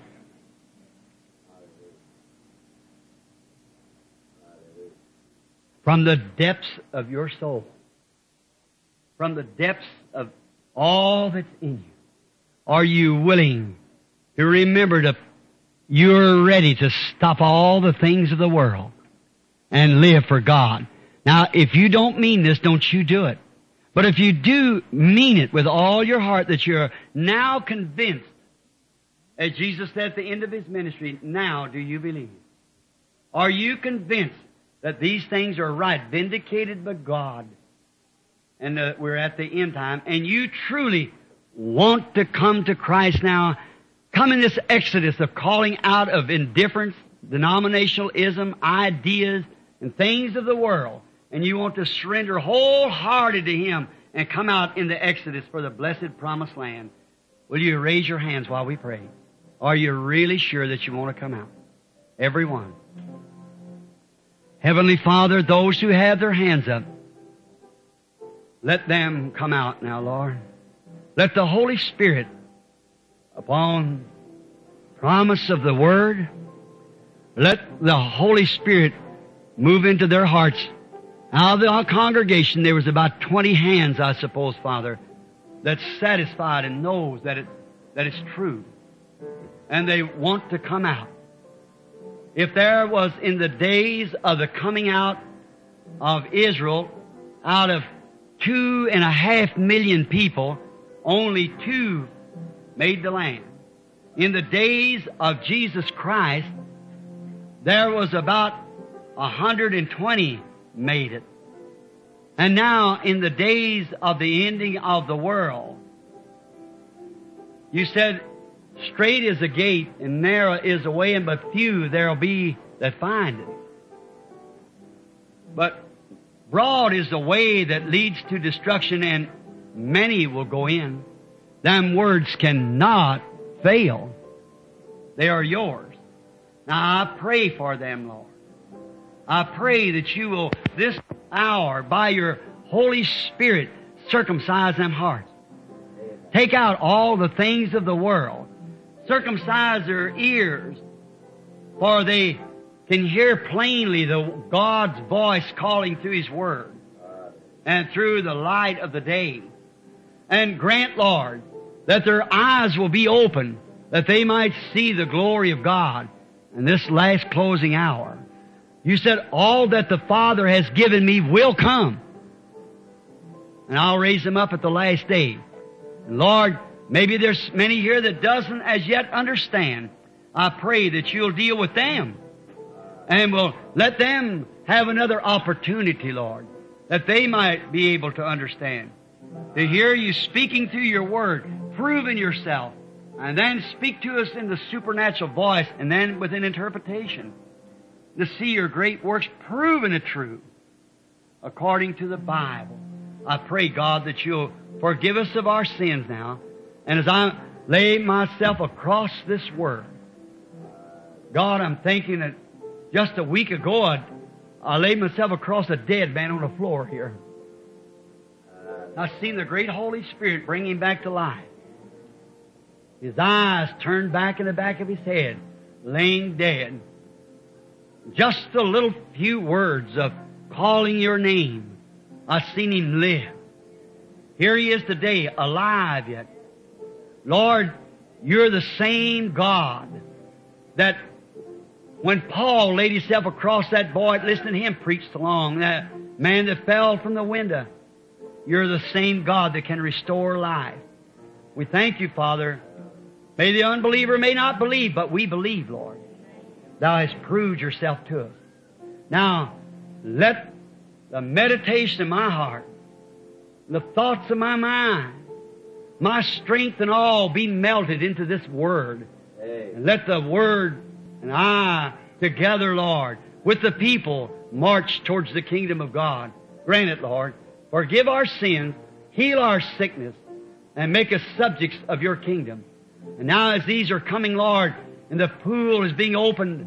From the depths of your soul, from the depths of all that's in you, are you willing to remember that you're ready to stop all the things of the world and live for God? Now, if you don't mean this, don't you do it. But if you do mean it with all your heart, that you're now convinced, as Jesus said at the end of His ministry, now do you believe? Are you convinced that these things are right, vindicated by God, and uh, we're at the end time, and you truly want to come to Christ now, come in this exodus of calling out of indifference, denominationalism, ideas, and things of the world, and you want to surrender wholehearted to Him and come out in the exodus for the blessed promised land, will you raise your hands while we pray? Are you really sure that you want to come out? Everyone. Heavenly Father, those who have their hands up, let them come out now, Lord. Let the Holy Spirit, upon promise of the Word, let the Holy Spirit move into their hearts. Out of the congregation, there was about twenty hands, I suppose, Father, that's satisfied and knows that it, that it's true. And they want to come out. If there was in the days of the coming out of Israel, out of two and a half million people, only two made the land. In the days of Jesus Christ, there was about one hundred twenty made it. And now, in the days of the ending of the world, you said, straight is the gate, and narrow is the way, and but few there'll be that find it. But broad is the way that leads to destruction, and many will go in. Them words cannot fail. They are yours. Now I pray for them, Lord. I pray that you will, this hour, by your Holy Spirit, circumcise them hearts. Take out all the things of the world. Circumcise their ears, for they can hear plainly the God's voice calling through His Word and through the light of the day. And grant, Lord, that their eyes will be open, that they might see the glory of God in this last closing hour. You said, all that the Father has given me will come, and I'll raise them up at the last day. And Lord, maybe there's many here that doesn't as yet understand. I pray that you'll deal with them and will let them have another opportunity, Lord, that they might be able to understand. To hear you speaking through your Word, proving yourself, and then speak to us in the supernatural voice, and then with an interpretation. To see your great works proven it true according to the Bible. I pray, God, that you'll forgive us of our sins now. And as I lay myself across this Word, God, I'm thinking that just a week ago I, I laid myself across a dead man on the floor here. I seen the great Holy Spirit bring him back to life. His eyes turned back in the back of his head, laying dead. Just a little few words of calling your name. I seen him live. Here he is today, alive yet. Lord, you're the same God that when Paul laid himself across that boy, listening to him preach along, that man that fell from the window, you're the same God that can restore life. We thank you, Father. May the unbeliever may not believe, but we believe, Lord. Thou hast proved yourself to us. Now, let the meditation of my heart, the thoughts of my mind, my strength and all be melted into this Word. And let the Word and I together, Lord, with the people, march towards the kingdom of God. Grant it, Lord. Forgive our sins, heal our sickness, and make us subjects of your kingdom. And now as these are coming, Lord, and the pool is being opened,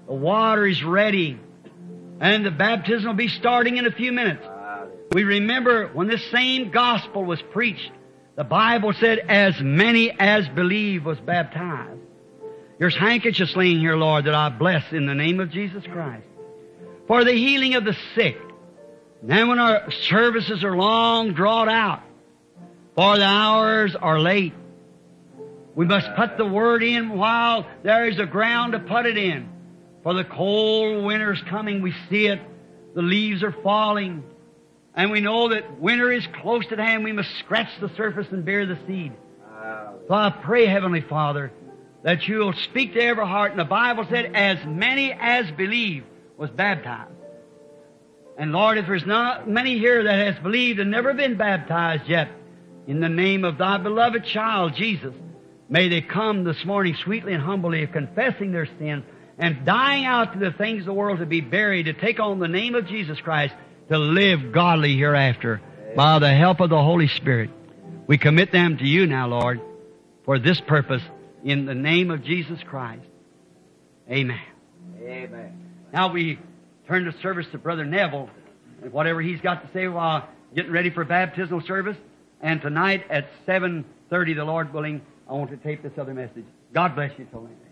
The water is ready. And the baptism will be starting in a few minutes. We remember when this same gospel was preached, the Bible said, as many as believe was baptized. There's handkerchiefs laying here, Lord, that I bless in the name of Jesus Christ. For the healing of the sick. Then when our services are long drawn out, for the hours are late, we must put the Word in while there is a ground to put it in. For the cold winter's coming, we see it. The leaves are falling. And we know that winter is close at hand. We must scratch the surface and bear the seed. So I pray, Heavenly Father, that You'll speak to every heart. And the Bible said, as many as believe was baptized. And Lord, if there's not many here that has believed and never been baptized yet, in the name of Thy beloved child, Jesus, may they come this morning sweetly and humbly, confessing their sins and dying out to the things of the world, to be buried, to take on the name of Jesus Christ, to live godly hereafter by the help of the Holy Spirit. We commit them to You now, Lord, for this purpose, in the name of Jesus Christ. Amen. Amen. Now we turn the service to Brother Neville, and whatever he's got to say while getting ready for baptismal service. And tonight at seven thirty, the Lord willing, I want to tape this other message. God bless you till then.